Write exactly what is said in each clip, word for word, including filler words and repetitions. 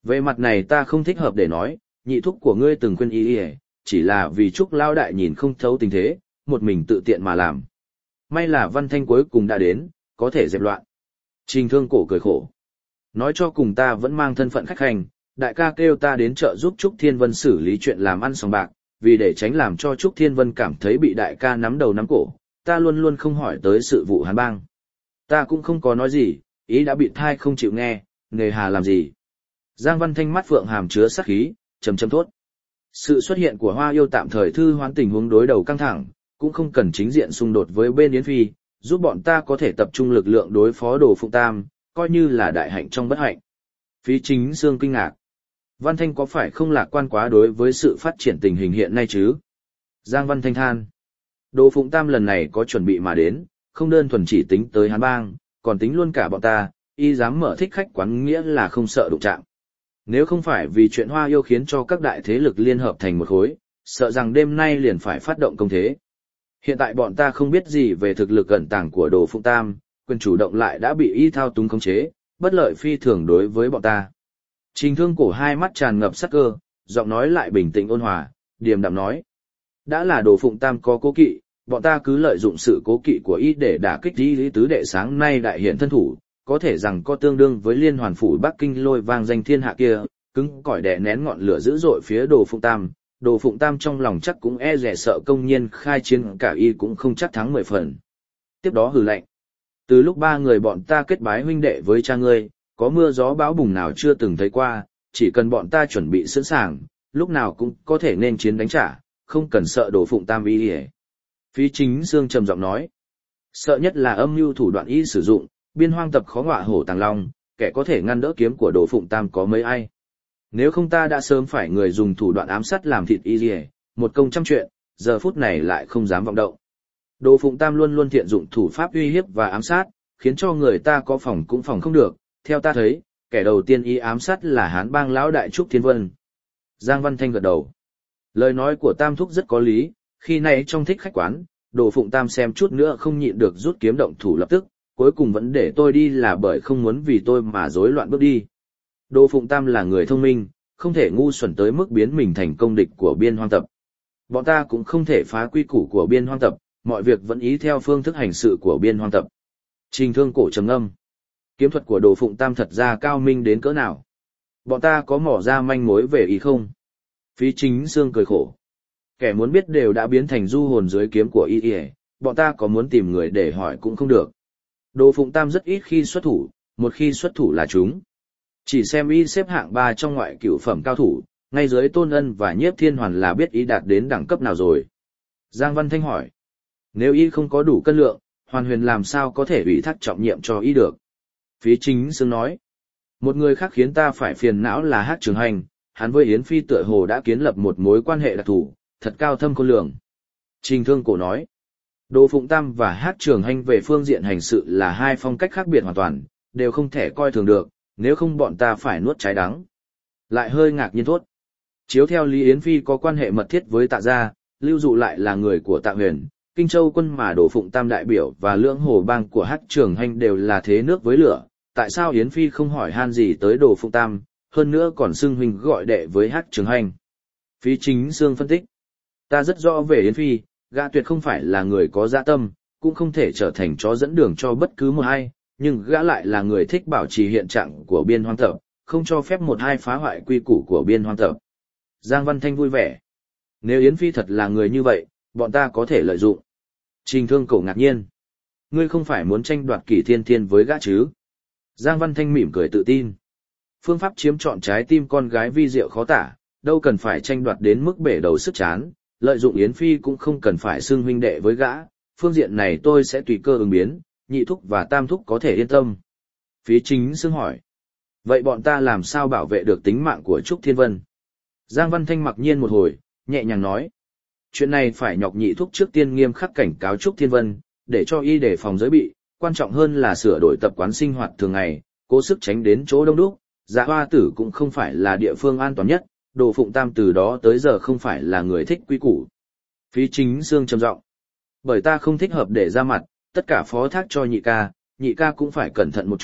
Về mặt này ta không thích hợp để nói, nhị thúc của ngươi từng khuyên y y, chỉ là vì Trúc Lao Đại nhìn không thấu tình thế, một mình tự tiện mà làm. May là Văn Thanh cuối cùng đã đến, có thể dẹp loạn. Trình Thương Cổ cười khổ. Nói cho cùng ta vẫn mang thân phận khách hành, đại ca kêu ta đến chợ giúp Trúc Thiên Vân xử lý chuyện làm ăn sòng bạc, vì để tránh làm cho Trúc Thiên Vân cảm thấy bị đại ca nắm đầu nắm cổ, ta luôn luôn không hỏi tới sự vụ Hán Bang. Ta cũng không có nói gì, ý đã bị thai không chịu nghe, nghề hà làm gì. Giang Văn Thanh mắt phượng hàm chứa sát khí, trầm trầm thốt. Sự xuất hiện của Hoa Yêu tạm thời thư hoán tình huống đối đầu căng thẳng, cũng không cần chính diện xung đột với bên Yến Phi, giúp bọn ta có thể tập trung lực lượng đối phó Đồ Phụng Tam, coi như là đại hạnh trong bất hạnh. Phí Chính Xương kinh ngạc. Văn Thanh có phải không lạc quan quá đối với sự phát triển tình hình hiện nay chứ? Giang Văn Thanh than. Đồ Phụng Tam lần này có chuẩn bị mà đến, không đơn thuần chỉ tính tới Hán Bang, còn tính luôn cả bọn ta, y dám mở thích khách quán nghĩa là không sợ đụng chạm. Nếu không phải vì chuyện Hoa Yêu khiến cho các đại thế lực liên hợp thành một khối, sợ rằng đêm nay liền phải phát động công thế. Hiện tại bọn ta không biết gì về thực lực ẩn tàng của Đồ Phụng Tam, quyền chủ động lại đã bị y thao túng khống chế, bất lợi phi thường đối với bọn ta. Trình Thương Cổ hai mắt tràn ngập sắc cơ, giọng nói lại bình tĩnh ôn hòa, điềm đạm nói. Đã là Đồ Phụng Tam có cố kỵ, bọn ta cứ lợi dụng sự cố kỵ của y để đả kích y lý tứ đệ sáng nay đại hiện thân thủ, có thể rằng có tương đương với liên hoàn phủ Bắc Kinh lôi vang danh thiên hạ kia, cứng cỏi đè nén ngọn lửa dữ dội phía Đồ Phụng Tam. Đồ Phụng Tam trong lòng chắc cũng e dè sợ công nhiên khai chiến cả y cũng không chắc thắng mười phần. Tiếp đó hừ lạnh. Từ lúc ba người bọn ta kết bái huynh đệ với cha ngươi, có mưa gió bão bùng nào chưa từng thấy qua, chỉ cần bọn ta chuẩn bị sẵn sàng, lúc nào cũng có thể nên chiến đánh trả, không cần sợ Đồ Phụng Tam y hề. Phí Chính Xương trầm giọng nói. Sợ nhất là âm mưu thủ đoạn y sử dụng, biên hoang tập khó ngọa hổ tàng long, kẻ có thể ngăn đỡ kiếm của Đồ Phụng Tam có mấy ai. Nếu không ta đã sớm phải người dùng thủ đoạn ám sát làm thịt y hề, một công trăm chuyện, giờ phút này lại không dám vọng động. Đồ Phụng Tam luôn luôn thiện dụng thủ pháp uy hiếp và ám sát, khiến cho người ta có phòng cũng phòng không được. Theo ta thấy, kẻ đầu tiên y ám sát là Hán Bang lão đại Trúc Thiên Vân. Giang Văn Thanh gật đầu. Lời nói của Tam Thúc rất có lý, khi này trong thích khách quán, Đồ Phụng Tam xem chút nữa không nhịn được rút kiếm động thủ lập tức, cuối cùng vẫn để tôi đi là bởi không muốn vì tôi mà rối loạn bước đi. Đồ Phụng Tam là người thông minh, không thể ngu xuẩn tới mức biến mình thành công địch của biên hoang tập. Bọn ta cũng không thể phá quy củ của biên hoang tập, mọi việc vẫn ý theo phương thức hành sự của biên hoang tập. Trình Thương Cổ trầm ngâm. Kiếm thuật của Đồ Phụng Tam thật ra cao minh đến cỡ nào? Bọn ta có mỏ ra manh mối về ý không? Phí Chính Xương cười khổ. Kẻ muốn biết đều đã biến thành du hồn dưới kiếm của y y, bọn ta có muốn tìm người để hỏi cũng không được. Đồ Phụng Tam rất ít khi xuất thủ, một khi xuất thủ là chúng. Chỉ xem y xếp hạng ba trong ngoại cửu phẩm cao thủ, ngay dưới Tôn Ân và Nhiếp Thiên Hoàn là biết y đạt đến đẳng cấp nào rồi. Giang Văn Thanh hỏi. Nếu y không có đủ cân lượng, Hoàn Huyền làm sao có thể ủy thác trọng nhiệm cho y được? Phí Chính Xương nói. Một người khác khiến ta phải phiền não là Hắc Trường Hành, hắn với Yến Phi tựa hồ đã kiến lập một mối quan hệ đặc thù, thật cao thâm khôn lường. Trình Thương Cổ nói. Đồ Phụng Tam và Hắc Trường Hành về phương diện hành sự là hai phong cách khác biệt hoàn toàn, đều không thể coi thường được, nếu không bọn ta phải nuốt trái đắng. Lại hơi ngạc nhiên thốt. Chiếu theo Lý Yến Phi có quan hệ mật thiết với Tạ Gia, Lưu Dụ lại là người của Tạ Huyền, Kinh Châu quân mà Đồ Phụng Tam đại biểu và Lưỡng Hồ Bang của Hắc Trường Hành đều là thế nước với lửa. Tại sao Yến Phi không hỏi han gì tới Đồ Phụng Tam, hơn nữa còn xưng huynh gọi đệ với Hắc Trường Hành? Phí Chính Xương phân tích. Ta rất rõ về Yến Phi, gã tuyệt không phải là người có dạ tâm, cũng không thể trở thành chó dẫn đường cho bất cứ một ai, nhưng gã lại là người thích bảo trì hiện trạng của biên hoang tập, không cho phép một ai phá hoại quy củ của biên hoang tập. Giang Văn Thanh vui vẻ. Nếu Yến Phi thật là người như vậy, bọn ta có thể lợi dụng. Trình Thương Cổ ngạc nhiên. Ngươi không phải muốn tranh đoạt Kỷ Thiên Thiên với gã chứ? Giang Văn Thanh mỉm cười tự tin. Phương pháp chiếm trọn trái tim con gái vi diệu khó tả, đâu cần phải tranh đoạt đến mức bể đầu sức chán, lợi dụng Yến Phi cũng không cần phải xưng huynh đệ với gã, phương diện này tôi sẽ tùy cơ ứng biến, nhị thúc và tam thúc có thể yên tâm. Phí Chính Xương hỏi. Vậy bọn ta làm sao bảo vệ được tính mạng của Trúc Thiên Vân? Giang Văn Thanh mặc nhiên một hồi, nhẹ nhàng nói. Chuyện này phải nhọc nhị thúc trước tiên nghiêm khắc cảnh cáo Trúc Thiên Vân, để cho y đề phòng giới bị, quan trọng hơn là sửa đổi tập quán sinh hoạt thường ngày, cố sức tránh đến chỗ đông đúc. Dạ Hoa Tử cũng không phải là địa phương an toàn nhất, Đồ Phụng Tam từ đó tới giờ không phải là người thích quy củ. Phí Chính Xương trầm giọng. Bởi ta không thích hợp để ra mặt, tất cả phó thác cho nhị ca, nhị ca cũng phải cẩn thận một chút,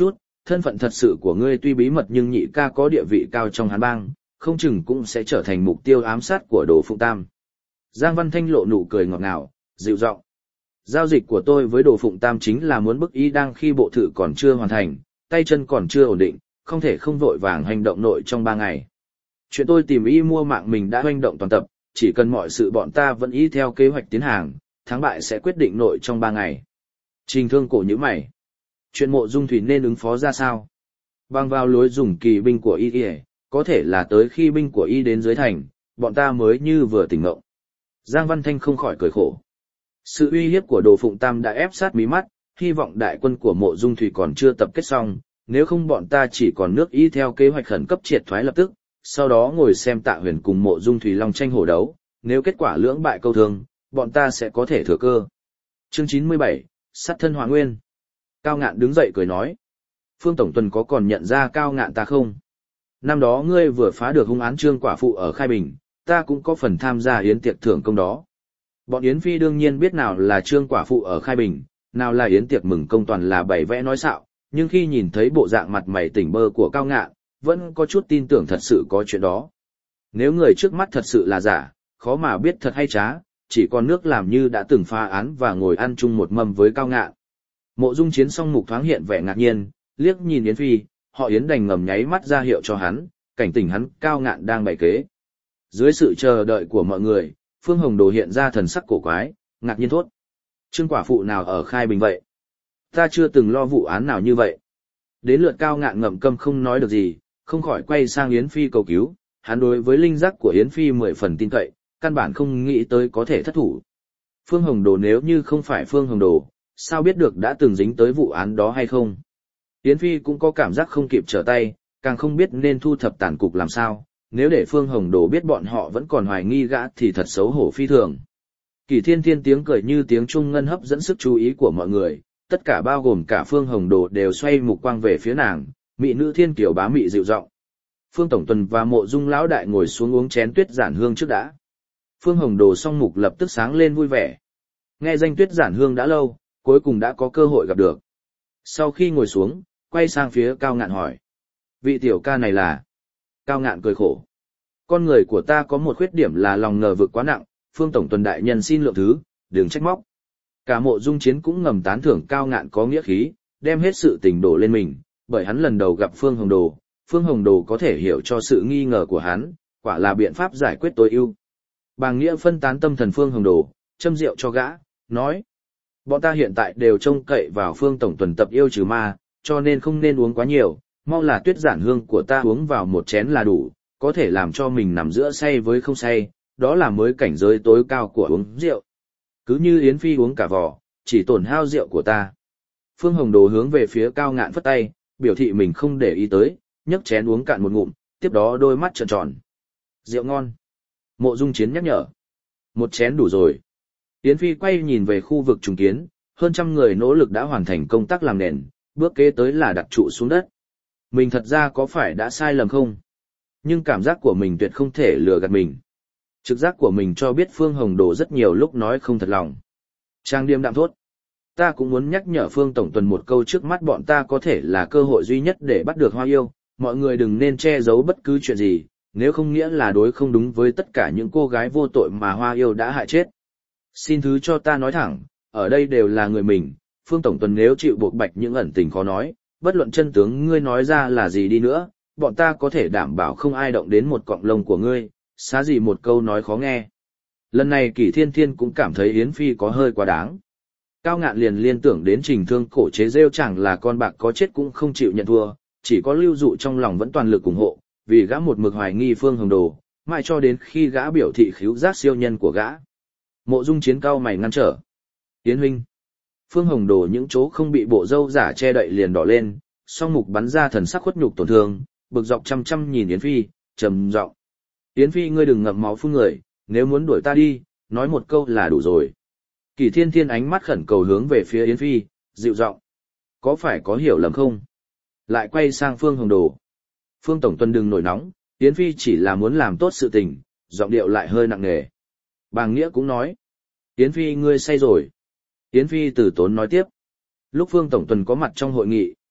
thân phận thật sự của ngươi tuy bí mật nhưng nhị ca có địa vị cao trong Hán bang, không chừng cũng sẽ trở thành mục tiêu ám sát của Đồ Phụng Tam. Giang Văn Thanh lộ nụ cười ngọt ngào, dịu giọng. Giao dịch của tôi với Đồ Phụng Tam chính là muốn bức y đang khi bộ thự còn chưa hoàn thành, tay chân còn chưa ổn định, không thể không vội vàng hành động nội trong ba ngày. Chuyện tôi tìm y mua mạng mình đã hành động toàn tập, chỉ cần mọi sự bọn ta vẫn y theo kế hoạch tiến hàng, thắng bại sẽ quyết định nội trong ba ngày. Trình Thương cổ nhíu mày. Chuyện Mộ Dung Thủy nên ứng phó ra sao? Bằng vào lối dùng kỳ binh của y, có thể là tới khi binh của y đến dưới thành, bọn ta mới như vừa tỉnh ngộ. Giang Văn Thanh không khỏi cười khổ. Sự uy hiếp của Đồ Phụng Tam đã ép sát mí mắt, hy vọng đại quân của Mộ Dung Thủy còn chưa tập kết xong, nếu không bọn ta chỉ còn nước y theo kế hoạch khẩn cấp triệt thoái lập tức, sau đó ngồi xem Tạ Huyền cùng Mộ Dung Thủy long tranh hổ đấu, nếu kết quả lưỡng bại câu thương, bọn ta sẽ có thể thừa cơ. Chương chín mươi bảy, sát thân Hóa Nguyên. Cao Ngạn đứng dậy cười nói. Phương Tổng Tuần có còn nhận ra Cao Ngạn ta không? Năm đó ngươi vừa phá được hung án Trương Quả Phụ ở Khai Bình, ta cũng có phần tham gia yến tiệc thưởng công đó. Bọn Yến Phi đương nhiên biết nào là Trương Quả Phụ ở Khai Bình, nào là yến tiệc mừng công toàn là bày vẽ nói xạo, nhưng khi nhìn thấy bộ dạng mặt mày tỉnh bơ của Cao Ngạn, vẫn có chút tin tưởng thật sự có chuyện đó. Nếu người trước mắt thật sự là giả, khó mà biết thật hay trá, chỉ còn nước làm như đã từng phá án và ngồi ăn chung một mâm với Cao Ngạn. Mộ Dung Chiến song mục thoáng hiện vẻ ngạc nhiên, liếc nhìn Yến Phi, họ Yến đành ngầm nháy mắt ra hiệu cho hắn, cảnh tỉnh hắn Cao Ngạn đang bày kế. Dưới sự chờ đợi của mọi người, Phương Hồng Đồ hiện ra thần sắc cổ quái, ngạc nhiên thốt. Trương Quả Phụ nào ở Khai Bình vậy? Ta chưa từng lo vụ án nào như vậy. Đến lượt Cao Ngạn ngậm câm không nói được gì, không khỏi quay sang Yến Phi cầu cứu, hắn đối với linh giác của Yến Phi mười phần tin cậy, căn bản không nghĩ tới có thể thất thủ. Phương Hồng Đồ nếu như không phải Phương Hồng Đồ, sao biết được đã từng dính tới vụ án đó hay không? Yến Phi cũng có cảm giác không kịp trở tay, càng không biết nên thu thập tàn cục làm sao, nếu để Phương Hồng Đồ biết bọn họ vẫn còn hoài nghi gã thì thật xấu hổ phi thường. Kỷ Thiên Thiên tiếng cười như tiếng trung ngân hấp dẫn sức chú ý của mọi người, tất cả bao gồm cả Phương Hồng Đồ đều xoay mục quang về phía nàng, mỹ nữ thiên kiều bá mị dịu giọng. Phương Tổng Tuần và Mộ Dung lão đại ngồi xuống uống chén tuyết giản hương trước đã. Phương Hồng Đồ song mục lập tức sáng lên vui vẻ. Nghe danh tuyết giản hương đã lâu, cuối cùng đã có cơ hội gặp được. Sau khi ngồi xuống, quay sang phía Cao Ngạn hỏi. Vị tiểu ca này là... Cao Ngạn cười khổ. Con người của ta có một khuyết điểm là lòng ngờ vực quá nặng, Phương Tổng Tuần đại nhân xin lượng thứ, đừng trách móc. Cả Mộ Dung Chiến cũng ngầm tán thưởng Cao Ngạn có nghĩa khí, đem hết sự tình đổ lên mình, bởi hắn lần đầu gặp Phương Hồng Đồ, Phương Hồng Đồ có thể hiểu cho sự nghi ngờ của hắn, quả là biện pháp giải quyết tối ưu. Bàng Nghĩa phân tán tâm thần Phương Hồng Đồ, châm rượu cho gã, nói. Bọn ta hiện tại đều trông cậy vào Phương Tổng Tuần tập yêu trừ ma, cho nên không nên uống quá nhiều, mau là tuyết giản hương của ta uống vào một chén là đủ, có thể làm cho mình nằm giữa say với không say, đó là mới cảnh giới tối cao của uống rượu. Cứ như Yến Phi uống cả vò, chỉ tổn hao rượu của ta. Phương Hồng Đồ hướng về phía Cao Ngạn phất tay, biểu thị mình không để ý tới, nhấc chén uống cạn một ngụm, tiếp đó đôi mắt tròn tròn. Rượu ngon. Mộ Dung Chiến nhắc nhở. Một chén đủ rồi. Yến Phi quay nhìn về khu vực trùng kiến, hơn trăm người nỗ lực đã hoàn thành công tác làm nền, bước kế tới là đặt trụ xuống đất. Mình thật ra có phải đã sai lầm không? Nhưng cảm giác của mình tuyệt không thể lừa gạt mình. Trực giác của mình cho biết Phương Hồng Đồ rất nhiều lúc nói không thật lòng. Trang Điềm đạm thốt. Ta cũng muốn nhắc nhở Phương Tổng Tuần một câu, trước mắt bọn ta có thể là cơ hội duy nhất để bắt được Hoa Yêu, mọi người đừng nên che giấu bất cứ chuyện gì, nếu không nghĩa là đối không đúng với tất cả những cô gái vô tội mà Hoa Yêu đã hại chết. Xin thứ cho ta nói thẳng, ở đây đều là người mình, Phương Tổng Tuần nếu chịu buộc bạch những ẩn tình khó nói, bất luận chân tướng ngươi nói ra là gì đi nữa, bọn ta có thể đảm bảo không ai động đến một cọng lông của ngươi, xá gì một câu nói khó nghe. Lần này Kỷ Thiên Thiên cũng cảm thấy Yến Phi có hơi quá đáng. Cao Ngạn liền liên tưởng đến Trình Thương cổ chế rêu chẳng là con bạc có chết cũng không chịu nhận thua, chỉ có lưu dụ trong lòng vẫn toàn lực ủng hộ, vì gã một mực hoài nghi Phương Hồng Đồ, mãi cho đến khi gã biểu thị khứu giác siêu nhân của gã. Mộ Dung Chiến cao mày ngăn trở. Yến huynh. Phương Hồng Đồ những chỗ không bị bộ râu giả che đậy liền đỏ lên, song mục bắn ra thần sắc khuất nhục tổn thương, bực dọc chăm chăm nhìn Yến Phi, trầm giọng. Yến Phi ngươi đừng ngậm máu phun người, nếu muốn đuổi ta đi, nói một câu là đủ rồi. Kỷ Thiên Thiên ánh mắt khẩn cầu hướng về phía Yến Phi, dịu giọng. Có phải có hiểu lầm không? Lại quay sang Phương Hồng Đồ. Phương Tổng Tuần đừng nổi nóng, Yến Phi chỉ là muốn làm tốt sự tình, giọng điệu lại hơi nặng nề. Bàng Nghĩa cũng nói. Yến Phi ngươi say rồi. Yến Phi từ tốn nói tiếp. Lúc Phương Tổng Tuần có mặt trong hội nghị,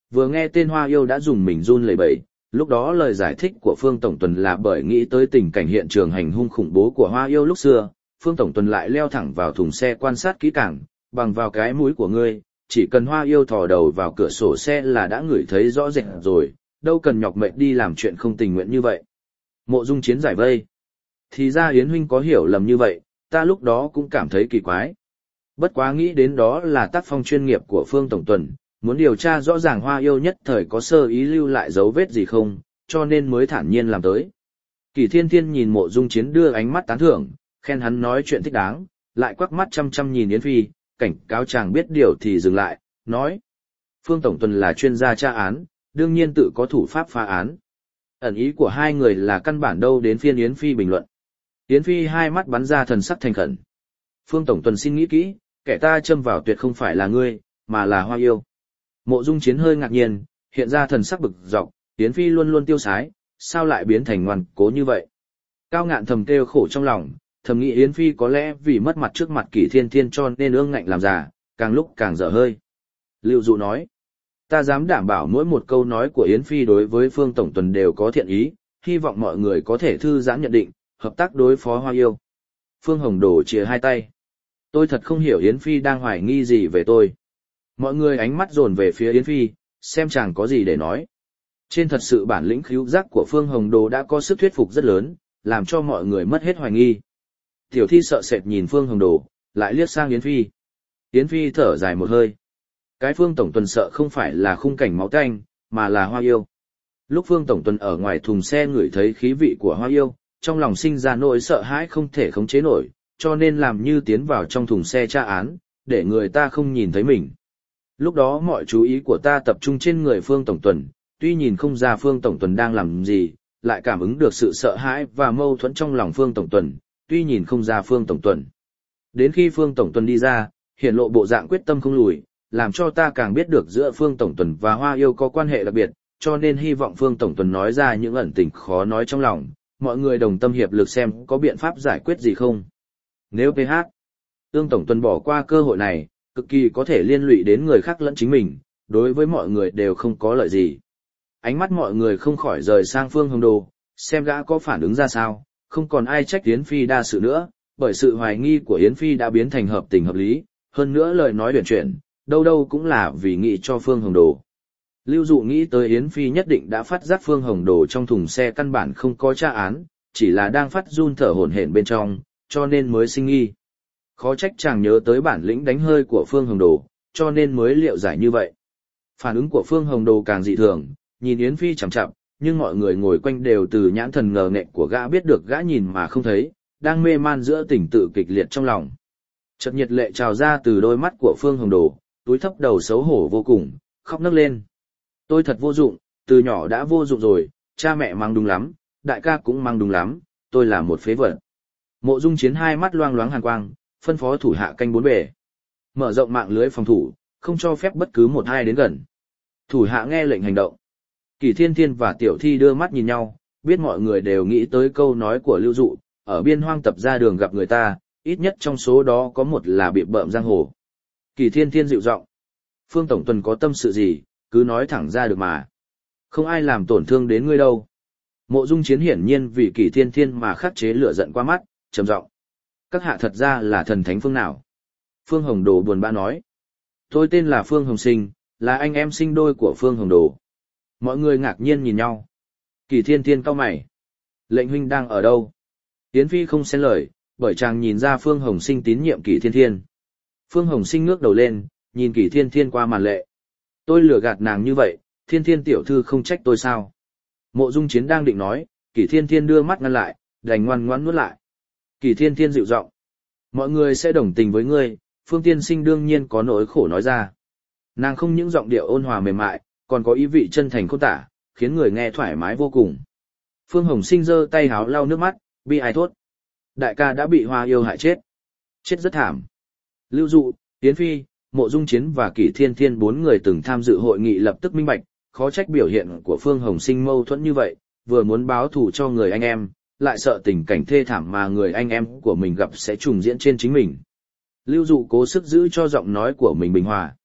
vừa nghe tên Hoa Yêu đã dùng mình run lẩy bẩy, lúc đó lời giải thích của Phương Tổng Tuần là bởi nghĩ tới tình cảnh hiện trường hành hung khủng bố của Hoa Yêu lúc xưa, Phương Tổng Tuần lại leo thẳng vào thùng xe quan sát kỹ càng, bằng vào cái mũi của ngươi, chỉ cần Hoa Yêu thò đầu vào cửa sổ xe là đã ngửi thấy rõ rệt rồi, đâu cần nhọc mệt đi làm chuyện không tình nguyện như vậy. Mộ Dung Chiến giải vây. Thì ra Yến huynh có hiểu lầm như vậy, ta lúc đó cũng cảm thấy kỳ quái. Bất quá nghĩ đến đó là tác phong chuyên nghiệp của Phương Tổng Tuần, muốn điều tra rõ ràng Hoa Yêu nhất thời có sơ ý lưu lại dấu vết gì không, cho nên mới thản nhiên làm tới. Kỳ Thiên Thiên nhìn Mộ Dung Chiến đưa ánh mắt tán thưởng, khen hắn nói chuyện thích đáng, lại quắc mắt chăm chăm nhìn Yến Phi, cảnh cáo chàng biết điều thì dừng lại, nói. Phương Tổng Tuần là chuyên gia tra án, đương nhiên tự có thủ pháp phá án. Ẩn ý của hai người là căn bản đâu đến phiên Yến Phi bình luận. Yến Phi hai mắt bắn ra thần sắc thành khẩn. Phương Tổng Tuần xin nghĩ kỹ, kẻ ta châm vào tuyệt không phải là ngươi, mà là Hoa Yêu. Mộ Dung Chiến hơi ngạc nhiên, hiện ra thần sắc bực dọc, Yến Phi luôn luôn tiêu sái, sao lại biến thành ngoan cố như vậy? Cao Ngạn thầm kêu khổ trong lòng, thầm nghĩ Yến Phi có lẽ vì mất mặt trước mặt Kỷ Thiên Thiên cho nên ương ngạnh làm già, càng lúc càng dở hơi. Lưu Dụ nói, ta dám đảm bảo mỗi một câu nói của Yến Phi đối với Phương Tổng Tuần đều có thiện ý, hy vọng mọi người có thể thư giãn nhận định, hợp tác đối phó Hoa Yêu. Phương Hồng Đồ chìa hai tay. Tôi thật không hiểu Yến Phi đang hoài nghi gì về tôi. Mọi người ánh mắt dồn về phía Yến Phi, xem chàng có gì để nói. Trên thật sự bản lĩnh khứu giác của Phương Hồng Đồ đã có sức thuyết phục rất lớn, làm cho mọi người mất hết hoài nghi. Tiểu Thi sợ sệt nhìn Phương Hồng Đồ, lại liếc sang Yến Phi. Yến Phi thở dài một hơi. Cái Phương Tổng Tuần sợ không phải là khung cảnh máu tanh, mà là Hoa Yêu. Lúc Phương Tổng Tuần ở ngoài thùng xe ngửi thấy khí vị của Hoa Yêu, trong lòng sinh ra nỗi sợ hãi không thể khống chế nổi, cho nên làm như tiến vào trong thùng xe tra án, để người ta không nhìn thấy mình. Lúc đó mọi chú ý của ta tập trung trên người Phương Tổng Tuần, tuy nhìn không ra Phương Tổng Tuần đang làm gì, lại cảm ứng được sự sợ hãi và mâu thuẫn trong lòng Phương Tổng Tuần, tuy nhìn không ra Phương Tổng Tuần. Đến khi Phương Tổng Tuần đi ra, hiển lộ bộ dạng quyết tâm không lùi, làm cho ta càng biết được giữa Phương Tổng Tuần và Hoa Yêu có quan hệ đặc biệt, cho nên hy vọng Phương Tổng Tuần nói ra những ẩn tình khó nói trong lòng, mọi người đồng tâm hiệp lực xem có biện pháp giải quyết gì không. Nếu pê hát, Tương Tổng Tuần bỏ qua cơ hội này, cực kỳ có thể liên lụy đến người khác lẫn chính mình, đối với mọi người đều không có lợi gì. Ánh mắt mọi người không khỏi rời sang Phương Hồng Đồ, xem gã có phản ứng ra sao, không còn ai trách Yến Phi đa sự nữa, bởi sự hoài nghi của Yến Phi đã biến thành hợp tình hợp lý, hơn nữa lời nói huyền chuyển, đâu đâu cũng là vì nghĩ cho Phương Hồng Đồ. Lưu Dụ nghĩ tới Yến Phi nhất định đã phát giác Phương Hồng Đồ trong thùng xe căn bản không có tra án, chỉ là đang phát run thở hổn hển bên trong, cho nên mới sinh nghi. Khó trách chàng nhớ tới bản lĩnh đánh hơi của Phương Hồng Đồ, cho nên mới liệu giải như vậy. Phản ứng của Phương Hồng Đồ càng dị thường, nhìn Yến Phi chằm chằm, nhưng mọi người ngồi quanh đều từ nhãn thần ngờ nghệch của gã biết được gã nhìn mà không thấy, đang mê man giữa tình tự kịch liệt trong lòng. Chợt nhiệt lệ trào ra từ đôi mắt của Phương Hồng Đồ, túi thấp đầu xấu hổ vô cùng, khóc nấc lên. Tôi thật vô dụng, từ nhỏ đã vô dụng rồi, cha mẹ mang đúng lắm, đại ca cũng mang đúng lắm, tôi là một phế vật. Mộ Dung Chiến hai mắt loang loáng hàn quang, phân phó thủ hạ canh bốn bề. Mở rộng mạng lưới phòng thủ, không cho phép bất cứ một ai đến gần. Thủ hạ nghe lệnh hành động. Kỷ Thiên Thiên và Tiểu Thi đưa mắt nhìn nhau, biết mọi người đều nghĩ tới câu nói của Lưu Dụ, ở biên hoang tập ra đường gặp người ta, ít nhất trong số đó có một là bị bợm giang hồ. Kỷ Thiên Thiên dịu giọng. Phương Tổng Tuần có tâm sự gì, cứ nói thẳng ra được mà. Không ai làm tổn thương đến ngươi đâu. Mộ Dung Chiến hiển nhiên vì Kỷ Thiên Thiên mà khắc chế lửa giận qua mắt, trầm giọng. Các hạ thật ra là thần thánh phương nào? Phương Hồng Đồ buồn bã nói. Tôi tên là Phương Hồng Sinh, là anh em sinh đôi của Phương Hồng Đồ. Mọi người ngạc nhiên nhìn nhau. Kỷ Thiên Thiên cau mày. Lệnh huynh đang ở đâu? Yến Phi không xen lời, bởi chàng nhìn ra Phương Hồng Sinh tín nhiệm Kỷ Thiên Thiên. Phương Hồng Sinh ngước đầu lên, nhìn Kỷ Thiên Thiên qua màn lệ. Tôi lừa gạt nàng như vậy, Thiên Thiên tiểu thư không trách tôi sao? Mộ Dung Chiến đang định nói, Kỷ Thiên Thiên đưa mắt ngăn lại, đành ngoan ngoãn nuốt lại. Kỷ Thiên Thiên dịu giọng. Mọi người sẽ đồng tình với ngươi, Phương Tiên Sinh đương nhiên có nỗi khổ nói ra. Nàng không những giọng điệu ôn hòa mềm mại, còn có ý vị chân thành khôn tả, khiến người nghe thoải mái vô cùng. Phương Hồng Sinh giơ tay háo lau nước mắt, bi ai thốt. Đại ca đã bị Hoa Yêu hại chết. Chết rất thảm. Lưu Dụ, Yến Phi, Mộ Dung Chiến và Kỷ Thiên Thiên bốn người từng tham dự hội nghị lập tức minh bạch, khó trách biểu hiện của Phương Hồng Sinh mâu thuẫn như vậy, vừa muốn báo thù cho người anh em, lại sợ tình cảnh thê thảm mà người anh em của mình gặp sẽ trùng diễn trên chính mình. Lưu Dụ cố sức giữ cho giọng nói của mình bình hòa.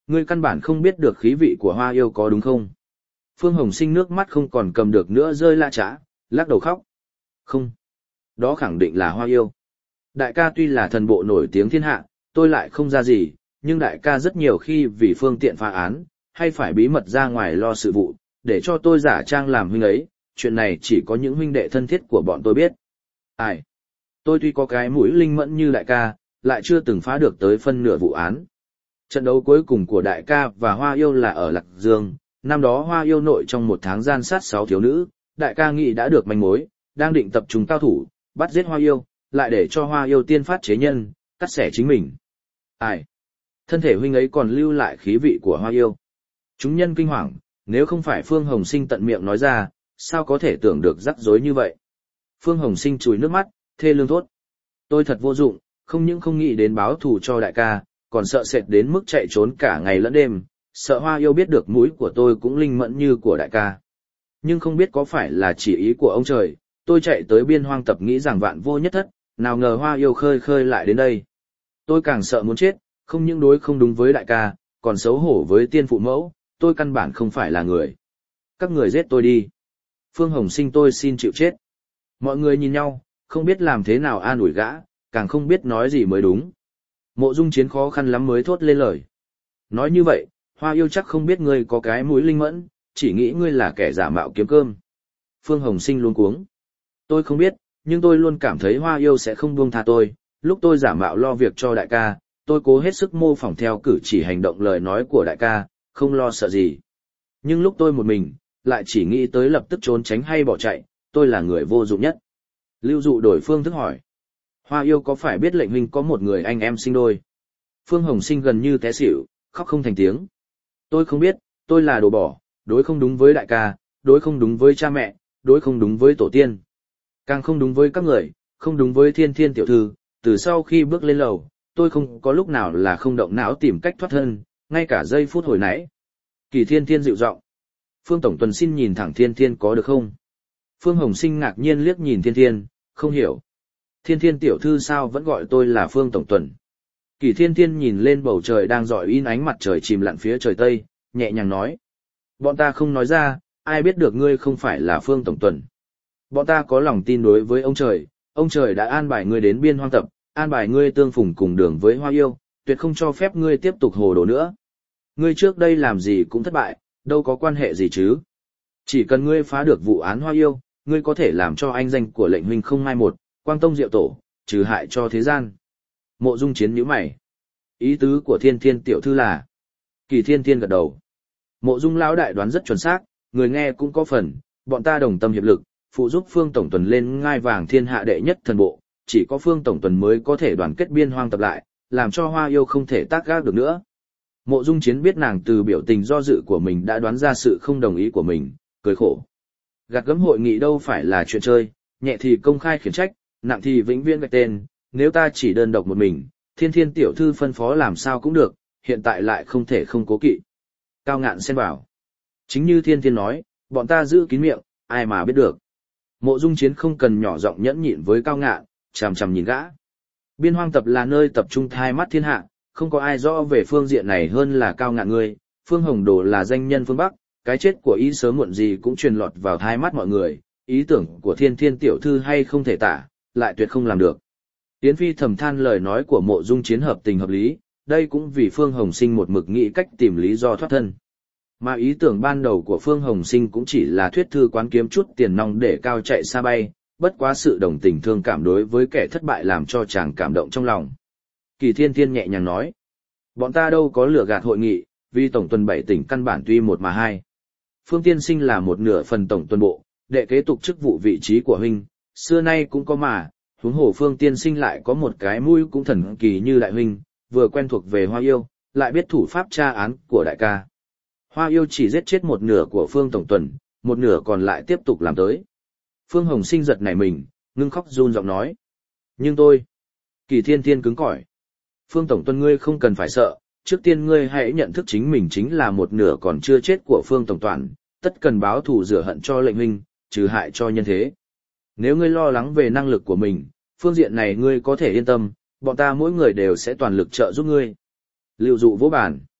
Ngươi căn bản không biết được khí vị của Hoa yêu có đúng không? Phương Hồng Sinh nước mắt không còn cầm được nữa rơi la chã, lắc đầu khóc. Không. Đó khẳng định là Hoa yêu. Đại ca tuy là thần bộ nổi tiếng thiên hạ, tôi lại không ra gì, nhưng đại ca rất nhiều khi vì phương tiện phá án, hay phải bí mật ra ngoài lo sự vụ, để cho tôi giả trang làm huynh ấy, chuyện này chỉ có những huynh đệ thân thiết của bọn tôi biết. Ai? Tôi tuy có cái mũi linh mẫn như đại ca, lại chưa từng phá được tới phân nửa vụ án. Trận đấu cuối cùng của đại ca và Hoa yêu là ở Lạc Dương, năm đó Hoa yêu nội trong một tháng gian sát sáu thiếu nữ, đại ca nghĩ đã được manh mối, đang định tập trung cao thủ, bắt giết Hoa yêu, lại để cho Hoa yêu tiên phát chế nhân, cắt xẻ chính mình. Ai? Thân thể huynh ấy còn lưu lại khí vị của Hoa yêu. Chúng nhân kinh hoàng, nếu không phải Phương Hồng Sinh tận miệng nói ra, sao có thể tưởng được rắc rối như vậy. Phương Hồng Sinh chùi nước mắt, thê lương thốt. Tôi thật vô dụng, không những không nghĩ đến báo thù cho đại ca, còn sợ sệt đến mức chạy trốn cả ngày lẫn đêm, sợ Hoa yêu biết được mũi của tôi cũng linh mẫn như của đại ca. Nhưng không biết có phải là chỉ ý của ông trời, tôi chạy tới biên hoang tập nghĩ rằng vạn vô nhất thất, nào ngờ Hoa yêu khơi khơi lại đến đây. Tôi càng sợ muốn chết, không những đối không đúng với đại ca, còn xấu hổ với tiên phụ mẫu, tôi căn bản không phải là người. Các người giết tôi đi. Phương Hồng Sinh tôi xin chịu chết. Mọi người nhìn nhau, không biết làm thế nào an ủi gã, càng không biết nói gì mới đúng. Mộ Dung Chiến khó khăn lắm mới thốt lên lời. Nói như vậy, Hoa yêu chắc không biết ngươi có cái mũi linh mẫn, chỉ nghĩ ngươi là kẻ giả mạo kiếm cơm. Phương Hồng Sinh luống cuống. Tôi không biết, nhưng tôi luôn cảm thấy Hoa yêu sẽ không buông tha tôi. Lúc tôi giả mạo lo việc cho đại ca, tôi cố hết sức mô phỏng theo cử chỉ hành động lời nói của đại ca, không lo sợ gì. Nhưng lúc tôi một mình, lại chỉ nghĩ tới lập tức trốn tránh hay bỏ chạy, tôi là người vô dụng nhất. Lưu Dụ đổi phương thức hỏi. Hoa yêu có phải biết lệnh huynh có một người anh em sinh đôi? Phương Hồng Sinh gần như té xỉu, khóc không thành tiếng. Tôi không biết, tôi là đồ bỏ, đối không đúng với đại ca, đối không đúng với cha mẹ, đối không đúng với tổ tiên. Càng không đúng với các người, không đúng với Thiên Thiên tiểu thư, từ sau khi bước lên lầu, tôi không có lúc nào là không động não tìm cách thoát thân, ngay cả giây phút hồi nãy. Kỳ Thiên Thiên dịu giọng. Phương Tổng Tuần xin nhìn thẳng Thiên Thiên có được không? Phương Hồng Sinh ngạc nhiên liếc nhìn Thiên Thiên, không hiểu. Thiên Thiên tiểu thư sao vẫn gọi tôi là Phương Tổng Tuần? Kỳ Thiên Thiên nhìn lên bầu trời đang rọi in ánh mặt trời chìm lặn phía trời Tây, nhẹ nhàng nói. Bọn ta không nói ra, ai biết được ngươi không phải là Phương Tổng Tuần. Bọn ta có lòng tin đối với ông trời, ông trời đã an bài ngươi đến biên hoang tập, an bài ngươi tương phùng cùng đường với Hoa yêu, tuyệt không cho phép ngươi tiếp tục hồ đồ nữa. Ngươi trước đây làm gì cũng thất bại, đâu có quan hệ gì chứ. Chỉ cần ngươi phá được vụ án Hoa yêu, ngươi có thể làm cho anh danh của lệnh huynh không mai một, quang tông diệu tổ, trừ hại cho thế gian. Mộ Dung Chiến nhíu mày. Ý tứ của Thiên Thiên tiểu thư là? Kỳ Thiên Thiên gật đầu. Mộ Dung lão đại đoán rất chuẩn xác, người nghe cũng có phần, bọn ta đồng tâm hiệp lực, phụ giúp Phương Tổng Tuần lên ngai vàng thiên hạ đệ nhất thần bộ, chỉ có Phương Tổng Tuần mới có thể đoàn kết biên hoang tập lại, làm cho Hoa yêu không thể tác gác được nữa. Mộ Dung Chiến biết nàng từ biểu tình do dự của mình đã đoán ra sự không đồng ý của mình, cười khổ. Gạt gẫm hội nghị đâu phải là chuyện chơi, nhẹ thì công khai khiển trách, nặng thì vĩnh viễn gạch tên, nếu ta chỉ đơn độc một mình, Thiên Thiên tiểu thư phân phó làm sao cũng được, hiện tại lại không thể không cố kỵ. Cao Ngạn xen vào. Chính như Thiên Thiên nói, bọn ta giữ kín miệng, ai mà biết được. Mộ Dung Chiến không cần nhỏ giọng nhẫn nhịn với Cao Ngạn, chằm chằm nhìn gã. Biên hoang tập là nơi tập trung thai mắt thiên hạ, không có ai rõ về phương diện này hơn là Cao Ngạn ngươi. Phương Hồng Đồ là danh nhân phương Bắc, cái chết của ý sớm muộn gì cũng truyền lọt vào thai mắt mọi người, ý tưởng của Thiên Thiên tiểu thư hay không thể tả, lại tuyệt không làm được. Yến Phi thầm than lời nói của Mộ Dung Chiến hợp tình hợp lý, đây cũng vì Phương Hồng Sinh một mực nghĩ cách tìm lý do thoát thân. Mà ý tưởng ban đầu của Phương Hồng Sinh cũng chỉ là thuyết thư quán kiếm chút tiền nong để cao chạy xa bay, bất quá sự đồng tình thương cảm đối với kẻ thất bại làm cho chàng cảm động trong lòng. Kỳ Thiên Thiên nhẹ nhàng nói, bọn ta đâu có lừa gạt hội nghị, vì tổng tuần bảy tỉnh căn bản tuy một mà hai. Phương Tiên Sinh là một nửa phần tổng tuần bộ, đệ kế tục chức vụ vị trí của huynh, xưa nay cũng có mà, huống hồ Phương Tiên Sinh lại có một cái mũi cũng thần kỳ như đại huynh, vừa quen thuộc về Hoa yêu, lại biết thủ pháp tra án của đại ca. Hoa yêu chỉ giết chết một nửa của Phương Tổng Tuần, một nửa còn lại tiếp tục làm tới. Phương Hồng Sinh giật nảy mình, ngưng khóc run giọng nói. Nhưng tôi... Kỳ Thiên Thiên cứng cỏi. Phương Tổng Tuần ngươi không cần phải sợ, trước tiên ngươi hãy nhận thức chính mình chính là một nửa còn chưa chết của Phương Tổng Toàn, tất cần báo thù rửa hận cho lệnh huynh, trừ hại cho nhân thế. Nếu ngươi lo lắng về năng lực của mình, phương diện này ngươi có thể yên tâm, bọn ta mỗi người đều sẽ toàn lực trợ giúp ngươi. Lưu Dụ vỗ bàn.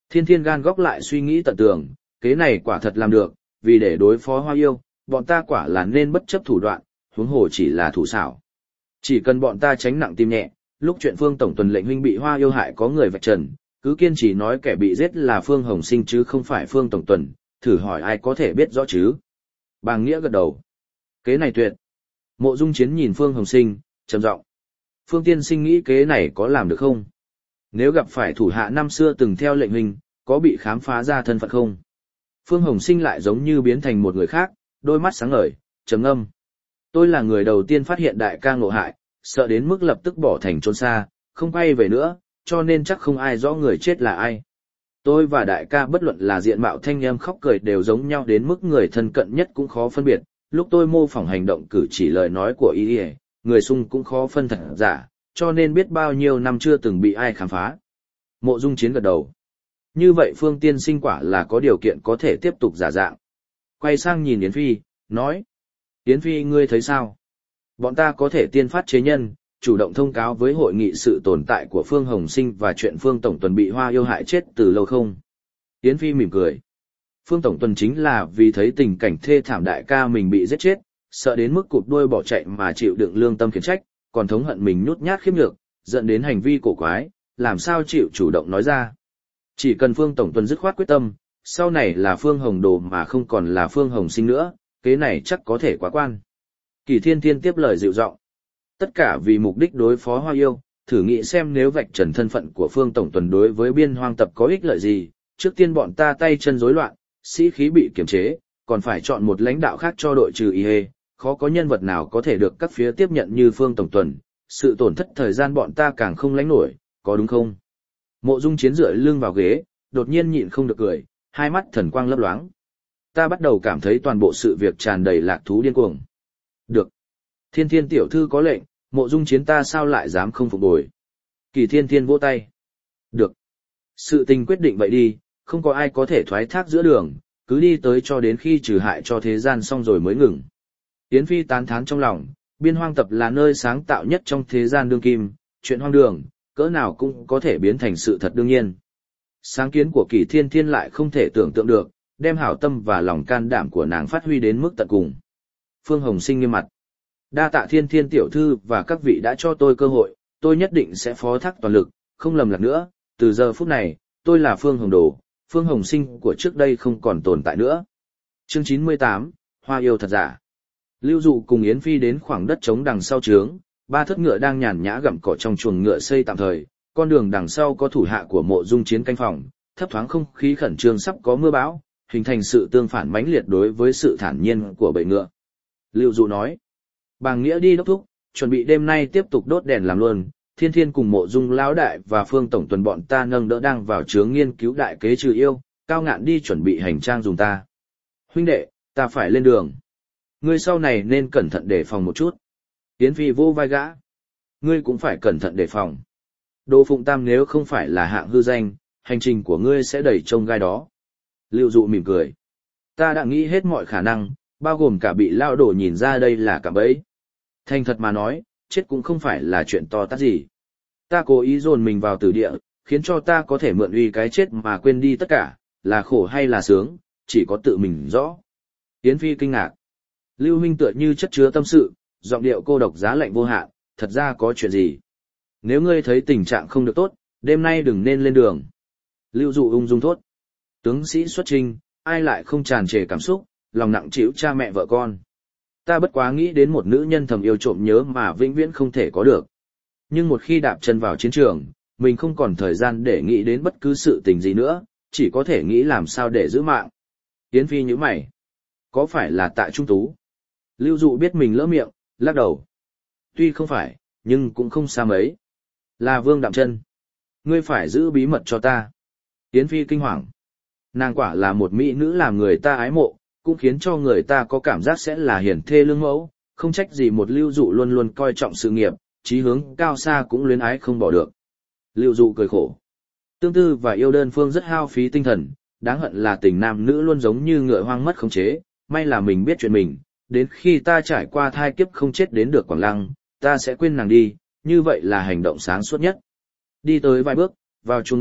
Thiên Thiên gan góc lại suy nghĩ tận tường, kế này quả thật làm được, vì để đối phó Hoa Yêu, bọn ta quả là nên bất chấp thủ đoạn, huống hồ chỉ là thủ xảo. Chỉ cần bọn ta tránh nặng tim nhẹ, lúc chuyện Phương tổng tuần lệnh huynh bị Hoa Yêu hại có người vạch trần, cứ kiên trì nói kẻ bị giết là Phương Hồng Sinh chứ không phải Phương tổng tuần, thử hỏi ai có thể biết rõ chứ. Bàng Nghĩa gật đầu. Kế này tuyệt. Mộ Dung Chiến nhìn Phương Hồng Sinh, trầm giọng. Phương tiên sinh nghĩ kế này có làm được không? Nếu gặp phải thủ hạ năm xưa từng theo lệnh huynh, có bị khám phá ra thân phận không? Phương Hồng Sinh lại giống như biến thành một người khác, đôi mắt sáng ngời, trầm ngâm. Tôi là người đầu tiên phát hiện đại ca ngộ hại, sợ đến mức lập tức bỏ thành trốn xa, không quay về nữa, cho nên chắc không ai rõ người chết là ai. Tôi và đại ca bất luận là diện mạo thanh âm khóc cười đều giống nhau đến mức người thân cận nhất cũng khó phân biệt, lúc tôi mô phỏng hành động cử chỉ lời nói của y, người xung cũng khó phân thật giả, cho nên biết bao nhiêu năm chưa từng bị ai khám phá. Mộ Dung Chiến gật đầu. Như vậy Phương tiên sinh quả là có điều kiện có thể tiếp tục giả dạng. Quay sang nhìn Yến Phi, nói. Yến Phi ngươi thấy sao? Bọn ta có thể tiên phát chế nhân, chủ động thông cáo với hội nghị sự tồn tại của Phương Hồng Sinh và chuyện Phương Tổng Tuần bị Hoa Yêu hại chết từ lâu không? Yến Phi mỉm cười. Phương Tổng Tuần chính là vì thấy tình cảnh thê thảm đại ca mình bị giết chết, sợ đến mức cụp đuôi bỏ chạy mà chịu đựng lương tâm khiển trách, còn thống hận mình nhút nhát khiếp nhược, dẫn đến hành vi cổ quái, làm sao chịu chủ động nói ra. Chỉ cần Phương Tổng Tuần dứt khoát quyết tâm, sau này là Phương Hồng Đồ mà không còn là Phương Hồng Sinh nữa, kế này chắc có thể quá quan. Kỳ Thiên Thiên tiếp lời dịu giọng. Tất cả vì mục đích đối phó Hoa Yêu, thử nghĩ xem nếu vạch trần thân phận của Phương Tổng Tuần đối với biên hoang tập có ích lợi gì, trước tiên bọn ta tay chân rối loạn, sĩ khí bị kiềm chế, còn phải chọn một lãnh đạo khác cho đội trừ y hê, khó có nhân vật nào có thể được các phía tiếp nhận như Phương Tổng Tuần, sự tổn thất thời gian bọn ta càng không lãnh nổi, có đúng không? Mộ Dung Chiến dựa lưng vào ghế, đột nhiên nhịn không được cười, hai mắt thần quang lấp loáng. Ta bắt đầu cảm thấy toàn bộ sự việc tràn đầy lạc thú điên cuồng. Được. Thiên Thiên tiểu thư có lệnh, Mộ Dung Chiến ta sao lại dám không phục bồi. Kỳ Thiên Thiên vỗ tay. Được. Sự tình quyết định vậy đi, không có ai có thể thoái thác giữa đường, cứ đi tới cho đến khi trừ hại cho thế gian xong rồi mới ngừng. Yến Phi tán thán trong lòng, biên hoang tập là nơi sáng tạo nhất trong thế gian đương kim, chuyện hoang đường, cỡ nào cũng có thể biến thành sự thật đương nhiên. Sáng kiến của Kỳ Thiên Thiên lại không thể tưởng tượng được, đem hảo tâm và lòng can đảm của nàng phát huy đến mức tận cùng. Phương Hồng Sinh nghiêm mặt. Đa tạ Thiên Thiên tiểu thư và các vị đã cho tôi cơ hội, tôi nhất định sẽ phó thác toàn lực, không lầm lạc nữa, từ giờ phút này, tôi là Phương Hồng Đồ, Phương Hồng Sinh của trước đây không còn tồn tại nữa. Chương chín mươi tám, Hoa Yêu thật giả. Lưu Dụ cùng Yến Phi đến khoảng đất trống đằng sau trướng, ba thất ngựa đang nhàn nhã gặm cỏ trong chuồng ngựa xây tạm thời, con đường đằng sau có thủ hạ của Mộ Dung Chiến canh phòng, thấp thoáng không khí khẩn trương sắp có mưa bão, hình thành sự tương phản mãnh liệt đối với sự thản nhiên của bầy ngựa. Lưu Dụ nói, Bàng Nghĩa đi đốc thúc, chuẩn bị đêm nay tiếp tục đốt đèn làm luôn, Thiên Thiên cùng Mộ Dung lão đại và Phương Tổng Tuần bọn ta nâng đỡ đang vào chướng nghiên cứu đại kế trừ yêu, Cao Ngạn đi chuẩn bị hành trang dùng ta. Huynh đệ, ta phải lên đường. Ngươi sau này nên cẩn thận đề phòng một chút. Yến Phi vô vai gã. Ngươi cũng phải cẩn thận đề phòng. Đỗ Phụng Tam nếu không phải là hạng hư danh, hành trình của ngươi sẽ đầy trông gai đó. Lưu Dụ mỉm cười. Ta đã nghĩ hết mọi khả năng, bao gồm cả bị lao đổ nhìn ra đây là cả bẫy. Thành thật mà nói, chết cũng không phải là chuyện to tát gì. Ta cố ý dồn mình vào tử địa, khiến cho ta có thể mượn uy cái chết mà quên đi tất cả, là khổ hay là sướng, chỉ có tự mình rõ. Yến Phi kinh ngạc. Lưu huynh tựa như chất chứa tâm sự, giọng điệu cô độc giá lạnh vô hạn, thật ra có chuyện gì? Nếu ngươi thấy tình trạng không được tốt, đêm nay đừng nên lên đường. Lưu Dụ ung dung thốt. Tướng sĩ xuất chinh, ai lại không tràn trề cảm xúc, lòng nặng trĩu cha mẹ vợ con. Ta bất quá nghĩ đến một nữ nhân thầm yêu trộm nhớ mà vĩnh viễn không thể có được. Nhưng một khi đạp chân vào chiến trường, mình không còn thời gian để nghĩ đến bất cứ sự tình gì nữa, chỉ có thể nghĩ làm sao để giữ mạng. Yến Phi nhíu mày. Có phải là Tạ Trung Tú? Lưu Dụ biết mình lỡ miệng, lắc đầu. Tuy không phải, nhưng cũng không xa mấy. Là Vương Đạm Chân. Ngươi phải giữ bí mật cho ta. Yến Phi kinh hoàng. Nàng quả là một mỹ nữ làm người ta ái mộ, cũng khiến cho người ta có cảm giác sẽ là hiển thê lương mẫu, không trách gì một Lưu Dụ luôn luôn coi trọng sự nghiệp, chí hướng cao xa cũng luyến ái không bỏ được. Lưu Dụ cười khổ. Tương tư và yêu đơn phương rất hao phí tinh thần, đáng hận là tình nam nữ luôn giống như ngựa hoang mất khống chế, may là mình biết chuyện mình, đến khi ta trải qua thai kiếp không chết đến được Quảng Lăng, ta sẽ quên nàng đi, như vậy là hành động sáng suốt nhất. Đi tới vài bước, vào chuồng ngựa,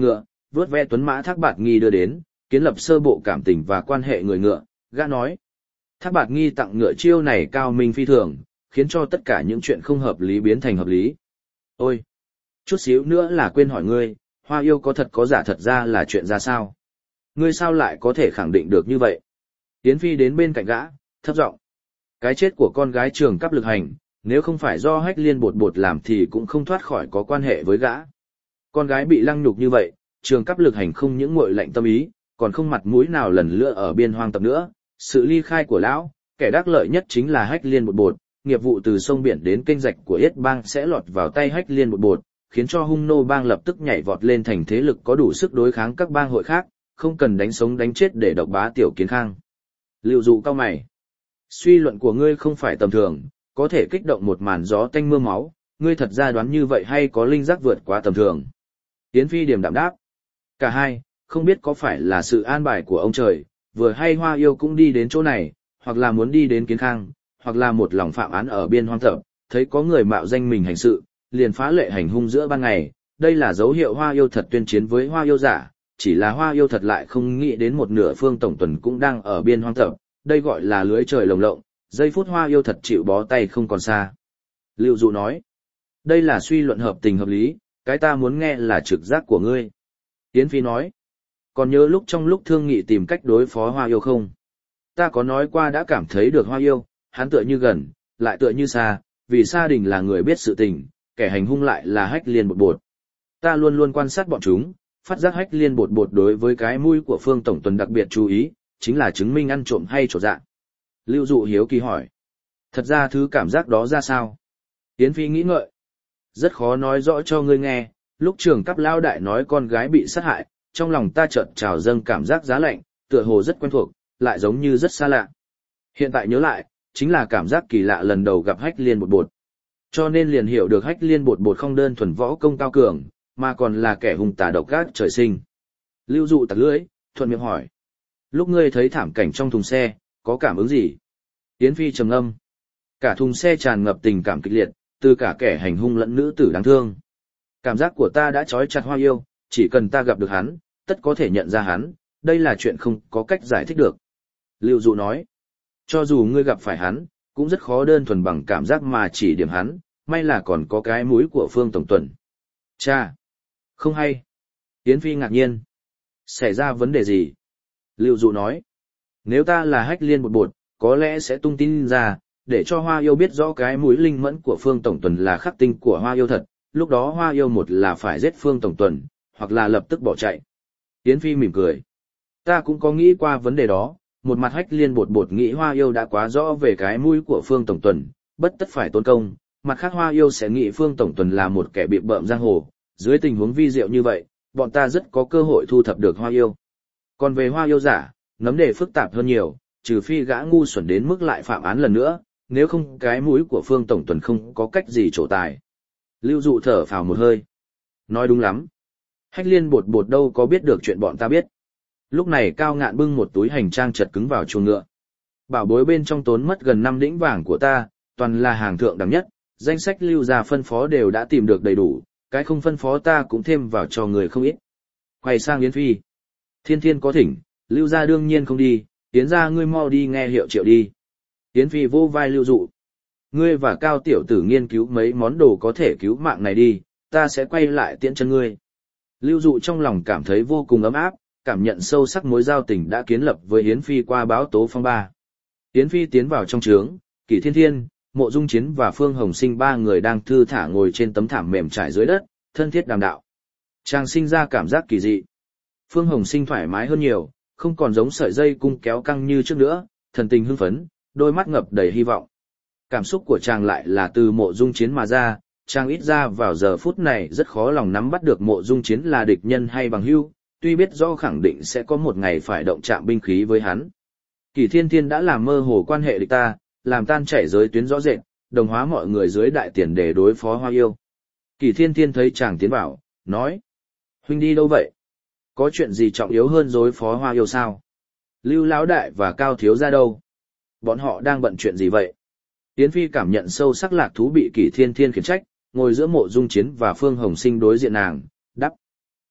vớt ve tuấn mã Thác Bạt Nghi đưa đến, kiến lập sơ bộ cảm tình và quan hệ người ngựa, gã nói. Thác Bạt Nghi tặng ngựa chiêu này cao minh phi thường, khiến cho tất cả những chuyện không hợp lý biến thành hợp lý. Ôi! Chút xíu nữa là quên hỏi ngươi, Hoa Yêu có thật có giả thật ra là chuyện ra sao? Ngươi sao lại có thể khẳng định được như vậy? Yến Phi đến bên cạnh gã, thấp giọng. Cái chết của con gái Trường Cáp Lực Hành, nếu không phải do Hách Liên Bột Bột làm thì cũng không thoát khỏi có quan hệ với gã. Con gái bị lăng nhục như vậy, Trường Cáp Lực Hành không những nguội lạnh tâm ý, còn không mặt mũi nào lần nữa ở biên hoang tập nữa. Sự ly khai của lão, kẻ đắc lợi nhất chính là Hách Liên Bột Bột, nghiệp vụ từ sông biển đến kênh rạch của Yết Bang sẽ lọt vào tay Hách Liên Bột Bột, khiến cho Hung Nô Bang lập tức nhảy vọt lên thành thế lực có đủ sức đối kháng các bang hội khác, không cần đánh sống đánh chết để độc bá Tiểu Kiến Khang. Lưu Dụ cao mày. Suy luận của ngươi không phải tầm thường, có thể kích động một màn gió tanh mưa máu, ngươi thật ra đoán như vậy hay có linh giác vượt quá tầm thường? Yến Phi điềm đạm đáp. Cả hai, không biết có phải là sự an bài của ông trời, vừa hay Hoa Yêu cũng đi đến chỗ này, hoặc là muốn đi đến Kiến Khang, hoặc là một lòng phạm án ở biên hoang tập, thấy có người mạo danh mình hành sự, liền phá lệ hành hung giữa ban ngày, đây là dấu hiệu Hoa Yêu thật tuyên chiến với Hoa Yêu giả, chỉ là Hoa Yêu thật lại không nghĩ đến một nửa Phương Tổng Tuần cũng đang ở biên hoang tập, đây gọi là lưới trời lồng lộng, giây phút Hoa Yêu thật chịu bó tay không còn xa. Lưu Dụ nói, đây là suy luận hợp tình hợp lý, cái ta muốn nghe là trực giác của ngươi. Yến Phi nói, còn nhớ lúc trong lúc thương nghị tìm cách đối phó Hoa Yêu không? Ta có nói qua đã cảm thấy được Hoa Yêu, hắn tựa như gần, lại tựa như xa, vì Sa Đình là người biết sự tình, kẻ hành hung lại là Hách Liên Bột Bột. Ta luôn luôn quan sát bọn chúng, phát giác Hách Liên Bột Bột đối với cái mũi của Phương Tổng Tuần đặc biệt chú ý, chính là chứng minh ăn trộm hay trổ dạng. Lưu Dụ hiếu kỳ hỏi, thật ra thứ cảm giác đó ra sao? Yến Phi nghĩ ngợi, rất khó nói rõ cho ngươi nghe, lúc Trường Cáp Lão đại nói con gái bị sát hại, trong lòng ta chợt trào dâng cảm giác giá lạnh, tựa hồ rất quen thuộc, lại giống như rất xa lạ. Hiện tại nhớ lại, chính là cảm giác kỳ lạ lần đầu gặp Hách Liên Bột Bột. Cho nên liền hiểu được Hách Liên Bột Bột không đơn thuần võ công cao cường, mà còn là kẻ hung tà độc ác trời sinh. Lưu Dụ tặc lưỡi, thuận miệng hỏi, lúc ngươi thấy thảm cảnh trong thùng xe, có cảm ứng gì? Yến Phi trầm ngâm. Cả thùng xe tràn ngập tình cảm kịch liệt, từ cả kẻ hành hung lẫn nữ tử đáng thương. Cảm giác của ta đã trói chặt Hoa Yêu, chỉ cần ta gặp được hắn, tất có thể nhận ra hắn, đây là chuyện không có cách giải thích được. Lưu Dụ nói, cho dù ngươi gặp phải hắn, cũng rất khó đơn thuần bằng cảm giác mà chỉ điểm hắn, may là còn có cái mũi của Phương Tổng Tuần. Cha! Không hay! Yến Phi ngạc nhiên. Xảy ra vấn đề gì? Lưu Dụ nói, nếu ta là Hách Liên Bột Bột, có lẽ sẽ tung tin ra, để cho Hoa Yêu biết rõ cái mũi linh mẫn của Phương Tổng Tuần là khắc tinh của Hoa Yêu thật, lúc đó Hoa Yêu một là phải giết Phương Tổng Tuần, hoặc là lập tức bỏ chạy. Yến Phi mỉm cười. Ta cũng có nghĩ qua vấn đề đó, một mặt Hách Liên Bột Bột nghĩ Hoa Yêu đã quá rõ về cái mũi của Phương Tổng Tuần, bất tất phải tốn công, mặt khác Hoa Yêu sẽ nghĩ Phương Tổng Tuần là một kẻ bị bợm giang hồ, dưới tình huống vi diệu như vậy, bọn ta rất có cơ hội thu thập được Hoa Yêu. Còn về Hoa Yêu giả, nấm đề phức tạp hơn nhiều, trừ phi gã ngu xuẩn đến mức lại phạm án lần nữa, nếu không cái mũi của Phương Tổng Tuần không có cách gì trổ tài. Lưu Dụ thở phào một hơi. Nói đúng lắm. Hách Liên Bột Bột đâu có biết được chuyện bọn ta biết. Lúc này Cao Ngạn bưng một túi hành trang chật cứng vào chuồng ngựa. Bảo bối bên trong tốn mất gần năm đĩnh vàng của ta, toàn là hàng thượng đẳng nhất, danh sách Lưu gia phân phó đều đã tìm được đầy đủ, cái không phân phó ta cũng thêm vào cho người không ít. Quay sang Yến Phi. Thiên Thiên có thỉnh, Lưu gia đương nhiên không đi, Yến gia ngươi mau đi nghe hiệu triệu đi. Yến Phi vô vai Lưu Dụ. Ngươi và Cao tiểu tử nghiên cứu mấy món đồ có thể cứu mạng này đi, ta sẽ quay lại tiễn chân ngươi. Lưu Dụ trong lòng cảm thấy vô cùng ấm áp, cảm nhận sâu sắc mối giao tình đã kiến lập với Yến Phi qua báo tố phong ba. Yến Phi tiến vào trong trướng, Kỷ Thiên Thiên, Mộ Dung Chiến và Phương Hồng Sinh ba người đang thư thả ngồi trên tấm thảm mềm trải dưới đất, thân thiết đàm đạo. Chàng sinh ra cảm giác kỳ dị. Phương Hồng Sinh thoải mái hơn nhiều, không còn giống sợi dây cung kéo căng như trước nữa, thần tình hưng phấn, đôi mắt ngập đầy hy vọng. Cảm xúc của chàng lại là từ Mộ Dung Chiến mà ra, chàng ít ra vào giờ phút này rất khó lòng nắm bắt được Mộ Dung Chiến là địch nhân hay bằng hữu, tuy biết rõ khẳng định sẽ có một ngày phải động chạm binh khí với hắn. Kỷ Thiên Thiên đã làm mơ hồ quan hệ địch ta, làm tan chảy giới tuyến rõ rệt, đồng hóa mọi người dưới đại tiền để đối phó Hoa Yêu. Kỷ Thiên Thiên thấy chàng tiến vào, nói: huynh đi đâu vậy? Có chuyện gì trọng yếu hơn đối phó Hoa Yêu sao? Lưu Lão đại và Cao thiếu gia đâu? Bọn họ đang bận chuyện gì vậy? Yến Phi cảm nhận sâu sắc lạc thú bị Kỷ Thiên Thiên khiển trách, ngồi giữa Mộ Dung Chiến và Phương Hồng Sinh đối diện nàng, đắp: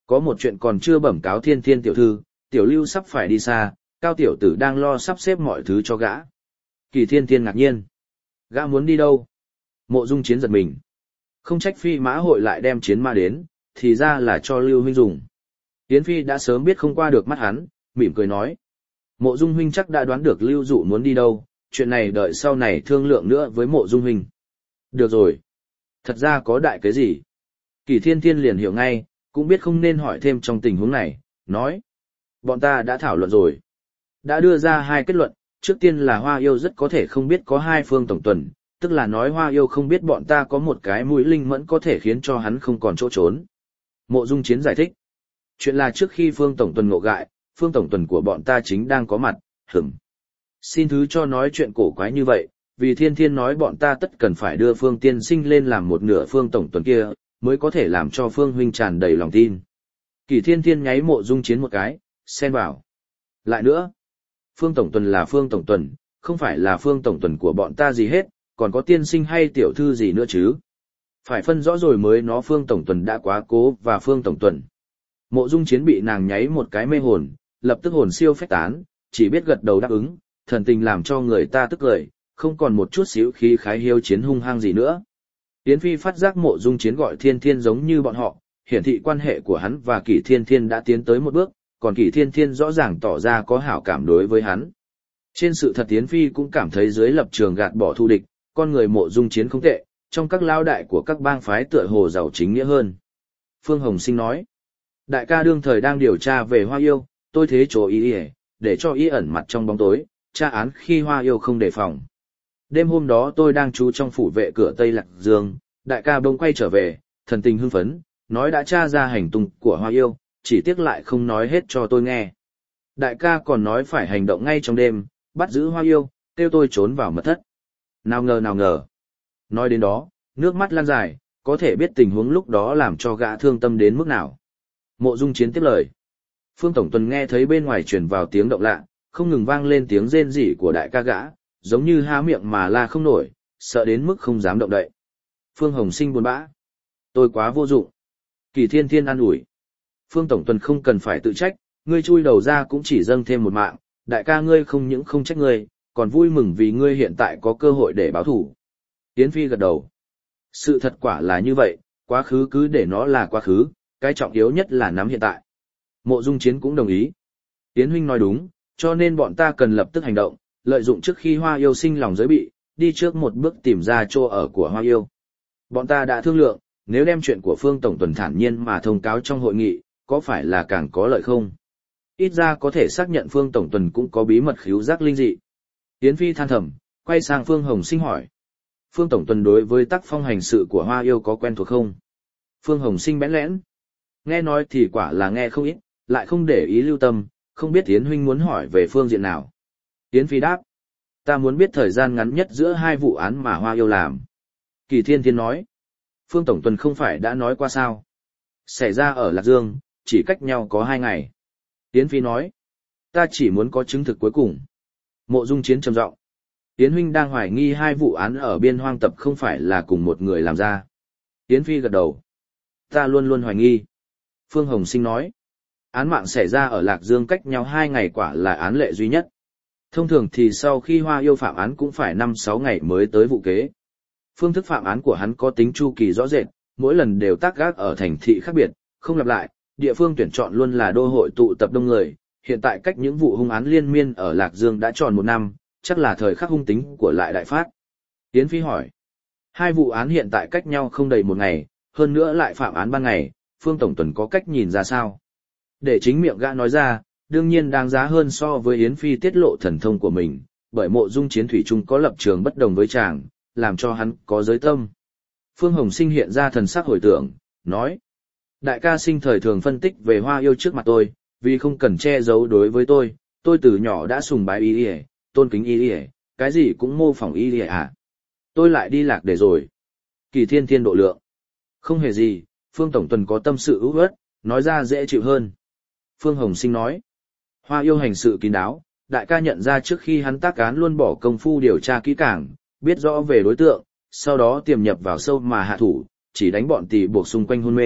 Có một chuyện còn chưa bẩm cáo Thiên Thiên tiểu thư, tiểu lưu sắp phải đi xa, Cao tiểu tử đang lo sắp xếp mọi thứ cho gã. Kỳ Thiên Thiên ngạc nhiên. Gã muốn đi đâu? Mộ Dung Chiến giật mình. Không trách phi mã hội lại đem chiến mã đến, thì ra là cho Lưu huynh dùng. Yến Phi đã sớm biết không qua được mắt hắn, mỉm cười nói. Mộ Dung huynh chắc đã đoán được Lưu Dụ muốn đi đâu, chuyện này đợi sau này thương lượng nữa với Mộ Dung huynh. Được rồi. Thật ra có đại cái gì? Kỳ Thiên Thiên liền hiểu ngay, cũng biết không nên hỏi thêm trong tình huống này, nói. Bọn ta đã thảo luận rồi. Đã đưa ra hai kết luận, trước tiên là Hoa Yêu rất có thể không biết có hai phương tổng tuần, tức là nói Hoa Yêu không biết bọn ta có một cái mũi linh mẫn có thể khiến cho hắn không còn chỗ trốn. Mộ Dung Chiến giải thích. Chuyện là trước khi phương tổng tuần ngộ gại, phương tổng tuần của bọn ta chính đang có mặt, hửng. Xin thứ cho nói chuyện cổ quái như vậy, vì Thiên Thiên nói bọn ta tất cần phải đưa phương tiên sinh lên làm một nửa phương tổng tuần kia, mới có thể làm cho phương huynh tràn đầy lòng tin. Kỳ Thiên Thiên nháy Mộ Dung Chiến một cái, xen vào. Lại nữa, phương tổng tuần là phương tổng tuần, không phải là phương tổng tuần của bọn ta gì hết, còn có tiên sinh hay tiểu thư gì nữa chứ. Phải phân rõ rồi mới nó phương tổng tuần đã quá cố và phương tổng tuần. Mộ Dung Chiến bị nàng nháy một cái mê hồn, lập tức hồn siêu phách tán, chỉ biết gật đầu đáp ứng, thần tình làm cho người ta tức cười, không còn một chút xíu khí khái hiếu chiến hung hăng gì nữa. Yến Phi phát giác Mộ Dung Chiến gọi Thiên Thiên giống như bọn họ, hiển thị quan hệ của hắn và Kỷ Thiên Thiên đã tiến tới một bước, còn Kỷ Thiên Thiên rõ ràng tỏ ra có hảo cảm đối với hắn. Trên sự thật Yến Phi cũng cảm thấy dưới lập trường gạt bỏ thù địch, con người Mộ Dung Chiến không tệ, trong các lao đại của các bang phái tựa hồ giàu chính nghĩa hơn. Phương Hồng Sinh nói, đại ca đương thời đang điều tra về Hoa Yêu, tôi thế chỗ ý ý, để cho ý ẩn mặt trong bóng tối, tra án khi Hoa Yêu không đề phòng. Đêm hôm đó tôi đang trú trong phủ vệ cửa Tây Lạc Dương, đại ca bỗng quay trở về, thần tình hưng phấn, nói đã tra ra hành tung của Hoa Yêu, chỉ tiếc lại không nói hết cho tôi nghe. Đại ca còn nói phải hành động ngay trong đêm, bắt giữ Hoa Yêu, kêu tôi trốn vào mật thất. Nào ngờ nào ngờ. Nói đến đó, nước mắt lan dài, có thể biết tình huống lúc đó làm cho gã thương tâm đến mức nào. Mộ Dung Chiến tiếp lời. Phương Tổng Tuần nghe thấy bên ngoài truyền vào tiếng động lạ, không ngừng vang lên tiếng rên rỉ của đại ca gã, giống như há miệng mà la không nổi, sợ đến mức không dám động đậy. Phương Hồng Sinh buồn bã. Tôi quá vô dụng. Kỳ Thiên Thiên an ủi. Phương Tổng Tuần không cần phải tự trách, ngươi chui đầu ra cũng chỉ dâng thêm một mạng, đại ca ngươi không những không trách ngươi, còn vui mừng vì ngươi hiện tại có cơ hội để báo thù. Yến Phi gật đầu. Sự thật quả là như vậy, quá khứ cứ để nó là quá khứ, cái trọng yếu nhất là nắm hiện tại. Mộ Dung Chiến cũng đồng ý. Yến huynh nói đúng, cho nên bọn ta cần lập tức hành động, lợi dụng trước khi Hoa Yêu sinh lòng giới bị, đi trước một bước tìm ra chỗ ở của Hoa Yêu. Bọn ta đã thương lượng, nếu đem chuyện của Phương Tổng Tuần thản nhiên mà thông cáo trong hội nghị, có phải là càng có lợi không? Ít ra có thể xác nhận Phương Tổng Tuần cũng có bí mật khứu giác linh dị. Yến Phi than thầm, quay sang Phương Hồng Sinh hỏi. Phương Tổng Tuần đối với tác phong hành sự của Hoa Yêu có quen thuộc không? Phương Hồng Sinh bẽn lẽn. Nghe nói thì quả là nghe không ít, lại không để ý lưu tâm, không biết Yến huynh muốn hỏi về phương diện nào. Yến Phi đáp. Ta muốn biết thời gian ngắn nhất giữa hai vụ án mà Hoa Yêu làm. Kỳ Thiên Thiên nói. Phương Tổng Tuần không phải đã nói qua sao? Xảy ra ở Lạc Dương, chỉ cách nhau có hai ngày. Yến Phi nói. Ta chỉ muốn có chứng thực cuối cùng. Mộ Dung Chiến trầm giọng. Yến huynh đang hoài nghi hai vụ án ở biên hoang tập không phải là cùng một người làm ra. Yến Phi gật đầu. Ta luôn luôn hoài nghi. Phương Hồng Sinh nói. Án mạng xảy ra ở Lạc Dương cách nhau hai ngày quả là án lệ duy nhất. Thông thường thì sau khi Hoa Yêu phạm án cũng phải năm sáu ngày mới tới vụ kế. Phương thức phạm án của hắn có tính chu kỳ rõ rệt, mỗi lần đều tác gác ở thành thị khác biệt, không lặp lại, địa phương tuyển chọn luôn là đô hội tụ tập đông người. Hiện tại cách những vụ hung án liên miên ở Lạc Dương đã tròn một năm, chắc là thời khắc hung tính của lại đại phát. Yến Phi hỏi. Hai vụ án hiện tại cách nhau không đầy một ngày, hơn nữa lại phạm án ban ngày, Phương Tổng Tuần có cách nhìn ra sao? Để chính miệng gã nói ra, đương nhiên đáng giá hơn so với Yến Phi tiết lộ thần thông của mình, bởi Mộ Dung Chiến thủy chung có lập trường bất đồng với chàng, làm cho hắn có giới tâm. Phương Hồng Sinh hiện ra thần sắc hồi tưởng, nói. Đại ca sinh thời thường phân tích về Hoa Yêu trước mặt tôi, vì không cần che giấu đối với tôi, tôi từ nhỏ đã sùng bái y y, tôn kính y y, cái gì cũng mô phỏng y y à. Tôi lại đi lạc để rồi. Kỳ Thiên Thiên độ lượng. Không hề gì, Phương Tổng Tuần có tâm sự ưu uất, nói ra dễ chịu hơn. Phương Hồng Sinh nói. Hoa Yêu hành sự kín đáo, đại ca nhận ra trước khi hắn tác án luôn bỏ công phu điều tra kỹ càng, biết rõ về đối tượng, sau đó tiềm nhập vào sâu mà hạ thủ, chỉ đánh bọn tỳ buộc xung quanh hôn mê,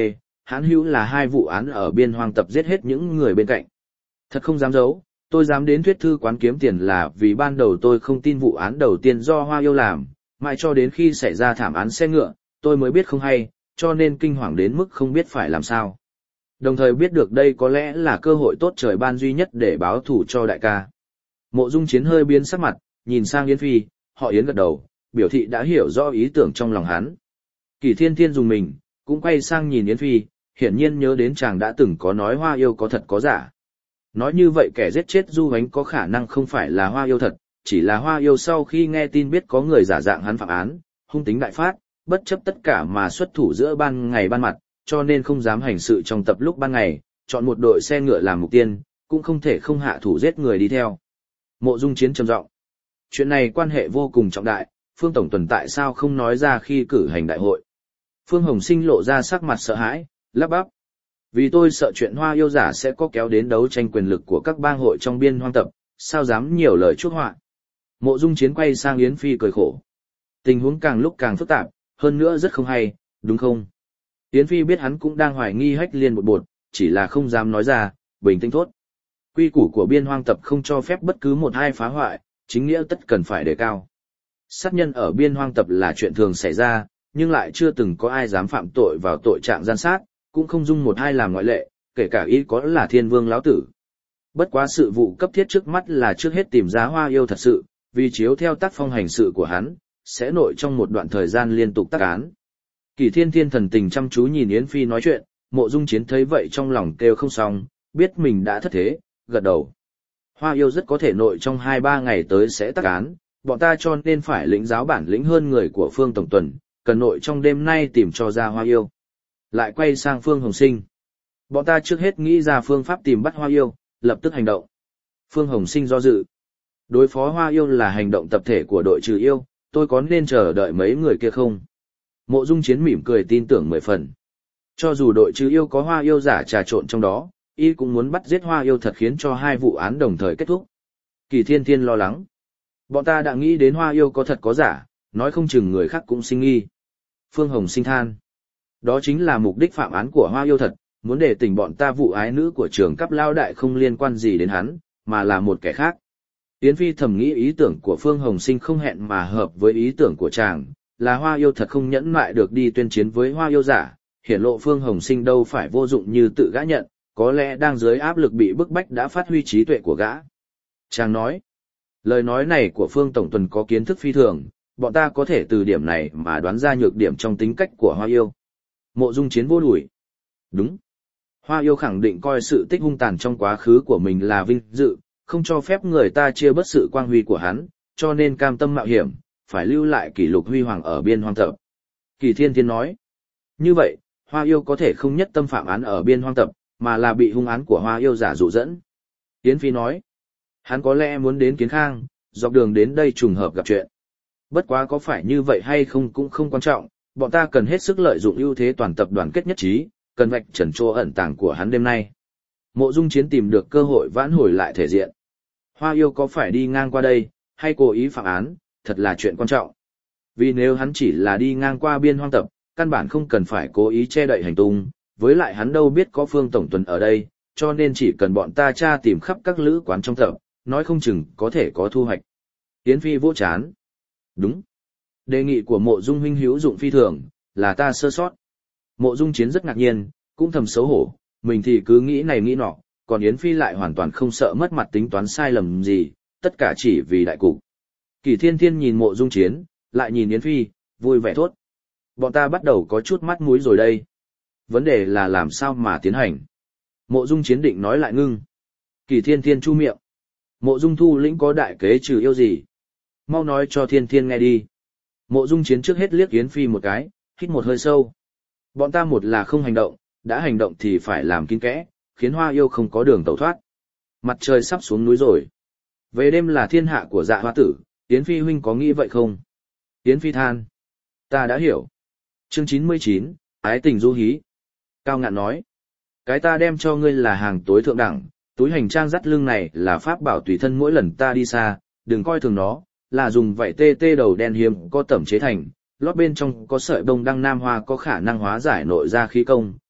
hãn hữu là hai vụ án ở biên hoang tập giết hết những người bên cạnh. Thật không dám giấu, tôi dám đến thuyết thư quán kiếm tiền là vì ban đầu tôi không tin vụ án đầu tiên do Hoa Yêu làm, mãi cho đến khi xảy ra thảm án xe ngựa, tôi mới biết không hay, cho nên kinh hoàng đến mức không biết phải làm sao. Đồng thời biết được đây có lẽ là cơ hội tốt trời ban duy nhất để báo thù cho đại ca. Mộ Dung Chiến hơi biến sắc mặt, nhìn sang Yến Phi, họ Yến gật đầu, biểu thị đã hiểu rõ ý tưởng trong lòng hắn. Kỷ Thiên Thiên dùng mình, cũng quay sang nhìn Yến Phi, hiển nhiên nhớ đến chàng đã từng có nói Hoa Yêu có thật có giả. Nói như vậy kẻ giết chết Du Hoánh có khả năng không phải là Hoa Yêu thật, chỉ là Hoa Yêu sau khi nghe tin biết có người giả dạng hắn phạm án, hung tính đại phát, bất chấp tất cả mà xuất thủ giữa ban ngày ban mặt, cho nên không dám hành sự trong tập lúc ban ngày, chọn một đội xe ngựa làm mục tiên, cũng không thể không hạ thủ giết người đi theo. Mộ Dung Chiến trầm giọng. Chuyện này quan hệ vô cùng trọng đại, Phương Tổng Tuần tại sao không nói ra khi cử hành đại hội? Phương Hồng Sinh lộ ra sắc mặt sợ hãi, lắp bắp. Vì tôi sợ chuyện Hoa Yêu giả sẽ có kéo đến đấu tranh quyền lực của các bang hội trong biên hoang tập, sao dám nhiều lời chuốc họa. Mộ Dung Chiến quay sang Yến Phi cười khổ. Tình huống càng lúc càng phức tạp, hơn nữa rất không hay, đúng không? Yến Phi biết hắn cũng đang hoài nghi hách liên bột bột, chỉ là không dám nói ra, bình tĩnh thốt. Quy củ của biên hoang tập không cho phép bất cứ một hai phá hoại, chính nghĩa tất cần phải đề cao. Sát nhân ở biên hoang tập là chuyện thường xảy ra, nhưng lại chưa từng có ai dám phạm tội vào tội trạng gian sát, cũng không dung một hai làm ngoại lệ, kể cả ý có là thiên vương lão tử. Bất quá sự vụ cấp thiết trước mắt là trước hết tìm ra Hoa Yêu thật sự, vì chiếu theo tác phong hành sự của hắn, sẽ nội trong một đoạn thời gian liên tục tác án. Kỷ Thiên Thiên thần tình chăm chú nhìn Yến Phi nói chuyện, Mộ Dung Chiến thấy vậy trong lòng kêu không xong, biết mình đã thất thế, gật đầu. Hoa Yêu rất có thể nội trong hai ba ngày tới sẽ tác án, bọn ta cho nên phải lĩnh giáo bản lĩnh hơn người của Phương Tổng Tuần, cần nội trong đêm nay tìm cho ra Hoa Yêu. Lại quay sang Phương Hồng Sinh. Bọn ta trước hết nghĩ ra phương pháp tìm bắt Hoa Yêu, lập tức hành động. Phương Hồng Sinh do dự. Đối phó Hoa Yêu là hành động tập thể của đội trừ yêu, tôi có nên chờ đợi mấy người kia không? Mộ Dung Chiến mỉm cười tin tưởng mười phần. Cho dù đội trừ yêu có Hoa Yêu giả trà trộn trong đó, y cũng muốn bắt giết Hoa Yêu thật khiến cho hai vụ án đồng thời kết thúc. Kỳ Thiên Thiên lo lắng. Bọn ta đã nghĩ đến Hoa Yêu có thật có giả, nói không chừng người khác cũng sinh nghi. Phương Hồng Sinh than. Đó chính là mục đích phạm án của Hoa Yêu thật, muốn để tỉnh bọn ta vụ ái nữ của trường cấp lao đại không liên quan gì đến hắn, mà là một kẻ khác. Yến Phi thầm nghĩ ý tưởng của Phương Hồng Sinh không hẹn mà hợp với ý tưởng của chàng, là Hoa Yêu thật không nhẫn nại được đi tuyên chiến với Hoa Yêu giả, hiển lộ Phương Hồng Sinh đâu phải vô dụng như tự gã nhận, có lẽ đang dưới áp lực bị bức bách đã phát huy trí tuệ của gã. Chàng nói, lời nói này của Phương Tổng Tuần có kiến thức phi thường, bọn ta có thể từ điểm này mà đoán ra nhược điểm trong tính cách của Hoa Yêu. Mộ Dung Chiến vô đuổi. Đúng. Hoa Yêu khẳng định coi sự tích hung tàn trong quá khứ của mình là vinh dự, không cho phép người ta chia bớt sự quang huy của hắn, cho nên cam tâm mạo hiểm, phải lưu lại kỷ lục huy hoàng ở biên hoang tập. Kỳ Thiên Thiên nói. Như vậy, Hoa Yêu có thể không nhất tâm phạm án ở biên hoang tập, mà là bị hung án của Hoa Yêu giả dụ dẫn. Yến Phi nói. Hắn có lẽ muốn đến Kiến Khang, dọc đường đến đây trùng hợp gặp chuyện. Bất quá có phải như vậy hay không cũng không quan trọng, bọn ta cần hết sức lợi dụng ưu thế toàn tập đoàn kết nhất trí, cần vạch trần chỗ ẩn tàng của hắn đêm nay. Mộ Dung Chiến tìm được cơ hội vãn hồi lại thể diện. Hoa Yêu có phải đi ngang qua đây, hay cố ý phạm án, thật là chuyện quan trọng. Vì nếu hắn chỉ là đi ngang qua biên hoang tập, căn bản không cần phải cố ý che đậy hành tung, với lại hắn đâu biết có Phương Tổng Tuần ở đây, cho nên chỉ cần bọn ta tra tìm khắp các lữ quán trong tập, nói không chừng có thể có thu hoạch. Yến Phi vỗ chán. Đúng. Đề nghị của Mộ Dung huynh hữu dụng phi thường, là ta sơ sót. Mộ Dung Chiến rất ngạc nhiên, cũng thầm xấu hổ, mình thì cứ nghĩ này nghĩ nọ, còn Yến Phi lại hoàn toàn không sợ mất mặt tính toán sai lầm gì, tất cả chỉ vì đại cục. Kỳ Thiên Thiên nhìn Mộ Dung Chiến, lại nhìn Yến Phi, vui vẻ thốt. Bọn ta bắt đầu có chút mắt mũi rồi đây. Vấn đề là làm sao mà tiến hành. Mộ Dung Chiến định nói lại ngưng. Kỳ Thiên Thiên chu miệng. Mộ Dung Thu lĩnh có đại kế trừ yêu gì? Mau nói cho Thiên Thiên nghe đi. Mộ Dung Chiến trước hết liếc Yến Phi một cái, hít một hơi sâu. Bọn ta một là không hành động, đã hành động thì phải làm kín kẽ, khiến Hoa Yêu không có đường tẩu thoát. Mặt trời sắp xuống núi rồi. Về đêm là thiên hạ của Dạ Hoa tử, Yến Phi huynh có nghĩ vậy không? Yến Phi than. Ta đã hiểu. Chương chín mươi chín, ái tình du hí. Cao Ngạn nói. Cái ta đem cho ngươi là hàng tối thượng đẳng, túi hành trang dắt lưng này là pháp bảo tùy thân mỗi lần ta đi xa, đừng coi thường nó, là dùng vảy tê tê đầu đen hiếm có tẩm chế thành, lót bên trong có sợi bông đăng nam hoa có khả năng hóa giải nội ra khí công,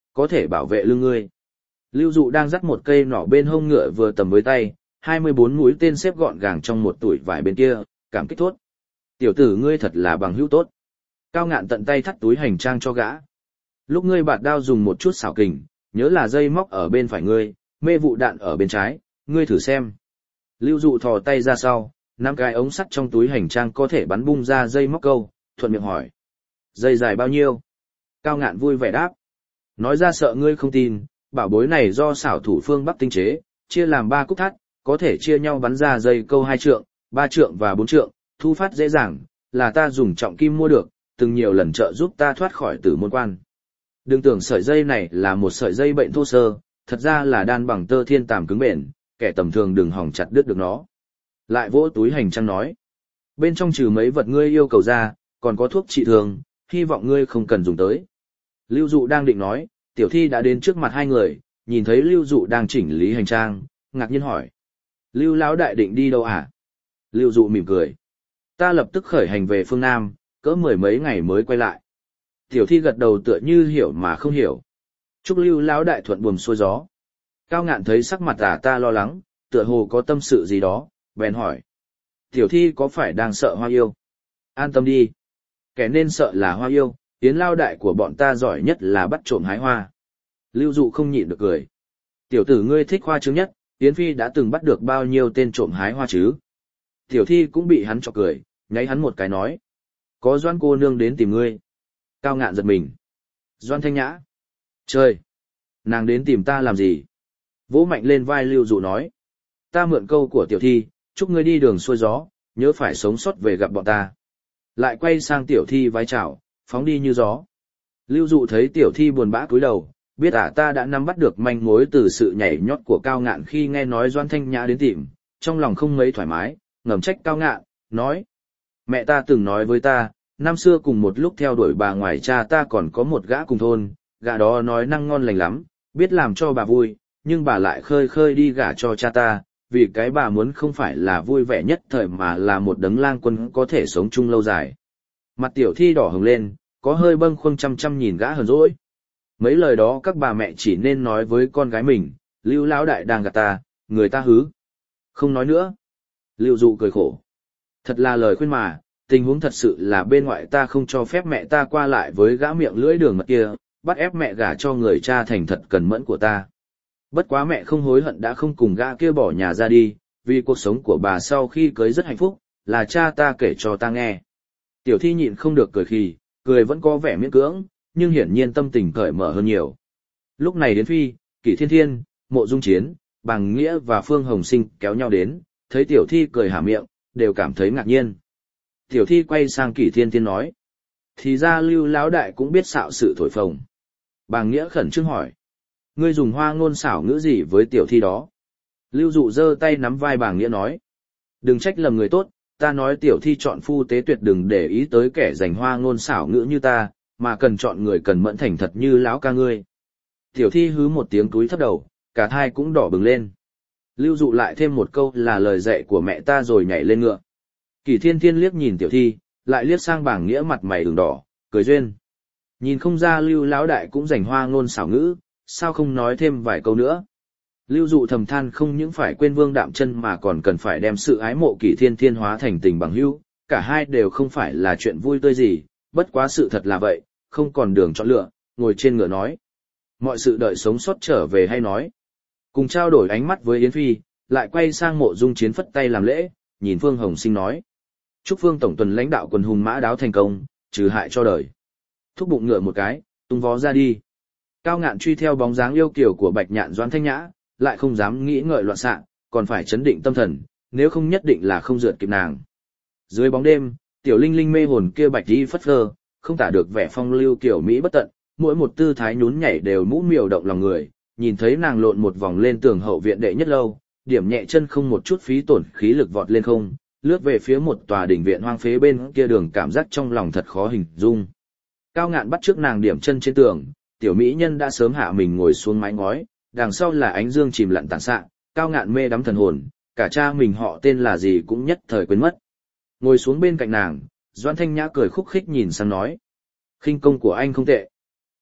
có thể bảo vệ lưng ngươi. Lưu Dụ đang dắt một cây nỏ bên hông ngựa vừa tầm với tay, hai mươi bốn mũi tên xếp gọn gàng trong một tuổi vải bên kia, cảm kích thốt. Tiểu tử ngươi thật là bằng hữu tốt. Cao Ngạn tận tay thắt túi hành trang cho gã. Lúc ngươi bạt đao dùng một chút xảo kình, nhớ là dây móc ở bên phải ngươi, mê vụ đạn ở bên trái, ngươi thử xem. Lưu Dụ thò tay ra sau, năm cái ống sắt trong túi hành trang có thể bắn bung ra dây móc câu, thuận miệng hỏi. Dây dài bao nhiêu? Cao Ngạn vui vẻ đáp. Nói ra sợ ngươi không tin, bảo bối này do xảo thủ phương Bắc tinh chế, chia làm ba cúc thắt, có thể chia nhau bắn ra dây câu hai trượng, ba trượng và bốn trượng, thu phát dễ dàng, là ta dùng trọng kim mua được, từng nhiều lần trợ giúp ta thoát khỏi tử môn quan. Đừng tưởng sợi dây này là một sợi dây bệnh thô sơ, thật ra là đan bằng tơ thiên tàm cứng bền, kẻ tầm thường đừng hỏng chặt đứt được nó. Lại vỗ túi hành trang nói. Bên trong trừ mấy vật ngươi yêu cầu ra, còn có thuốc trị thương, hy vọng ngươi không cần dùng tới. Lưu Dụ đang định nói, Tiểu Thi đã đến trước mặt hai người, nhìn thấy Lưu Dụ đang chỉnh lý hành trang, ngạc nhiên hỏi. Lưu Lão đại định đi đâu à? Lưu Dụ mỉm cười. Ta lập tức khởi hành về phương Nam, cỡ mười mấy ngày mới quay lại. Tiểu Thi gật đầu tựa như hiểu mà không hiểu. Chúc Lưu Lão đại thuận buồm xuôi gió. Cao Ngạn thấy sắc mặt ả ta lo lắng, tựa hồ có tâm sự gì đó, bèn hỏi. Tiểu Thi có phải đang sợ Hoa Yêu? An tâm đi. Kẻ nên sợ là Hoa Yêu, Yến Lao đại của bọn ta giỏi nhất là bắt trộm hái hoa. Lưu Dụ không nhịn được cười. Tiểu tử ngươi thích hoa trứng nhất, Yến Phi đã từng bắt được bao nhiêu tên trộm hái hoa chứ? Tiểu Thi cũng bị hắn chọc cười, nháy hắn một cái nói. Có Doan cô nương đến tìm ngươi. Cao Ngạn giật mình. Doan Thanh Nhã. Trời! Nàng đến tìm ta làm gì? Vỗ mạnh lên vai Lưu Dụ nói. Ta mượn câu của Tiểu Thi, chúc ngươi đi đường xuôi gió, nhớ phải sống sót về gặp bọn ta. Lại quay sang Tiểu Thi vái chào, phóng đi như gió. Lưu Dụ thấy Tiểu Thi buồn bã cúi đầu, biết ả ta đã nắm bắt được manh mối từ sự nhảy nhót của Cao Ngạn khi nghe nói Doan Thanh Nhã đến tìm, trong lòng không mấy thoải mái, ngầm trách Cao Ngạn, nói. Mẹ ta từng nói với ta, năm xưa cùng một lúc theo đuổi bà ngoài cha ta còn có một gã cùng thôn, gã đó nói năng ngon lành lắm, biết làm cho bà vui, nhưng bà lại khơi khơi đi gả cho cha ta, vì cái bà muốn không phải là vui vẻ nhất thời mà là một đấng lang quân có thể sống chung lâu dài. Mặt Tiểu Thi đỏ hừng lên, có hơi bâng khuâng chăm chăm nhìn gã hờn dỗi. Mấy lời đó các bà mẹ chỉ nên nói với con gái mình, Lưu Lão đại đang gạt ta, người ta hứ. Không nói nữa. Lưu Dụ cười khổ. Thật là lời khuyên mà, tình huống thật sự là bên ngoại ta không cho phép mẹ ta qua lại với gã miệng lưỡi đường mật kia, bắt ép mẹ gả cho người cha thành thật cần mẫn của ta. Bất quá mẹ không hối hận đã không cùng gã kia bỏ nhà ra đi, vì cuộc sống của bà sau khi cưới rất hạnh phúc, là cha ta kể cho ta nghe. Tiểu Thi nhịn không được cười khì, cười vẫn có vẻ miễn cưỡng, nhưng hiển nhiên tâm tình cởi mở hơn nhiều. Lúc này đến Phi, Kỷ Thiên Thiên, Mộ Dung Chiến, Bàng Nghĩa và Phương Hồng Sinh kéo nhau đến, thấy Tiểu Thi cười hả miệng, đều cảm thấy ngạc nhiên. Tiểu Thi quay sang Kỷ Thiên Thiên nói. Thì ra Lưu Lão đại cũng biết xạo sự thổi phồng. Bàng Nghĩa khẩn trương hỏi. Ngươi dùng hoa ngôn xảo ngữ gì với Tiểu Thi đó? Lưu Dụ giơ tay nắm vai Bàng Nghĩa nói. Đừng trách lầm người tốt, ta nói Tiểu Thi chọn phu tế tuyệt đừng để ý tới kẻ giành hoa ngôn xảo ngữ như ta, mà cần chọn người cần mẫn thành thật như lão ca ngươi. Tiểu Thi hứ một tiếng túi thấp đầu, cả thai cũng đỏ bừng lên. Lưu Dụ lại thêm một câu là lời dạy của mẹ ta rồi nhảy lên ngựa. Kỷ Thiên Thiên liếc nhìn Tiểu Thi, lại liếc sang Bàng Nghĩa mặt mày ửng đỏ, cười duyên. Nhìn không ra Lưu Lão đại cũng giành hoa ngôn xảo ngữ, sao không nói thêm vài câu nữa. Lưu Dụ thầm than không những phải quên Vương Đạm Chân mà còn cần phải đem sự ái mộ Kỷ Thiên Thiên hóa thành tình bằng hữu, cả hai đều không phải là chuyện vui tươi gì, bất quá sự thật là vậy, không còn đường chọn lựa, ngồi trên ngựa nói. Mọi sự đợi sống sót trở về hay nói. Cùng trao đổi ánh mắt với Yến Phi, lại quay sang Mộ Dung Chiến phất tay làm lễ, nhìn Phương Hồng Sinh nói. Chúc Phương tổng tuần lãnh đạo quần hùng mã đáo thành công, trừ hại cho đời. Thúc bụng ngựa một cái, tung vó ra đi. Cao Ngạn truy theo bóng dáng yêu kiều của Bạch Nhạn Doãn Thanh Nhã, lại không dám nghĩ ngợi loạn xạ, còn phải chấn định tâm thần, nếu không nhất định là không rượt kịp nàng. Dưới bóng đêm, tiểu linh linh mê hồn kia bạch đi phất phơ, không tả được vẻ phong lưu kiểu mỹ bất tận, mỗi một tư thái nhún nhảy đều mũ miều động lòng người, nhìn thấy nàng lộn một vòng lên tường hậu viện đệ nhất lâu, điểm nhẹ chân không một chút phí tổn khí lực vọt lên không, lướt về phía một tòa đỉnh viện hoang phế bên kia đường, cảm giác trong lòng thật khó hình dung. Cao Ngạn bắt trước nàng điểm chân trên tường, tiểu mỹ nhân đã sớm hạ mình ngồi xuống mái ngói, đằng sau là ánh dương chìm lặn tàn xạ, Cao Ngạn mê đắm thần hồn, cả cha mình họ tên là gì cũng nhất thời quên mất. Ngồi xuống bên cạnh nàng, Doãn Thanh Nhã cười khúc khích nhìn sang nói. Khinh công của anh không tệ.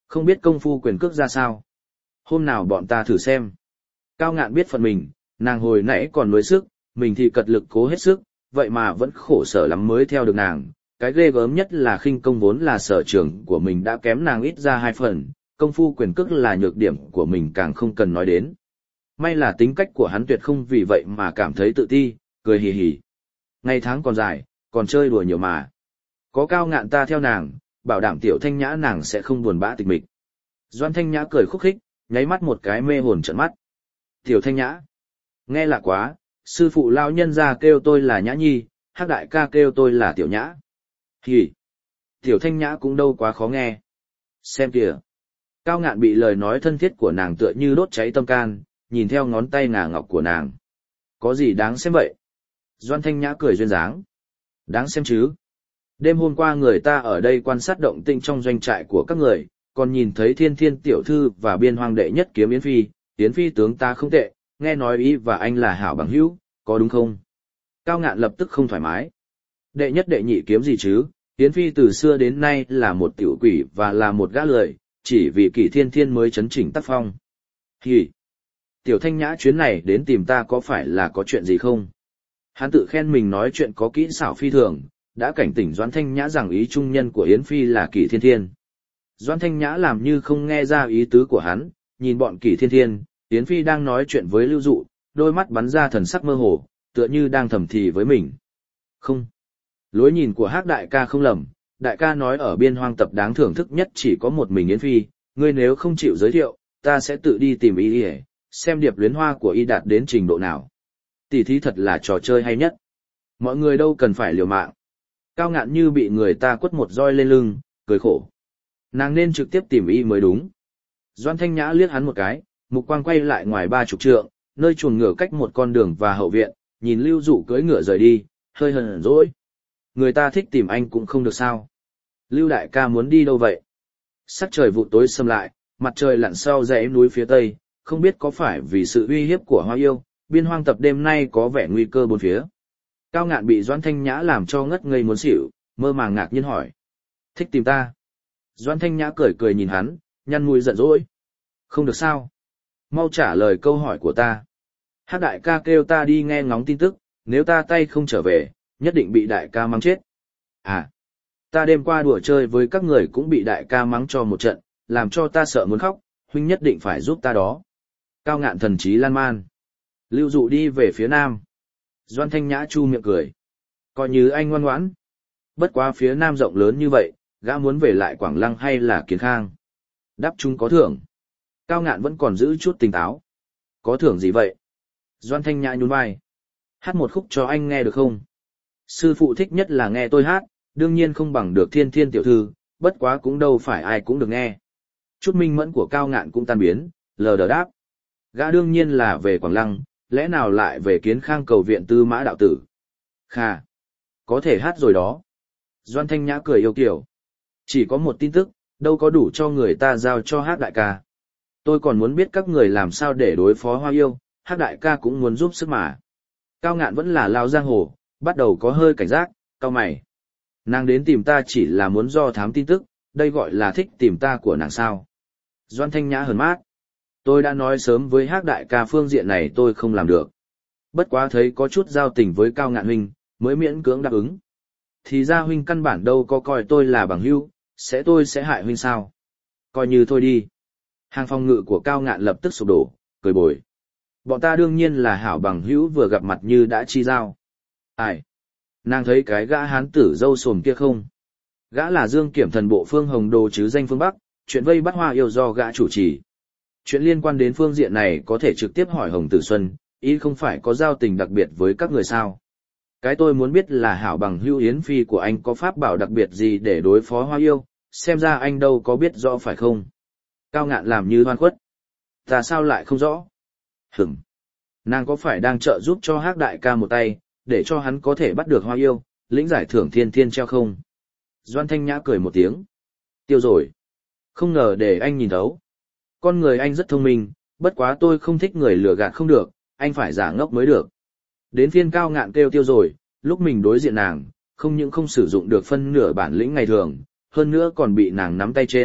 Không biết công phu quyền cước ra sao. Hôm nào bọn ta thử xem. Cao Ngạn biết phận mình, nàng hồi nãy còn nuối sức, mình thì cật lực cố hết sức, vậy mà vẫn khổ sở lắm mới theo được nàng. Cái ghê gớm nhất là khinh công vốn là sở trường của mình đã kém nàng ít ra hai phần, công phu quyền cước là nhược điểm của mình càng không cần nói đến. May là tính cách của hắn tuyệt không vì vậy mà cảm thấy tự ti, cười hì hì. Ngày tháng còn dài, còn chơi đùa nhiều mà. Có Cao Ngạn ta theo nàng, bảo đảm Tiểu Thanh Nhã nàng sẽ không buồn bã tịch mịch. Doan Thanh Nhã cười khúc khích, nháy mắt một cái mê hồn trợn mắt. Tiểu Thanh Nhã. Nghe lạ quá, sư phụ lao nhân ra kêu tôi là Nhã Nhi, Hắc đại ca kêu tôi là Tiểu Nhã. Hì. Tiểu Thanh Nhã cũng đâu quá khó nghe. Xem kìa. Cao Ngạn bị lời nói thân thiết của nàng tựa như đốt cháy tâm can, nhìn theo ngón tay ngà ngọc của nàng. Có gì đáng xem vậy? Doan Thanh Nhã cười duyên dáng. Đáng xem chứ. Đêm hôm qua người ta ở đây quan sát động tĩnh trong doanh trại của các người, còn nhìn thấy Thiên Thiên tiểu thư và biên hoang đệ nhất kiếm Yến Phi. Yến Phi tướng ta không tệ, nghe nói ý và anh là hảo bằng hữu, có đúng không? Cao Ngạn lập tức không thoải mái. Đệ nhất đệ nhị kiếm gì chứ? Yến Phi từ xưa đến nay là một tiểu quỷ và là một gã lười, chỉ vì Kỷ Thiên Thiên mới chấn chỉnh tác phong. Hì! Tiểu Thanh Nhã chuyến này đến tìm ta có phải là có chuyện gì không? Hắn tự khen mình nói chuyện có kỹ xảo phi thường, đã cảnh tỉnh Doãn Thanh Nhã rằng ý trung nhân của Yến Phi là Kỷ Thiên Thiên. Doãn Thanh Nhã làm như không nghe ra ý tứ của hắn, nhìn bọn Kỷ Thiên Thiên, Yến Phi đang nói chuyện với Lưu Dụ, đôi mắt bắn ra thần sắc mơ hồ, tựa như đang thầm thì với mình. Không. Lối nhìn của Hắc đại ca không lầm, đại ca nói ở biên hoang tập đáng thưởng thức nhất chỉ có một mình Yến Phi, ngươi nếu không chịu giới thiệu, ta sẽ tự đi tìm y đi, xem điệp luyến hoa của y đạt đến trình độ nào. Tỷ thí thật là trò chơi hay nhất. Mọi người đâu cần phải liều mạng. Cao Ngạn như bị người ta quất một roi lên lưng, cười khổ. Nàng nên trực tiếp tìm y mới đúng. Doan Thanh Nhã liếc hắn một cái, mục quang quay lại ngoài ba chục trượng, nơi chuồng ngựa cách một con đường và hậu viện, nhìn Lưu Dụ cưỡi ngựa rời đi, hơi hờn dỗi. Người ta thích tìm anh cũng không được sao. Lưu đại ca muốn đi đâu vậy? Sắc trời vụ tối sầm lại, mặt trời lặn sau dãy núi phía tây, không biết có phải vì sự uy hiếp của Hoa Yêu, biên hoang tập đêm nay có vẻ nguy cơ bốn phía. Cao Ngạn bị Doan Thanh Nhã làm cho ngất ngây muốn xỉu, mơ màng ngạc nhiên hỏi. Thích tìm ta? Doan Thanh Nhã cười cười nhìn hắn, nhăn mũi giận dỗi. Không được sao? Mau trả lời câu hỏi của ta. Hắc đại ca kêu ta đi nghe ngóng tin tức, nếu ta tay không trở về, nhất định bị đại ca mắng chết. À, ta đêm qua đùa chơi với các người cũng bị đại ca mắng cho một trận, làm cho ta sợ muốn khóc, huynh nhất định phải giúp ta đó. Cao Ngạn thần trí lan man. Lưu Dụ đi về phía nam. Doan Thanh Nhã chu miệng cười. Coi như anh ngoan ngoãn. Bất quá phía nam rộng lớn như vậy, gã muốn về lại Quảng Lăng hay là Kiến Khang? Đáp chúng có thưởng. Cao Ngạn vẫn còn giữ chút tỉnh táo. Có thưởng gì vậy? Doan Thanh Nhã nhún vai. Hát một khúc cho anh nghe được không? Sư phụ thích nhất là nghe tôi hát, đương nhiên không bằng được Thiên Thiên tiểu thư, bất quá cũng đâu phải ai cũng được nghe. Chút minh mẫn của Cao Ngạn cũng tan biến, lờ đờ đáp. Gã đương nhiên là về Quảng Lăng, lẽ nào lại về Kiến Khang cầu viện Tư Mã đạo tử? Khà, có thể hát rồi đó. Doan Thanh Nhã cười yêu kiều. Chỉ có một tin tức, đâu có đủ cho người ta giao cho Hát đại ca. Tôi còn muốn biết các người làm sao để đối phó Hoa Yêu, Hát đại ca cũng muốn giúp sức mà. Cao Ngạn vẫn là lao giang hồ, bắt đầu có hơi cảnh giác, cau mày. Nàng đến tìm ta chỉ là muốn do thám tin tức, đây gọi là thích tìm ta của nàng sao? Doan Thanh Nhã hờn mát. Tôi đã nói sớm với Hắc đại ca phương diện này tôi không làm được. Bất quá thấy có chút giao tình với Cao Ngạn huynh, mới miễn cưỡng đáp ứng. Thì ra huynh căn bản đâu có coi tôi là bằng hữu, sẽ tôi sẽ hại huynh sao? Coi như thôi đi. Hàng phòng ngự của Cao Ngạn lập tức sụp đổ, cười bồi. Bọn ta đương nhiên là hảo bằng hữu vừa gặp mặt như đã chi giao. Ai? Nàng thấy cái gã hán tử râu sồm kia không? Gã là Dương Kiểm thần bộ Phương Hồng Đồ chứ danh phương Bắc, chuyện vây bắt Hoa Yêu do gã chủ trì. Chuyện liên quan đến phương diện này có thể trực tiếp hỏi Hồng Tử Xuân, ý không phải có giao tình đặc biệt với các người sao. Cái tôi muốn biết là hảo bằng hữu Yến Phi của anh có pháp bảo đặc biệt gì để đối phó Hoa Yêu, xem ra anh đâu có biết rõ phải không. Cao Ngạn làm như hoan khuất. Ta sao lại không rõ? Hửm. Nàng có phải đang trợ giúp cho Hắc đại ca một tay, để cho hắn có thể bắt được Hoa Yêu, lĩnh giải thưởng thiên thiên treo không? Doan Thanh Nhã cười một tiếng. Tiêu rồi. Không ngờ để anh nhìn thấu. Con người anh rất thông minh, bất quá tôi không thích người lừa gạt không được, anh phải giả ngốc mới được. Đến phiên Cao Ngạn kêu tiêu rồi, lúc mình đối diện nàng, không những không sử dụng được phân nửa bản lĩnh ngày thường, hơn nữa còn bị nàng nắm tay trên,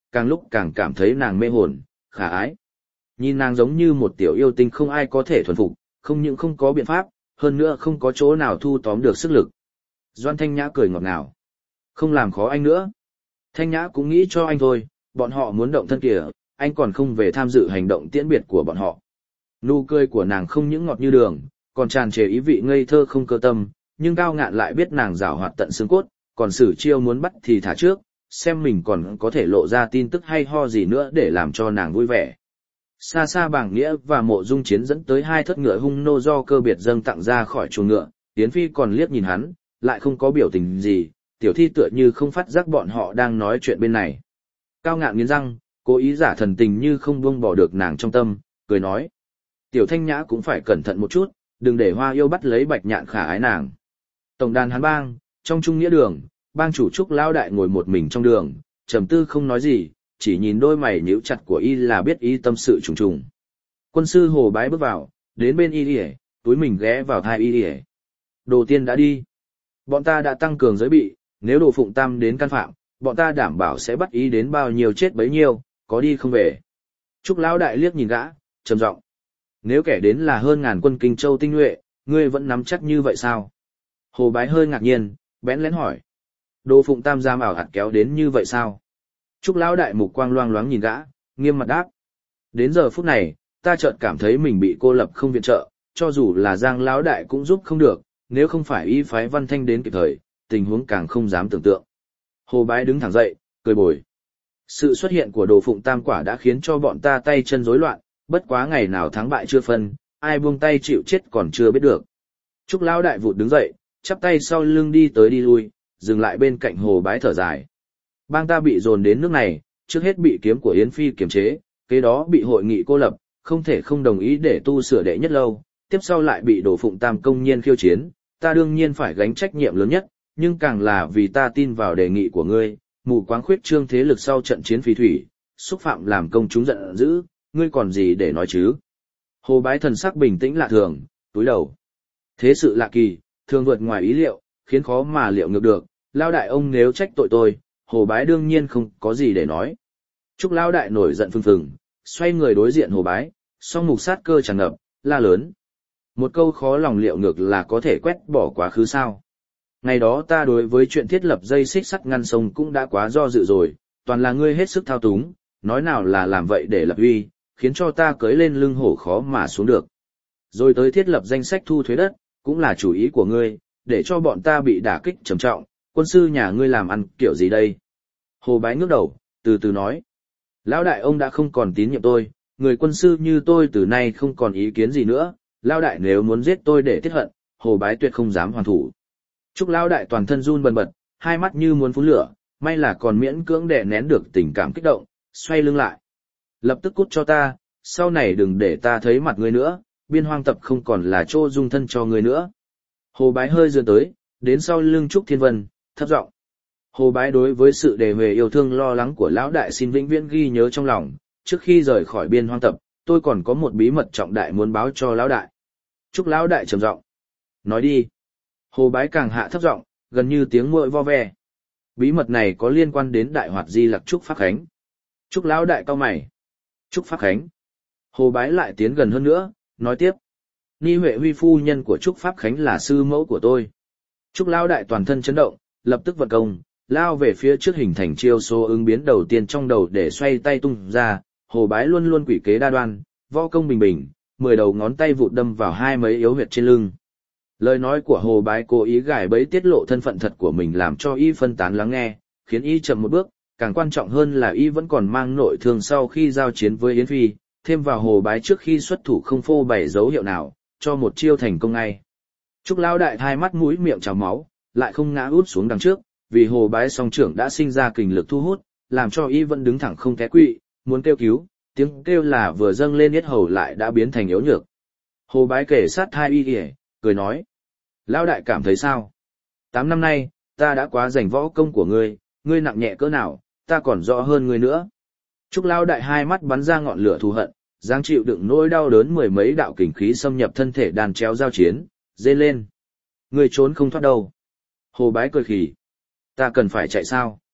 càng lúc càng cảm thấy nàng mê hồn, khả ái. Nhìn nàng giống như một tiểu yêu tinh không ai có thể thuần phục, không những không có biện pháp, hơn nữa không có chỗ nào thu tóm được sức lực. Doan Thanh Nhã cười ngọt ngào. Không làm khó anh nữa. Thanh Nhã cũng nghĩ cho anh thôi, bọn họ muốn động thân kìa, anh còn không về tham dự hành động tiễn biệt của bọn họ. Nụ cười của nàng không những ngọt như đường, còn tràn trề ý vị ngây thơ không cơ tâm, nhưng Cao Ngạn lại biết nàng giảo hoạt tận xương cốt, còn Sử Chiêu muốn bắt thì thả trước, xem mình còn có thể lộ ra tin tức hay ho gì nữa để làm cho nàng vui vẻ. Xa xa Bảng Nghĩa và Mộ Dung Chiến dẫn tới hai thất ngựa hung nô do cơ biệt dâng tặng ra khỏi chuồng ngựa, Yến Phi còn liếc nhìn hắn, lại không có biểu tình gì, tiểu thi tựa như không phát giác bọn họ đang nói chuyện bên này. Cao Ngạn nghiến răng, cố ý giả thần tình như không buông bỏ được nàng trong tâm, cười nói. Tiểu Thanh Nhã cũng phải cẩn thận một chút, đừng để Hoa Yêu bắt lấy Bạch Nhạn khả ái nàng. Tổng đàn Hán Bang, trong trung nghĩa đường, bang chủ Trúc Lão Đại ngồi một mình trong đường, trầm tư không nói gì, chỉ nhìn đôi mày nhíu chặt của y là biết y tâm sự trùng trùng. Quân sư Hồ Bái bước vào, đến bên y ỉa, túi mình ghé vào thai y ỉa. Đồ tiên đã đi. Bọn ta đã tăng cường giới bị, nếu Đồ Phụng Tam đến can phạm, bọn ta đảm bảo sẽ bắt y đến bao nhiêu chết bấy nhiêu, có đi không về. Trúc Lão Đại liếc nhìn gã, trầm giọng. Nếu kẻ đến là hơn ngàn quân Kinh Châu tinh nhuệ, ngươi vẫn nắm chắc như vậy sao? Hồ Bái hơi ngạc nhiên, bẽn lén hỏi. Đồ Phụng Tam dám ảo hạt kéo đến như vậy sao? Trúc Lão Đại mục quang loang loáng nhìn gã, nghiêm mặt đáp. Đến giờ phút này, ta chợt cảm thấy mình bị cô lập không viện trợ, cho dù là Giang Lão Đại cũng giúp không được, nếu không phải y phái Văn Thanh đến kịp thời, tình huống càng không dám tưởng tượng. Hồ Bái đứng thẳng dậy, cười bồi. Sự xuất hiện của Đồ Phụng Tam quả đã khiến cho bọn ta tay chân rối loạn, bất quá ngày nào thắng bại chưa phân, ai buông tay chịu chết còn chưa biết được. Trúc Lão Đại vụt đứng dậy, chắp tay sau lưng đi tới đi lui, dừng lại bên cạnh Hồ Bái thở dài. Bang ta bị dồn đến nước này, trước hết bị kiếm của Yến Phi kiềm chế, kế đó bị hội nghị cô lập, không thể không đồng ý để tu sửa đệ nhất lâu, tiếp sau lại bị Đồ Phụng Tam công nhiên khiêu chiến, ta đương nhiên phải gánh trách nhiệm lớn nhất, nhưng càng là vì ta tin vào đề nghị của ngươi, mù quáng khuyết trương thế lực sau trận chiến phí thủy, xúc phạm làm công chúng giận dữ, ngươi còn gì để nói chứ? Hồ Bái thần sắc bình tĩnh lạ thường, túi đầu. Thế sự lạ kỳ, thường vượt ngoài ý liệu, khiến khó mà liệu ngược được, Lao Đại ông nếu trách tội tôi, Hồ Bái đương nhiên không có gì để nói. Trúc Lao Đại nổi giận phừng phừng, xoay người đối diện Hồ Bái, song mục sát cơ tràn ngập, la lớn. Một câu khó lòng liệu ngược là có thể quét bỏ quá khứ sao. Ngày đó ta đối với chuyện thiết lập dây xích sắt ngăn sông cũng đã quá do dự rồi, toàn là ngươi hết sức thao túng, nói nào là làm vậy để lập uy, khiến cho ta cưỡi lên lưng hổ khó mà xuống được. Rồi tới thiết lập danh sách thu thuế đất, cũng là chủ ý của ngươi, để cho bọn ta bị đả kích trầm trọng, quân sư nhà ngươi làm ăn kiểu gì đây? Hồ Bái ngước đầu, từ từ nói. Lão Đại ông đã không còn tín nhiệm tôi, người quân sư như tôi từ nay không còn ý kiến gì nữa, Lão Đại nếu muốn giết tôi để tiết hận, Hồ Bái tuyệt không dám hoàn thủ. Trúc Lão Đại toàn thân run bần bật, hai mắt như muốn phun lửa, may là còn miễn cưỡng đè nén được tình cảm kích động, xoay lưng lại. Lập tức cút cho ta, sau này đừng để ta thấy mặt ngươi nữa, biên hoang tập không còn là chỗ dung thân cho ngươi nữa. Hồ Bái hơi dựa tới, đến sau lưng Trúc Thiên Vân, thấp giọng. Hồ Bái đối với sự đề huề yêu thương lo lắng của Lão Đại xin vĩnh viễn ghi nhớ trong lòng, trước khi rời khỏi biên hoang tập, tôi còn có một bí mật trọng đại muốn báo cho Lão Đại. Trúc Lão Đại trầm giọng. Nói đi. Hồ Bái càng hạ thấp giọng, gần như tiếng muội vo ve. Bí mật này có liên quan đến Đại Hoạt Di Lặc Trúc Pháp Khánh. Trúc Lão Đại cau mày. Trúc Pháp Khánh. Hồ Bái lại tiến gần hơn nữa, nói tiếp. Ni Huệ Huy phu nhân của Trúc Pháp Khánh là sư mẫu của tôi. Trúc Lão Đại toàn thân chấn động, lập tức vận công, lao về phía trước hình thành chiêu số ứng biến đầu tiên trong đầu để xoay tay tung ra. Hồ Bái luôn luôn quỷ kế đa đoan, võ công bình bình, mười đầu ngón tay vụt đâm vào hai mấy yếu huyệt trên lưng. Lời nói của Hồ Bái cố ý gài bẫy tiết lộ thân phận thật của mình làm cho y phân tán lắng nghe, khiến y chậm một bước, càng quan trọng hơn là y vẫn còn mang nội thương sau khi giao chiến với Yến Phi, thêm vào Hồ Bái trước khi xuất thủ không phô bày dấu hiệu nào, cho một chiêu thành công ngay. Trúc Lão Đại hai mắt mũi miệng trào máu, lại không ngã út xuống đằng trước, vì Hồ Bái song trưởng đã sinh ra kình lực thu hút, làm cho y vẫn đứng thẳng không té quỵ, muốn kêu cứu, tiếng kêu là vừa dâng lên yết hầu lại đã biến thành yếu nhược. Hồ Bái kể sát thai y kìa, cười nói. Lão Đại cảm thấy sao? Tám năm nay, ta đã quá giành võ công của ngươi, ngươi nặng nhẹ cỡ nào, ta còn rõ hơn ngươi nữa. Trúc Lão Đại hai mắt bắn ra ngọn lửa thù hận, giang chịu đựng nỗi đau đớn mười mấy đạo kình khí xâm nhập thân thể đàn chéo giao chiến, rên lên. Ngươi trốn không thoát đâu. Hồ Bái cười khỉ. Ta cần phải chạy sao?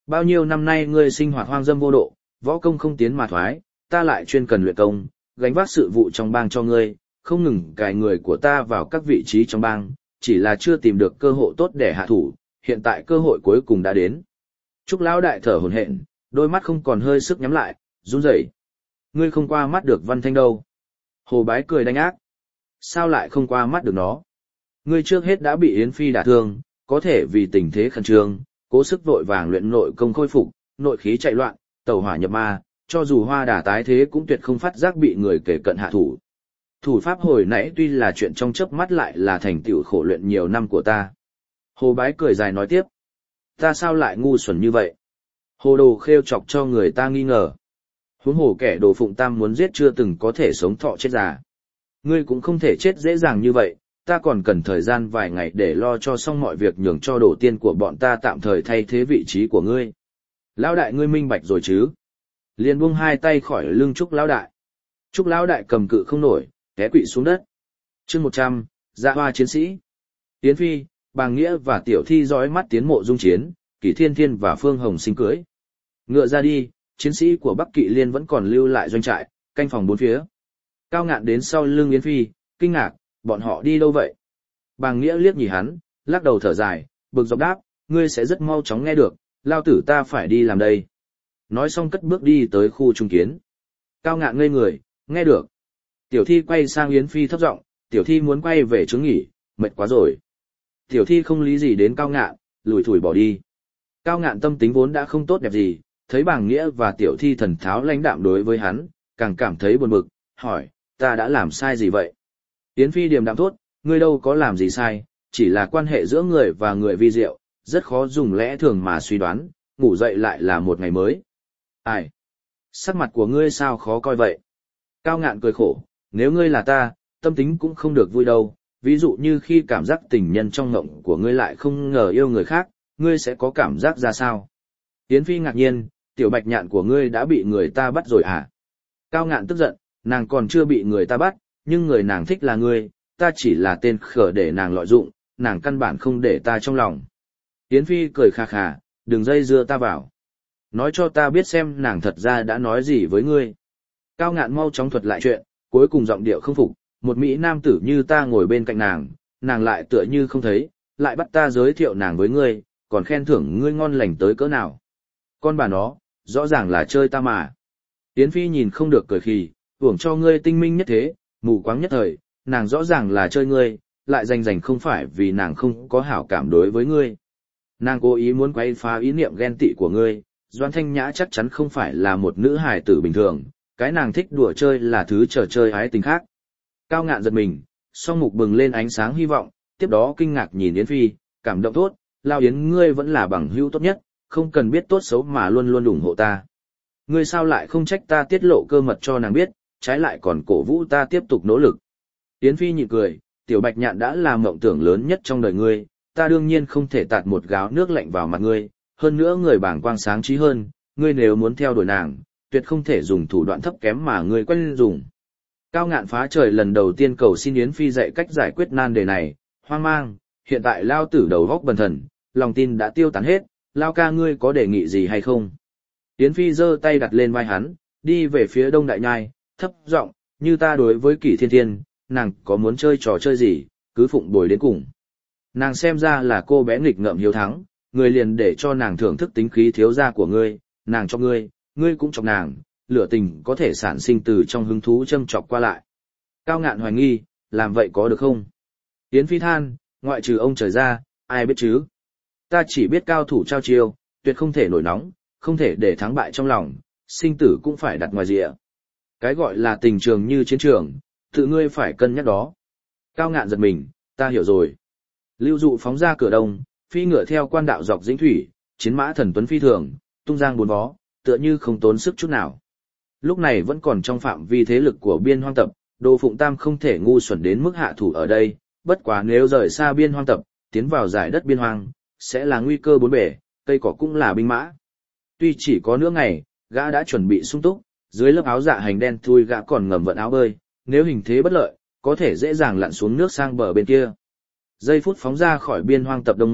Bao nhiêu năm nay ngươi sinh hoạt hoang dâm vô độ, võ công không tiến mà thoái, ta lại chuyên cần luyện công, gánh vác sự vụ trong bang cho ngươi, không ngừng cài người của ta vào các vị trí trong bang, chỉ là chưa tìm được cơ hội tốt để hạ thủ, hiện tại cơ hội cuối cùng đã đến. Trúc lão đại thở hổn hển, đôi mắt không còn hơi sức nhắm lại, run rẩy. Ngươi không qua mắt được Văn Thanh đâu. Hồ Bái cười đanh ác. Sao lại không qua mắt được nó? Ngươi trước hết đã bị Yến Phi đả thương, có thể vì tình thế khẩn trương, cố sức vội vàng luyện nội công khôi phục, nội khí chạy loạn, tẩu hỏa nhập ma, cho dù hoa đả tái thế cũng tuyệt không phát giác bị người kể cận hạ thủ. Thủ pháp hồi nãy tuy là chuyện trong chớp mắt lại là thành tựu khổ luyện nhiều năm của ta. Hồ Bái cười dài nói tiếp. Ta sao lại ngu xuẩn như vậy? Hồ đồ khêu chọc cho người ta nghi ngờ. Huống hồ kẻ đồ phụng tam muốn giết chưa từng có thể sống thọ chết già. Ngươi cũng không thể chết dễ dàng như vậy, ta còn cần thời gian vài ngày để lo cho xong mọi việc nhường cho đồ tiên của bọn ta tạm thời thay thế vị trí của ngươi. Lão đại ngươi minh bạch rồi chứ? Liền buông hai tay khỏi lưng Trúc lão đại. Trúc lão đại cầm cự không nổi, té quỵ xuống đất. Chương một trăm, Dạ Hoa chiến sĩ. Yến Phi, Bàng Nghĩa và Tiểu Thi dõi mắt tiến mộ dung chiến, Kỷ Thiên Thiên và Phương Hồng Sinh cưới. Ngựa ra đi, chiến sĩ của Bắc Kỵ Liên vẫn còn lưu lại doanh trại, canh phòng bốn phía. Cao Ngạn đến sau lưng Yến Phi, kinh ngạc, bọn họ đi đâu vậy? Bàng Nghĩa liếc nhìn hắn, lắc đầu thở dài, bực dọc đáp, ngươi sẽ rất mau chóng nghe được, lao tử ta phải đi làm đây. Nói xong cất bước đi tới khu trung kiến. Cao Ngạn ngây người, nghe được. Tiểu Thi quay sang Yến Phi thấp giọng, Tiểu Thi muốn quay về trướng nghỉ, mệt quá rồi. Tiểu Thi không lý gì đến Cao Ngạn, lủi thủi bỏ đi. Cao Ngạn tâm tính vốn đã không tốt đẹp gì, thấy Bàng Nghĩa và Tiểu Thi thần tháo lãnh đạm đối với hắn, càng cảm thấy buồn bực, hỏi, ta đã làm sai gì vậy? Yến Phi điềm đạm thốt, ngươi đâu có làm gì sai, chỉ là quan hệ giữa người và người vi diệu, rất khó dùng lẽ thường mà suy đoán, ngủ dậy lại là một ngày mới. Ai? Sắc mặt của ngươi sao khó coi vậy? Cao Ngạn cười khổ, nếu ngươi là ta, tâm tính cũng không được vui đâu, ví dụ như khi cảm giác tình nhân trong ngộng của ngươi lại không ngờ yêu người khác, ngươi sẽ có cảm giác ra sao? Yến Phi ngạc nhiên, tiểu bạch nhạn của ngươi đã bị người ta bắt rồi hả? Cao Ngạn tức giận, nàng còn chưa bị người ta bắt, nhưng người nàng thích là ngươi, ta chỉ là tên khở để nàng lợi dụng, nàng căn bản không để ta trong lòng. Yến Phi cười khà khà, đừng dây dưa ta vào. Nói cho ta biết xem nàng thật ra đã nói gì với ngươi. Cao Ngạn mau chóng thuật lại chuyện, cuối cùng giọng điệu không phục, một mỹ nam tử như ta ngồi bên cạnh nàng, nàng lại tựa như không thấy, lại bắt ta giới thiệu nàng với ngươi, còn khen thưởng ngươi ngon lành tới cỡ nào. Con bà nó, rõ ràng là chơi ta mà. Yến Phi nhìn không được cười khì, hưởng cho ngươi tinh minh nhất thế, mù quáng nhất thời, nàng rõ ràng là chơi ngươi, lại rành rành không phải vì nàng không có hảo cảm đối với ngươi. Nàng cố ý muốn quay phá ý niệm ghen tị của ngươi, Doãn Thanh Nhã chắc chắn không phải là một nữ hài tử bình thường, cái nàng thích đùa chơi là thứ trò chơi ái tình khác. Cao Ngạn giật mình, song mục bừng lên ánh sáng hy vọng, tiếp đó kinh ngạc nhìn Yến Phi, cảm động tốt, lao Yến ngươi vẫn là bằng hữu tốt nhất, không cần biết tốt xấu mà luôn luôn ủng hộ ta. Ngươi sao lại không trách ta tiết lộ cơ mật cho nàng biết, trái lại còn cổ vũ ta tiếp tục nỗ lực. Yến Phi nhịn cười, tiểu bạch nhạn đã là mộng tưởng lớn nhất trong đời ngươi, ta đương nhiên không thể tạt một gáo nước lạnh vào mặt ngươi, hơn nữa người bảng quang sáng trí hơn, ngươi nếu muốn theo đuổi nàng, tuyệt không thể dùng thủ đoạn thấp kém mà ngươi quen dùng. Cao Ngạn phá trời lần đầu tiên cầu xin Yến Phi dạy cách giải quyết nan đề này, hoang mang, hiện tại lao tử đầu góc bần thần, lòng tin đã tiêu tán hết, lao ca ngươi có đề nghị gì hay không? Yến Phi giơ tay đặt lên vai hắn, đi về phía đông đại nhai, thấp giọng, như ta đối với Kỷ Thiên Thiên, nàng có muốn chơi trò chơi gì, cứ phụng bồi đến cùng. Nàng xem ra là cô bé nghịch ngợm hiếu thắng, người liền để cho nàng thưởng thức tính khí thiếu gia của ngươi, nàng cho ngươi, ngươi cũng chọc nàng, lửa tình có thể sản sinh từ trong hứng thú châm chọc qua lại. Cao Ngạn hoài nghi, làm vậy có được không? Yến Phi than, ngoại trừ ông trời ra, ai biết chứ? Ta chỉ biết cao thủ trao chiêu, tuyệt không thể nổi nóng, không thể để thắng bại trong lòng, sinh tử cũng phải đặt ngoài rìa. Cái gọi là tình trường như chiến trường, tự ngươi phải cân nhắc đó. Cao Ngạn giật mình, ta hiểu rồi. Lưu Dụ phóng ra cửa đông, phi ngựa theo quan đạo dọc dĩnh thủy, chiến mã thần tuấn phi thường, tung giang bốn vó, tựa như không tốn sức chút nào. Lúc này vẫn còn trong phạm vi thế lực của biên hoang tập, Đồ Phụng Tam không thể ngu xuẩn đến mức hạ thủ ở đây, bất quá nếu rời xa biên hoang tập, tiến vào giải đất biên hoang, sẽ là nguy cơ bốn bể, cây cỏ cũng là binh mã. Tuy chỉ có nửa ngày, gã đã chuẩn bị sung túc, dưới lớp áo dạ hành đen thui gã còn ngầm vận áo bơi, nếu hình thế bất lợi, có thể dễ dàng lặn xuống nước sang bờ bên kia. Giây phút phóng ra khỏi biên hoang tập đông môn,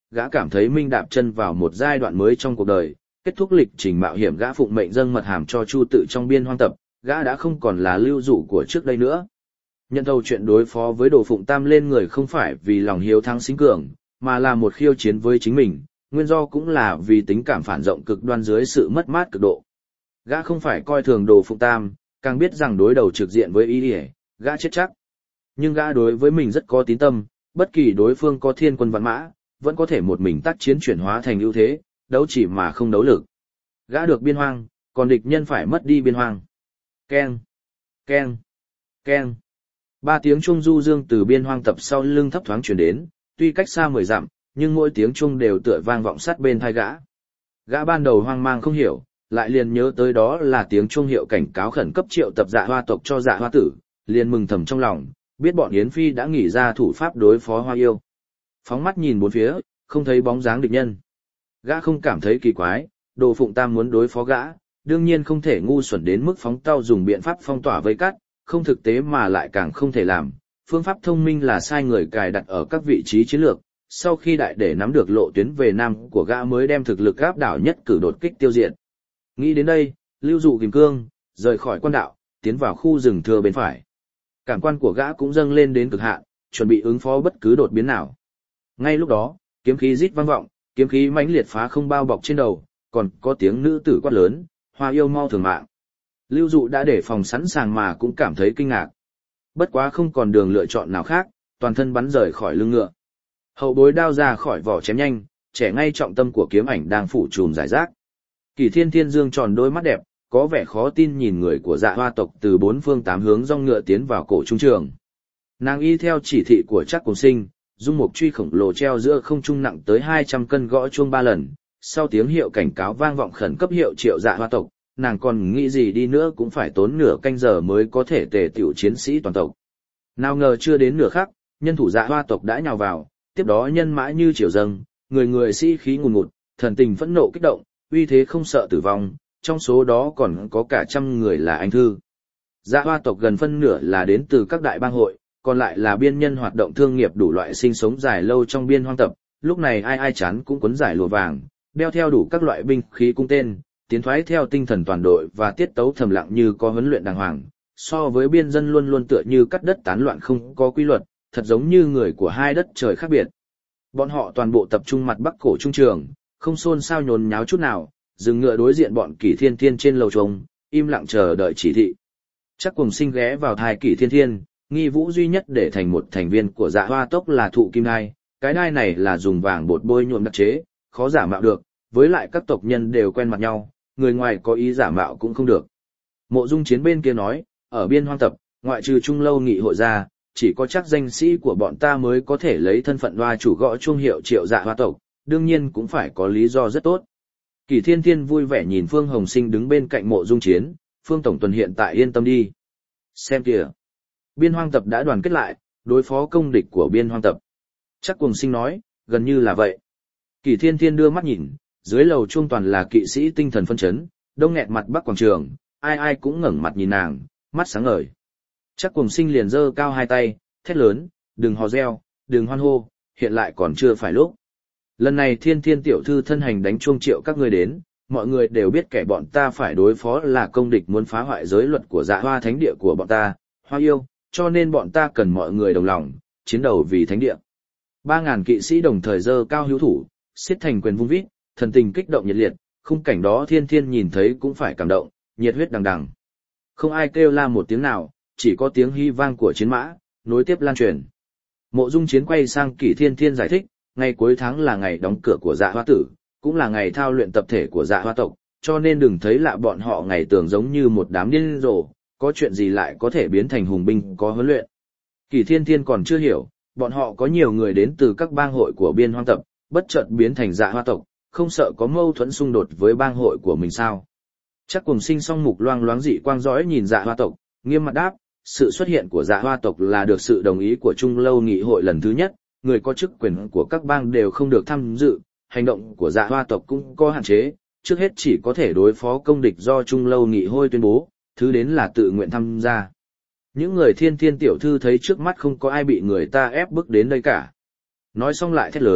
gã cảm thấy mình đạp chân vào một giai đoạn mới trong cuộc đời, kết thúc lịch trình mạo hiểm gã phụng mệnh dâng mật hàm cho Chu Tự trong biên hoang tập, gã đã không còn là Lưu Dụ của trước đây nữa. Nhận thầu chuyện đối phó với Đồ Phụng Tam lên người không phải vì lòng hiếu thắng sinh cường, mà là một khiêu chiến với chính mình, nguyên do cũng là vì tính cảm phản rộng cực đoan dưới sự mất mát cực độ. Gã không phải coi thường Đồ Phụng Tam, càng biết rằng đối đầu trực diện với ý ỉa, gã chết chắc. Nhưng gã đối với mình rất có tín tâm, bất kỳ đối phương có thiên quân vạn mã, vẫn có thể một mình tác chiến chuyển hóa thành ưu thế, đấu chỉ mà không đấu lực. Gã được biên hoang, còn địch nhân phải mất đi biên hoang. Keng, keng, keng. Ba tiếng chuông du dương từ biên hoang tập sau lưng thấp thoáng truyền đến, tuy cách xa mười dặm, nhưng mỗi tiếng chuông đều tựa vang vọng sát bên tai gã. Gã ban đầu hoang mang không hiểu, lại liền nhớ tới đó là tiếng chuông hiệu cảnh cáo khẩn cấp triệu tập Dạ Hoa tộc cho Dạ Hoa tử, liền mừng thầm trong lòng, biết bọn Yến Phi đã nghĩ ra thủ pháp đối phó Hoa Yêu. Phóng mắt nhìn bốn phía, không thấy bóng dáng địch nhân. Gã không cảm thấy kỳ quái, Đồ Phụng Tam muốn đối phó gã, đương nhiên không thể ngu xuẩn đến mức phóng tao dùng biện pháp phong tỏa vây cắt, không thực tế mà lại càng không thể làm. Phương pháp thông minh là sai người cài đặt ở các vị trí chiến lược, sau khi đại để nắm được lộ tuyến về nam của gã mới đem thực lực áp đảo nhất cử đột kích tiêu diệt. Nghĩ đến đây, Lưu Dụ kìm cương, rời khỏi quan đạo, tiến vào khu rừng thưa bên phải. Cảm quan của gã cũng dâng lên đến cực hạn, chuẩn bị ứng phó bất cứ đột biến nào. Ngay lúc đó, kiếm khí rít vang vọng, kiếm khí mãnh liệt phá không bao bọc trên đầu, còn có tiếng nữ tử quát lớn, Hoa Yêu mau thường mạng. Lưu Dụ đã để phòng sẵn sàng mà cũng cảm thấy kinh ngạc. Bất quá không còn đường lựa chọn nào khác, toàn thân bắn rời khỏi lưng ngựa. Hậu bối đao ra khỏi vỏ chém nhanh, trẻ ngay trọng tâm của kiếm ảnh đang phủ trùm giải rác. Kỳ Thiên Thiên dương tròn đôi mắt đẹp, có vẻ khó tin nhìn người của Dạ Hoa tộc từ bốn phương tám hướng rong ngựa tiến vào cổ trung trường. Nàng y theo chỉ thị của Trác Cùng Sinh, dung mục truy khổng lồ treo giữa không trung nặng tới hai trăm cân gõ chuông ba lần, sau tiếng hiệu cảnh cáo vang vọng khẩn cấp hiệu triệu Dạ Hoa tộc, nàng còn nghĩ gì đi nữa cũng phải tốn nửa canh giờ mới có thể tề tiểu chiến sĩ toàn tộc. Nào ngờ chưa đến nửa khắc, nhân thủ Dạ Hoa tộc đã nhào vào, tiếp đó nhân mã như triều dâng, người người sĩ khí ngùn ngụt, thần tình phẫn nộ kích động, uy thế không sợ tử vong, trong số đó còn có cả trăm người là anh thư. Dạ Hoa tộc gần phân nửa là đến từ các đại bang hội, còn lại là biên nhân hoạt động thương nghiệp đủ loại sinh sống dài lâu trong biên hoang tập, lúc này ai ai chán cũng quấn giải lụa vàng, đeo theo đủ các loại binh khí cung tên, tiến thoái theo tinh thần toàn đội và tiết tấu thầm lặng như có huấn luyện đàng hoàng, so với biên dân luôn luôn tựa như cắt đất tán loạn không có quy luật, thật giống như người của hai đất trời khác biệt. Bọn họ toàn bộ tập trung mặt bắc cổ trung trường, không xôn xao nhốn nháo chút nào, dừng ngựa đối diện bọn Kỷ Thiên Thiên trên lầu trống, im lặng chờ đợi chỉ thị. Chắc Cùng Sinh ghé vào thai Kỷ Thiên Thiên, nghi vũ duy nhất để thành một thành viên của Dạ Hoa tộc là thụ kim đai, cái đai này là dùng vàng bột bôi nhuộm đặc chế, khó giả mạo được, với lại các tộc nhân đều quen mặt nhau, người ngoài có ý giả mạo cũng không được. Mộ Dung Chiến bên kia nói, ở biên hoang tập, ngoại trừ Trung Lâu nghị hội ra, chỉ có chắc danh sĩ của bọn ta mới có thể lấy thân phận hoa chủ gõ chuông hiệu triệu Dạ Hoa tộc, đương nhiên cũng phải có lý do rất tốt. Kỷ Thiên Thiên vui vẻ nhìn Phương Hồng Sinh đứng bên cạnh Mộ Dung Chiến, Phương Tổng Tuần hiện tại yên tâm đi. Xem kìa, biên hoang tập đã đoàn kết lại, đối phó công địch của biên hoang tập. Chắc Cùng Sinh nói, gần như là vậy. Kỷ Thiên Thiên đưa mắt nhìn, dưới lầu chuông toàn là kỵ sĩ tinh thần phân chấn, đông nghẹt mặt bắc quảng trường, ai ai cũng ngẩng mặt nhìn nàng, mắt sáng ngời. Chắc Cùng Sinh liền giơ cao hai tay, thét lớn, đừng hò reo, đừng hoan hô, hiện lại còn chưa phải lúc. Lần này Thiên Thiên tiểu thư thân hành đánh chuông triệu các ngươi đến, mọi người đều biết kẻ bọn ta phải đối phó là công địch muốn phá hoại giới luật của Dạ Hoa thánh địa của bọn ta, Hoa Yêu, cho nên bọn ta cần mọi người đồng lòng, chiến đầu vì thánh địa. Ba ngàn kỵ sĩ đồng thời giơ cao hữu thủ, xiết thành quyền vung vít, thần tình kích động nhiệt liệt, khung cảnh đó Thiên Thiên nhìn thấy cũng phải cảm động, nhiệt huyết đằng đằng. Không ai kêu la một tiếng nào, chỉ có tiếng hy vang của chiến mã, nối tiếp lan truyền. Mộ Dung Chiến quay sang Kỷ Thiên Thiên giải thích, ngày cuối tháng là ngày đóng cửa của Dạ Hoa tử, cũng là ngày thao luyện tập thể của Dạ Hoa tộc, cho nên đừng thấy lạ bọn họ ngày tưởng giống như một đám điên rồ, có chuyện gì lại có thể biến thành hùng binh có huấn luyện. Kỷ Thiên Thiên còn chưa hiểu, bọn họ có nhiều người đến từ các bang hội của biên hoang tập, bất chợt biến thành Dạ Hoa tộc, không sợ có mâu thuẫn xung đột với bang hội của mình sao? Chắc Cùng Sinh song mục loang loáng dị quang dõi nhìn Dạ Hoa tộc, nghiêm mặt đáp, sự xuất hiện của Dạ Hoa tộc là được sự đồng ý của Trung Lâu nghị hội lần thứ nhất, người có chức quyền của các bang đều không được tham dự, hành động của Dạ Hoa tộc cũng có hạn chế, trước hết chỉ có thể đối phó công địch do Trung Lâu nghị hội tuyên bố, thứ đến là tự nguyện tham gia. Những người Thiên Thiên tiểu thư thấy trước mắt không có ai bị người ta ép bức đến đây cả. Nói xong lại thét lớn,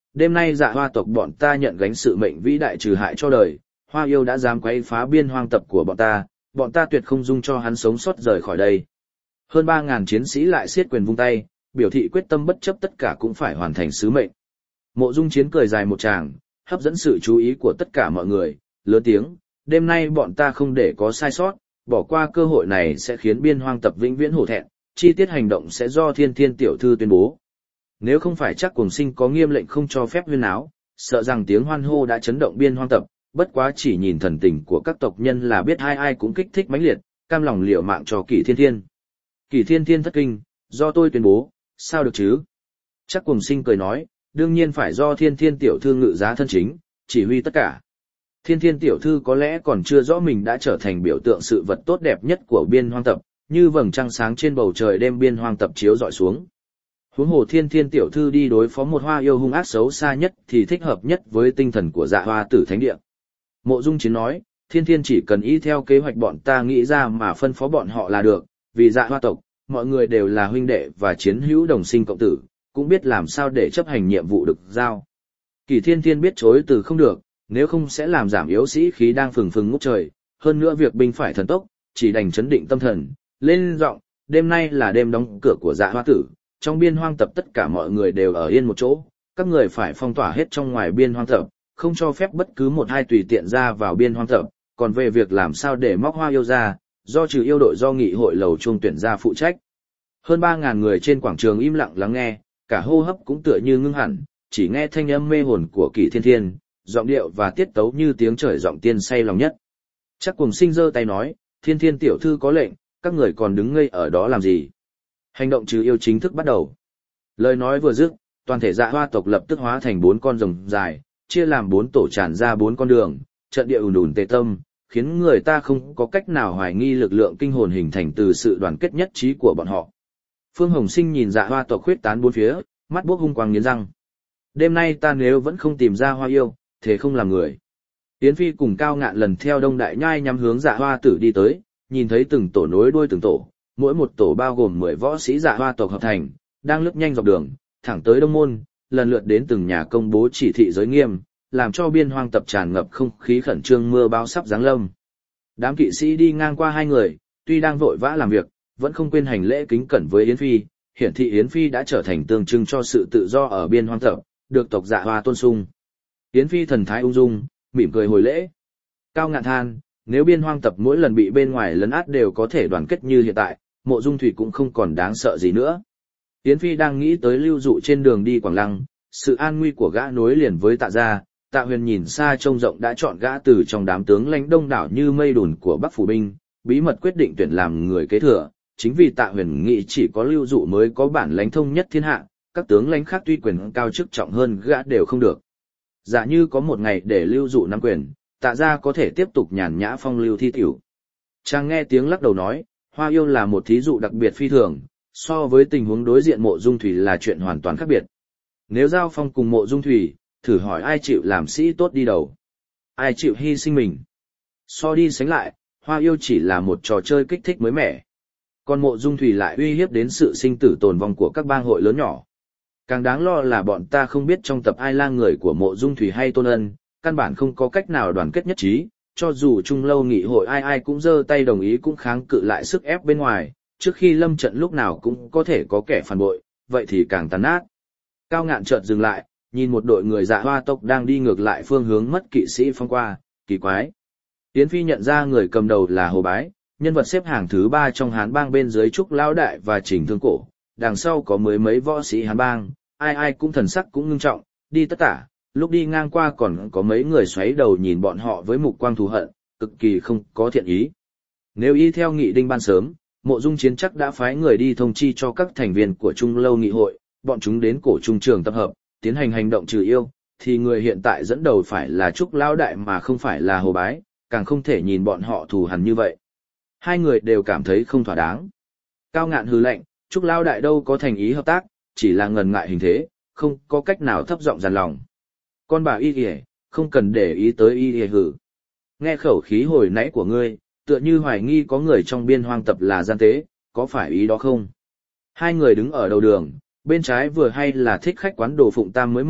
đêm nay Dạ Hoa tộc bọn ta nhận gánh sự mệnh vĩ đại trừ hại cho đời, Hoa yêu đã dám quấy phá biên hoang tập của bọn ta, bọn ta tuyệt không dung cho hắn sống sót rời khỏi đây. Hơn ba ngàn chiến sĩ lại siết quyền vung tay, biểu thị quyết tâm bất chấp tất cả cũng phải hoàn thành sứ mệnh. Mộ Dung Chiến cười dài một tràng, hấp dẫn sự chú ý của tất cả mọi người, lớn tiếng, đêm nay bọn ta không để có sai sót, bỏ qua cơ hội này sẽ khiến biên hoang tập vĩnh viễn hổ thẹn, chi tiết hành động sẽ do Thiên Thiên tiểu thư tuyên bố. Nếu không phải chắc Cuồng Sinh có nghiêm lệnh không cho phép huyên náo, sợ rằng tiếng hoan hô đã chấn động biên hoang tập, bất quá chỉ nhìn thần tình của các tộc nhân là biết ai ai cũng kích thích mãnh liệt, cam lòng liều mạng cho Kỷ Thiên Thiên. Kỷ Thiên Thiên thất kinh, do tôi tuyên bố, sao được chứ? Chắc Cuồng Sinh cười nói, đương nhiên phải do Thiên Thiên tiểu thư ngự giá thân chính, chỉ huy tất cả. Thiên Thiên tiểu thư có lẽ còn chưa rõ mình đã trở thành biểu tượng sự vật tốt đẹp nhất của biên hoang tập, như vầng trăng sáng trên bầu trời đêm biên hoang tập chiếu rọi xuống. Huống hồ Thiên Thiên tiểu thư đi đối phó một Hoa yêu hung ác xấu xa nhất thì thích hợp nhất với tinh thần của Dạ Hoa Tử Thánh Địa. Mộ Dung Chiến nói, Thiên Thiên chỉ cần y theo kế hoạch bọn ta nghĩ ra mà phân phó bọn họ là được, vì Dạ Hoa tộc, mọi người đều là huynh đệ và chiến hữu đồng sinh cộng tử, cũng biết làm sao để chấp hành nhiệm vụ được giao. Kỷ Thiên Thiên biết chối từ không được, nếu không sẽ làm giảm yếu sĩ khí đang phừng phừng ngút trời, hơn nữa việc binh phải thần tốc, chỉ đành chấn định tâm thần, lên giọng, đêm nay là đêm đóng cửa của Dạ Hoa Tử, trong biên hoang tập tất cả mọi người đều ở yên một chỗ, các người phải phong tỏa hết trong ngoài biên hoang tập, không cho phép bất cứ một hai tùy tiện ra vào biên hoang tập, còn về việc làm sao để móc Hoa yêu ra, do trừ yêu đội do nghị hội lầu chuông tuyển ra phụ trách. Hơn ba ngàn người trên quảng trường im lặng lắng nghe, cả hô hấp cũng tựa như ngưng hẳn, chỉ nghe thanh âm mê hồn của Kỷ Thiên Thiên, giọng điệu và tiết tấu như tiếng trời giọng tiên say lòng nhất. Chắc Cuồng Sinh giơ tay nói, Thiên Thiên tiểu thư có lệnh, các người còn đứng ngây ở đó làm gì? Hành động trừ yêu chính thức bắt đầu. Lời nói vừa dứt, toàn thể Dạ Hoa tộc lập tức hóa thành bốn con rồng dài, chia làm bốn tổ tràn ra bốn con đường, trận địa ùn ùn tề tâm, khiến người ta không có cách nào hoài nghi lực lượng kinh hồn hình thành từ sự đoàn kết nhất trí của bọn họ. Phương Hồng Sinh nhìn Dạ Hoa tộc khuyết tán bốn phía, mắt buốc hung quang nghiến răng. Đêm nay ta nếu vẫn không tìm ra Hoa yêu, thế không làm người. Yến Phi cùng Cao Ngạn lần theo Đông Đại Nhai nhắm hướng Dạ Hoa Tử đi tới, nhìn thấy từng tổ nối đuôi từng tổ, mỗi một tổ bao gồm mười võ sĩ Dạ Hoa tộc hợp thành, đang lướt nhanh dọc đường, thẳng tới Đông Môn, lần lượt đến từng nhà công bố chỉ thị giới nghiêm, làm cho biên hoang tập tràn ngập không khí khẩn trương mưa bão sắp giáng lâm. Đám kỵ sĩ đi ngang qua hai người, tuy đang vội vã làm việc, vẫn không quên hành lễ kính cẩn với Yến Phi, hiển thị Yến Phi đã trở thành tượng trưng cho sự tự do ở biên hoang tập, được tộc Dạ Hoa tôn sùng. Yến Phi thần thái ung dung, mỉm cười hồi lễ. Cao Ngạn than, nếu biên hoang tập mỗi lần bị bên ngoài lấn át đều có thể đoàn kết như hiện tại, Mộ Dung Thủy cũng không còn đáng sợ gì nữa. Yến Phi đang nghĩ tới lưu dụ trên đường đi Quảng Lăng, sự an nguy của gã nối liền với Tạ gia. Tạ Huyền nhìn xa trông rộng đã chọn gã từ trong đám tướng lãnh đông đảo như mây đùn của Bắc phủ binh, bí mật quyết định tuyển làm người kế thừa. Chính vì Tạ Huyền nghĩ chỉ có lưu dụ mới có bản lãnh thông nhất thiên hạ, các tướng lãnh khác tuy quyền cao chức trọng hơn gã đều không được. Giả như có một ngày để lưu dụ nắm quyền, Tạ gia có thể tiếp tục nhàn nhã phong lưu thi tiểu. Chàng nghe tiếng lắc đầu nói, Hoa yêu là một thí dụ đặc biệt phi thường, so với tình huống đối diện Mộ Dung Thủy là chuyện hoàn toàn khác biệt. Nếu giao phong cùng Mộ Dung Thủy, thử hỏi ai chịu làm sĩ tốt đi đầu? Ai chịu hy sinh mình? So đi sánh lại, Hoa yêu chỉ là một trò chơi kích thích mới mẻ. Còn Mộ Dung Thủy lại uy hiếp đến sự sinh tử tồn vong của các bang hội lớn nhỏ. Càng đáng lo là bọn ta không biết trong tập ai lang người của Mộ Dung Thủy hay Tôn Ân, căn bản không có cách nào đoàn kết nhất trí, cho dù Trung Lâu nghị hội ai ai cũng giơ tay đồng ý cũng kháng cự lại sức ép bên ngoài, trước khi lâm trận lúc nào cũng có thể có kẻ phản bội, vậy thì càng tàn nát. Cao Ngạn chợt dừng lại, nhìn một đội người Dạ Hoa tộc đang đi ngược lại phương hướng mất kỵ sĩ phong qua, kỳ quái. Yến Phi nhận ra người cầm đầu là Hồ Bái, nhân vật xếp hàng thứ ba trong Hán bang bên dưới Trúc Lão Đại và Trình Thương Cổ, đằng sau có mười mấy võ sĩ Hán bang, ai ai cũng thần sắc cũng ngưng trọng, đi tất tả, lúc đi ngang qua còn có mấy người xoáy đầu nhìn bọn họ với mục quang thù hận, cực kỳ không có thiện ý. Nếu y theo nghị định ban sớm, Mộ Dung Chiến chắc đã phái người đi thông chi cho các thành viên của Trung Lâu nghị hội, bọn chúng đến cổ trung trường tập hợp, tiến hành hành động trừ yêu, thì người hiện tại dẫn đầu phải là Trúc Lão Đại mà không phải là Hồ Bái, càng không thể nhìn bọn họ thù hằn như vậy. Hai người đều cảm thấy không thỏa đáng. Cao Ngạn hừ lạnh, Trúc Lão Đại đâu có thành ý hợp tác, chỉ là ngần ngại hình thế, không có cách nào thấp giọng dàn lòng. Con bà y kìa, không cần để ý tới y kìa hử. Nghe khẩu khí hồi nãy của ngươi, tựa như hoài nghi có người trong biên hoang tập là gian tế, có phải ý đó không? Hai người đứng ở đầu đường, bên trái vừa hay là thích khách quán đồ Phụng Tam mới mở,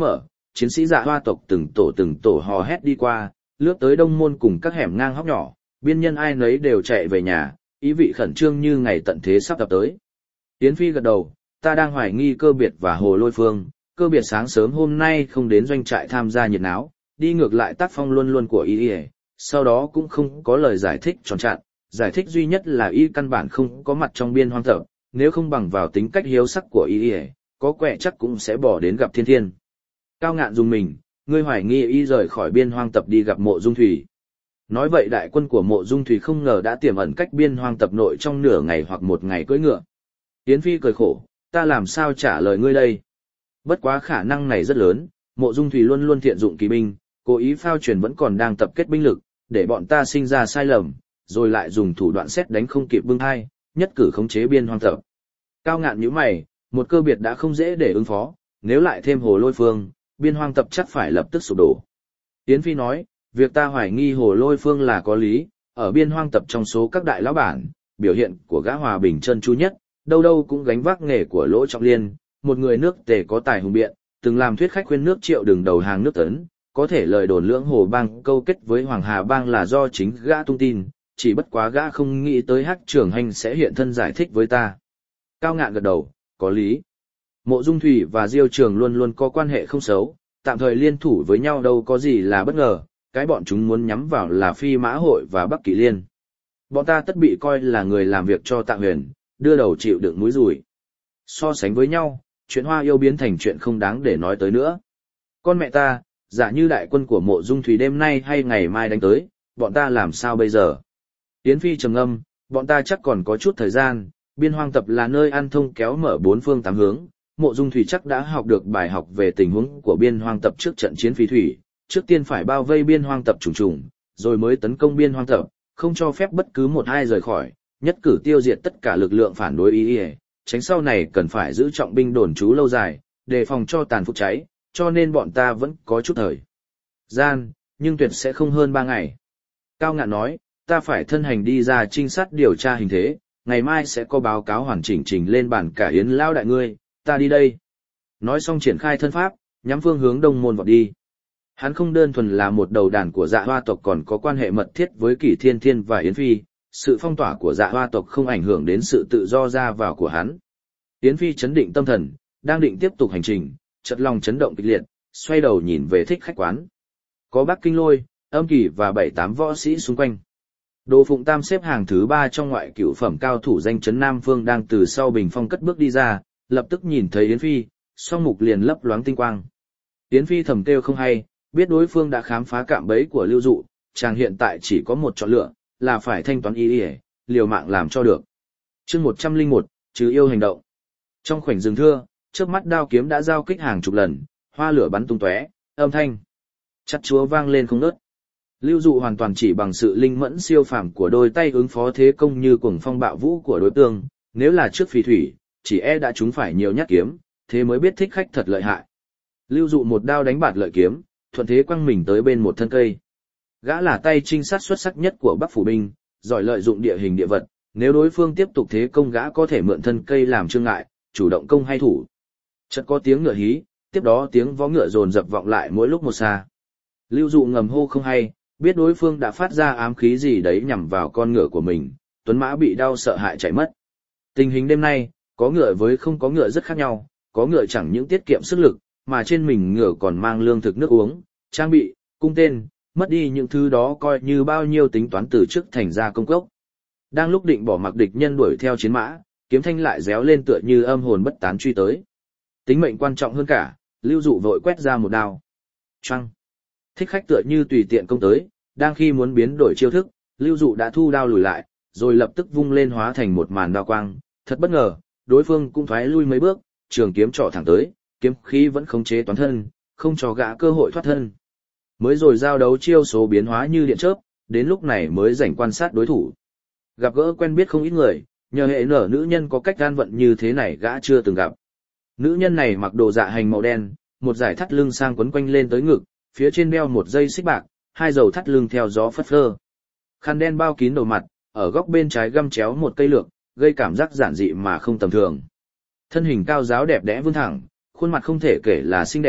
chiến sĩ Dạ Hoa tộc từng tổ từng tổ hò hét đi qua, lướt tới đông môn cùng các hẻm ngang hóc nhỏ, biên nhân ai nấy đều chạy về nhà, ý vị khẩn trương như ngày tận thế sắp tập tới. Yến Phi gật đầu, ta đang hoài nghi Cơ Biệt và Hồ Lôi Phương, Cơ Biệt sáng sớm hôm nay không đến doanh trại tham gia nhiệt náo, đi ngược lại tác phong luôn luôn của y, sau đó cũng không có lời giải thích tròn trạn, giải thích duy nhất là y căn bản không có mặt trong biên hoang tập, nếu không bằng vào tính cách hiếu sắc của y, có quẹ chắc cũng sẽ bỏ đến gặp Thiên Thiên. Cao Ngạn dùng mình, ngươi hoài nghi y rời khỏi biên hoang tập đi gặp Mộ Dung Thủy. Nói vậy đại quân của Mộ Dung Thủy không ngờ đã tiềm ẩn cách biên hoang tập nội trong nửa ngày hoặc một ngày cưỡi ngựa. Yến Phi cười khổ, ta làm sao trả lời ngươi đây? Bất quá khả năng này rất lớn, Mộ Dung Thủy luôn luôn thiện dụng kỳ binh, cố ý phao truyền vẫn còn đang tập kết binh lực, để bọn ta sinh ra sai lầm, rồi lại dùng thủ đoạn xét đánh không kịp bưng hai, nhất cử khống chế biên hoang tập. Cao Ngạn nhíu mày, một Cơ Biệt đã không dễ để ứng phó, nếu lại thêm Hồ Lôi Phương, biên hoang tập chắc phải lập tức sụp đổ. Yến Phi nói, việc ta hoài nghi Hồ Lôi Phương là có lý, ở biên hoang tập trong số các đại lão bản, biểu hiện của gã hòa bình chân chu nhất, đâu đâu cũng gánh vác nghề của Lỗ Trọng Liên, một người nước Tề có tài hùng biện, từng làm thuyết khách khuyên nước Triệu đường đầu hàng nước Tấn, có thể lời đồn lưỡng Hồ Bang câu kết với Hoàng Hà Bang là do chính gã tung tin, chỉ bất quá gã không nghĩ tới Hắc Trường Hành sẽ hiện thân giải thích với ta. Cao Ngạn gật đầu, có lý. Mộ Dung Thủy và Diêu Trường luôn luôn có quan hệ không xấu, tạm thời liên thủ với nhau đâu có gì là bất ngờ, cái bọn chúng muốn nhắm vào là Phi Mã Hội và Bắc Kỵ Liên. Bọn ta tất bị coi là người làm việc cho Tạ Huyền, đưa đầu chịu đựng núi rủi. So sánh với nhau, chuyện Hoa Yêu biến thành chuyện không đáng để nói tới nữa. Con mẹ ta, giả như đại quân của Mộ Dung Thủy đêm nay hay ngày mai đánh tới, bọn ta làm sao bây giờ? Yến Phi trầm ngâm, bọn ta chắc còn có chút thời gian, biên hoang tập là nơi ăn thông kéo mở bốn phương tám hướng. Mộ Dung Thủy chắc đã học được bài học về tình huống của biên hoang tập trước trận chiến phí thủy, trước tiên phải bao vây biên hoang tập trùng trùng, rồi mới tấn công biên hoang tập, không cho phép bất cứ một ai rời khỏi, nhất cử tiêu diệt tất cả lực lượng phản đối ý, ý tránh sau này cần phải giữ trọng binh đồn trú lâu dài, đề phòng cho tàn phục cháy, cho nên bọn ta vẫn có chút thời gian, nhưng tuyệt sẽ không hơn ba ngày. Cao Ngạn nói, ta phải thân hành đi ra trinh sát điều tra hình thế, ngày mai sẽ có báo cáo hoàn chỉnh trình lên bản cả Yến Lao đại ngươi, ta đi đây. Nói xong triển khai thân pháp, nhắm phương hướng đông môn vọt đi. Hắn không đơn thuần là một đầu đàn của Dạ Hoa tộc còn có quan hệ mật thiết với Kỷ Thiên Thiên và Yến Phi, sự phong tỏa của Dạ Hoa tộc không ảnh hưởng đến sự tự do ra vào của hắn. Yến Phi chấn định tâm thần, đang định tiếp tục hành trình, chợt lòng chấn động kịch liệt, xoay đầu nhìn về thích khách quán. Có Bắc Kinh Lôi, Âm Kỳ và bảy tám võ sĩ xung quanh. Đồ Phụng Tam xếp hàng thứ ba trong ngoại cửu phẩm cao thủ danh chấn Nam Phương đang từ sau bình phong cất bước đi ra, lập tức nhìn thấy Yến Phi, song mục liền lấp loáng tinh quang. Yến Phi thầm kêu không hay, biết đối phương đã khám phá cạm bẫy của Lưu Dụ, chàng hiện tại chỉ có một chọn lựa, là phải thanh toán y y, liều mạng làm cho được. Chương một trăm lẻ một, trừ yêu hành động. Trong khoảnh rừng thưa, chớp mắt đao kiếm đã giao kích hàng chục lần, hoa lửa bắn tung tóe, âm thanh chặt chúa vang lên không ngớt. Lưu Dụ hoàn toàn chỉ bằng sự linh mẫn siêu phàm của đôi tay ứng phó thế công như cuồng phong bạo vũ của đối tượng, nếu là trước phì thủy, chỉ e đã trúng phải nhiều nhát kiếm, thế mới biết thích khách thật lợi hại. Lưu Dụ một đao đánh bạt lợi kiếm, thuận thế quăng mình tới bên một thân cây. Gã là tay trinh sát xuất sắc nhất của Bắc phủ binh, giỏi lợi dụng địa hình địa vật, nếu đối phương tiếp tục thế công gã có thể mượn thân cây làm chướng ngại, chủ động công hay thủ. Chợt có tiếng ngựa hí, tiếp đó tiếng vó ngựa dồn dập vọng lại mỗi lúc một xa. Lưu Dụ ngầm hô không hay, biết đối phương đã phát ra ám khí gì đấy nhằm vào con ngựa của mình, tuấn mã bị đau sợ hãi chạy mất. Tình hình đêm nay, có ngựa với không có ngựa rất khác nhau, có ngựa chẳng những tiết kiệm sức lực, mà trên mình ngựa còn mang lương thực nước uống, trang bị, cung tên, mất đi những thứ đó coi như bao nhiêu tính toán từ trước thành ra công cốc. Đang lúc định bỏ mặc địch nhân đuổi theo chiến mã, kiếm thanh lại réo lên tựa như âm hồn bất tán truy tới. Tính mệnh quan trọng hơn cả, Lưu Dụ vội quét ra một đao. Choang! Thích khách tựa như tùy tiện công tới, đang khi muốn biến đổi chiêu thức, Lưu Dụ đã thu đao lùi lại, rồi lập tức vung lên hóa thành một màn đao quang, thật bất ngờ, đối phương cũng thoái lui mấy bước, trường kiếm trỏ thẳng tới, kiếm khí vẫn khống chế toàn thân, không cho gã cơ hội thoát thân. Mới rồi giao đấu chiêu số biến hóa như điện chớp, đến lúc này mới rảnh quan sát đối thủ. Gặp gỡ quen biết không ít người, nhờ hệ nở nữ nhân có cách gan vận như thế này gã chưa từng gặp. Nữ nhân này mặc đồ dạ hành màu đen, một dải thắt lưng sang quấn quanh lên tới ngực, phía trên đeo một dây xích bạc, hai dầu thắt lưng theo gió phất phơ. Khăn đen bao kín đầu mặt, ở góc bên trái găm chéo một cây lược, gây cảm giác giản dị mà không tầm thường. Thân hình cao ráo đẹp đẽ vươn thẳng, khuôn mặt không thể kể là xinh đẹp,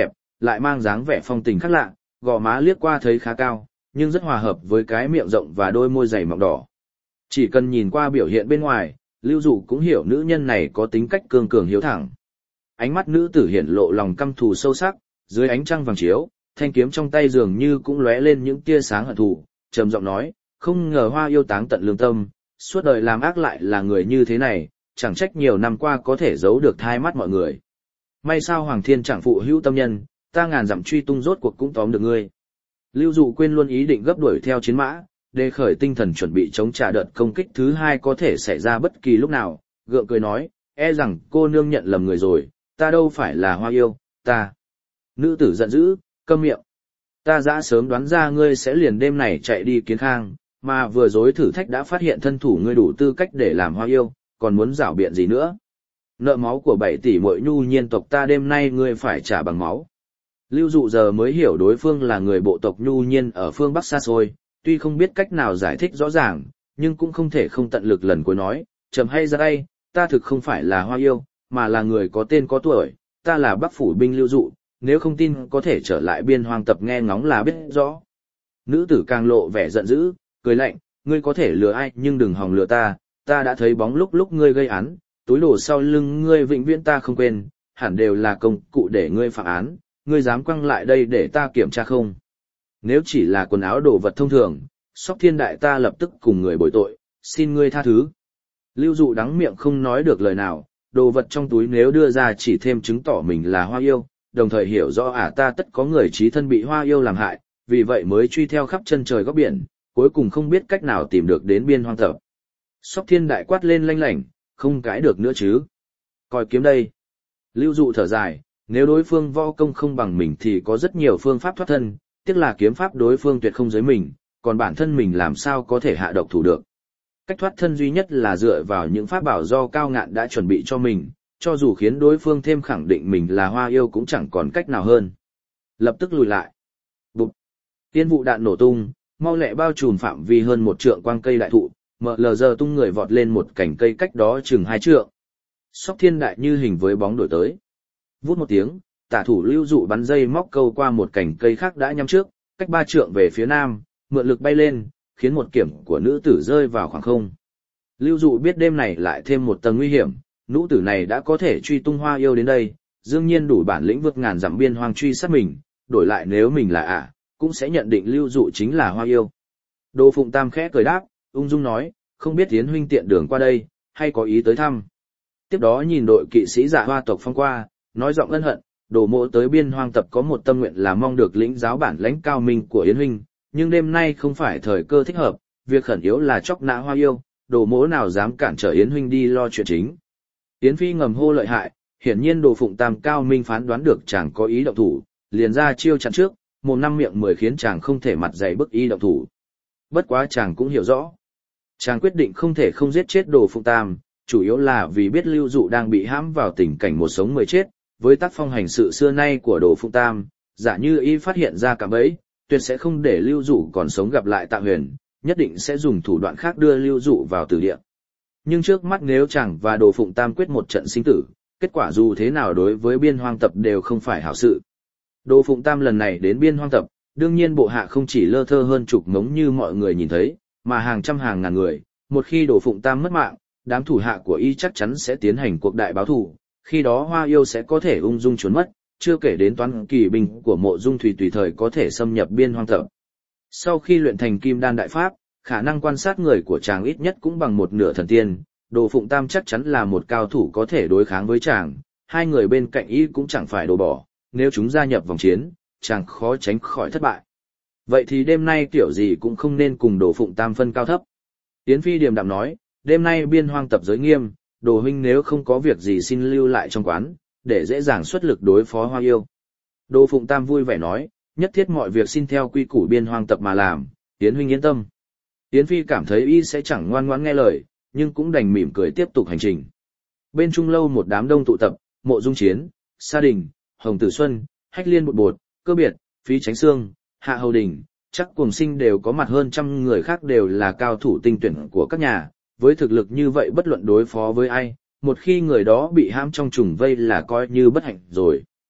lại mang dáng vẻ phong tình khác lạ, gò má liếc qua thấy khá cao, nhưng rất hòa hợp với cái miệng rộng và đôi môi dày mọng đỏ. Chỉ cần nhìn qua biểu hiện bên ngoài, Lưu Dụ cũng hiểu nữ nhân này có tính cách cương cường hiếu thẳng. Ánh mắt nữ tử hiển lộ lòng căm thù sâu sắc, dưới ánh trăng vàng chiếu, thanh kiếm trong tay dường như cũng lóe lên những tia sáng hận thù, trầm giọng nói, không ngờ Hoa Yêu táng tận lương tâm, suốt đời làm ác lại là người như thế này, chẳng trách nhiều năm qua có thể giấu được thai mắt mọi người. May sao Hoàng Thiên chẳng phụ hữu tâm nhân, ta ngàn dặm truy tung rốt cuộc cũng tóm được ngươi. Lưu Dụ quên luôn ý định gấp đuổi theo chiến mã, đề khởi tinh thần chuẩn bị chống trả đợt công kích thứ hai có thể xảy ra bất kỳ lúc nào, gượng cười nói, e rằng cô nương nhận lầm người rồi, ta đâu phải là Hoa Yêu, ta. Nữ tử giận dữ, câm miệng. Ta đã sớm đoán ra ngươi sẽ liền đêm này chạy đi kiến khang, mà vừa rồi thử thách đã phát hiện thân thủ ngươi đủ tư cách để làm Hoa Yêu, còn muốn giảo biện gì nữa. Nợ máu của bảy tỷ muội nhu nhiên tộc ta đêm nay ngươi phải trả bằng máu. Lưu Dụ giờ mới hiểu đối phương là người bộ tộc nhu nhiên ở phương Bắc xa xôi, tuy không biết cách nào giải thích rõ ràng, nhưng cũng không thể không tận lực lần cuối nói, chậm hay ra đây, ta thực không phải là Hoa Yêu, mà là người có tên có tuổi, ta là Bắc phủ binh Lưu Dụ, nếu không tin có thể trở lại biên hoang tập nghe ngóng là biết rõ. Nữ tử càng lộ vẻ giận dữ, cười lạnh, ngươi có thể lừa ai nhưng đừng hòng lừa ta, ta đã thấy bóng lúc lúc ngươi gây án, túi đổ sau lưng ngươi vĩnh viễn ta không quên, hẳn đều là công cụ để ngươi phạm án, ngươi dám quăng lại đây để ta kiểm tra không? Nếu chỉ là quần áo đồ vật thông thường, Sóc Thiên Đại ta lập tức cùng người bồi tội, xin ngươi tha thứ. Lưu Dụ đắng miệng không nói được lời nào, đồ vật trong túi nếu đưa ra chỉ thêm chứng tỏ mình là Hoa Yêu, đồng thời hiểu rõ ả ta tất có người trí thân bị Hoa Yêu làm hại, vì vậy mới truy theo khắp chân trời góc biển, cuối cùng không biết cách nào tìm được đến biên hoang tập. Sóc Thiên Đại quát lên lanh lảnh, không cãi được nữa chứ. Coi kiếm đây. Lưu Dụ thở dài, nếu đối phương võ công không bằng mình thì có rất nhiều phương pháp thoát thân, tiếc là kiếm pháp đối phương tuyệt không giới mình, còn bản thân mình làm sao có thể hạ độc thủ được. Cách thoát thân duy nhất là dựa vào những pháp bảo do Cao Ngạn đã chuẩn bị cho mình, cho dù khiến đối phương thêm khẳng định mình là Hoa Yêu cũng chẳng còn cách nào hơn. Lập tức lùi lại. Bụp. Tiên vụ đạn nổ tung, mau lẹ bao trùm phạm vi hơn một trượng quang cây đại thụ, mở lờ giờ tung người vọt lên một cành cây cách đó chừng hai trượng. Sóc Thiên Đại như hình với bóng đổi tới. Vút một tiếng, tả thủ Lưu Dụ bắn dây móc câu qua một cành cây khác đã nhắm trước, cách ba trượng về phía nam, mượn lực bay lên, khiến một kiểm của nữ tử rơi vào khoảng không. Lưu Dụ biết đêm này lại thêm một tầng nguy hiểm, nữ tử này đã có thể truy tung Hoa Yêu đến đây, đương nhiên đủ bản lĩnh vượt ngàn dặm biên hoang truy sát mình, đổi lại nếu mình là ả, cũng sẽ nhận định Lưu Dụ chính là Hoa Yêu. Đỗ Phụng Tam khẽ cười đáp, ung dung nói, không biết Tiến huynh tiện đường qua đây, hay có ý tới thăm. Tiếp đó nhìn đội kỵ sĩ Dạ Hoa tộc phong qua, nói giọng ân hận, Đồ Mộ tới biên hoang tập có một tâm nguyện là mong được lĩnh giáo bản lãnh cao minh của Yến huynh, nhưng đêm nay không phải thời cơ thích hợp, việc khẩn yếu là chóc nã Hoa Yêu, Đồ Mộ nào dám cản trở Yến huynh đi lo chuyện chính. Yến phi ngầm hô lợi hại, hiển nhiên Đồ Phụng Tam cao minh phán đoán được chàng có ý động thủ, liền ra chiêu chặn trước, một năm miệng mười khiến chàng không thể mặt dày bức ý động thủ. Bất quá chàng cũng hiểu rõ, chàng quyết định không thể không giết chết Đồ Phụng Tam, chủ yếu là vì biết Lưu Dụ đang bị hãm vào tình cảnh một sống mười chết, với tác phong hành sự xưa nay của Đồ Phụng Tam, giả như y phát hiện ra cả bẫy, tuyệt sẽ không để Lưu Dụ còn sống gặp lại Tạ Huyền, nhất định sẽ dùng thủ đoạn khác đưa Lưu Dụ vào tử địa. Nhưng trước mắt nếu chàng và Đồ Phụng Tam quyết một trận sinh tử, kết quả dù thế nào đối với biên hoang tập đều không phải hảo sự. Đồ Phụng Tam lần này đến biên hoang tập, đương nhiên bộ hạ không chỉ lơ thơ hơn chục ngống như mọi người nhìn thấy, mà hàng trăm hàng ngàn người, một khi Đồ Phụng Tam mất mạng, đám thủ hạ của y chắc chắn sẽ tiến hành cuộc đại báo thù, khi đó Hoa Yêu sẽ có thể ung dung trốn mất, chưa kể đến toán kỳ binh của Mộ Dung Thủy tùy thời có thể xâm nhập biên hoang tập. Sau khi luyện thành Kim Đan đại pháp, khả năng quan sát người của chàng ít nhất cũng bằng một nửa thần tiên, Đồ Phụng Tam chắc chắn là một cao thủ có thể đối kháng với chàng, hai người bên cạnh y cũng chẳng phải đồ bỏ, nếu chúng gia nhập vòng chiến, chàng khó tránh khỏi thất bại. Vậy thì đêm nay kiểu gì cũng không nên cùng Đồ Phụng Tam phân cao thấp. Yến phi điềm đạm nói, đêm nay biên hoang tập giới nghiêm, Đồ huynh nếu không có việc gì xin lưu lại trong quán, để dễ dàng xuất lực đối phó Hoa Yêu. Đồ Phụng Tam vui vẻ nói, nhất thiết mọi việc xin theo quy củ biên hoang tập mà làm, Yến huynh yên tâm. Yến phi cảm thấy y sẽ chẳng ngoan ngoãn nghe lời, nhưng cũng đành mỉm cười tiếp tục hành trình. Bên trung lâu một đám đông tụ tập, Mộ Dung Chiến, Sa Đình, Hồng Tử Xuân, Hách Liên Bột Bột, Cơ Biệt, Phí Chánh Xương, Hạ Hầu Đình, chắc Cuồng Sinh đều có mặt hơn trăm người khác đều là cao thủ tinh tuyển của các nhà, với thực lực như vậy bất luận đối phó với ai, một khi người đó bị hãm trong trùng vây là coi như bất hạnh rồi.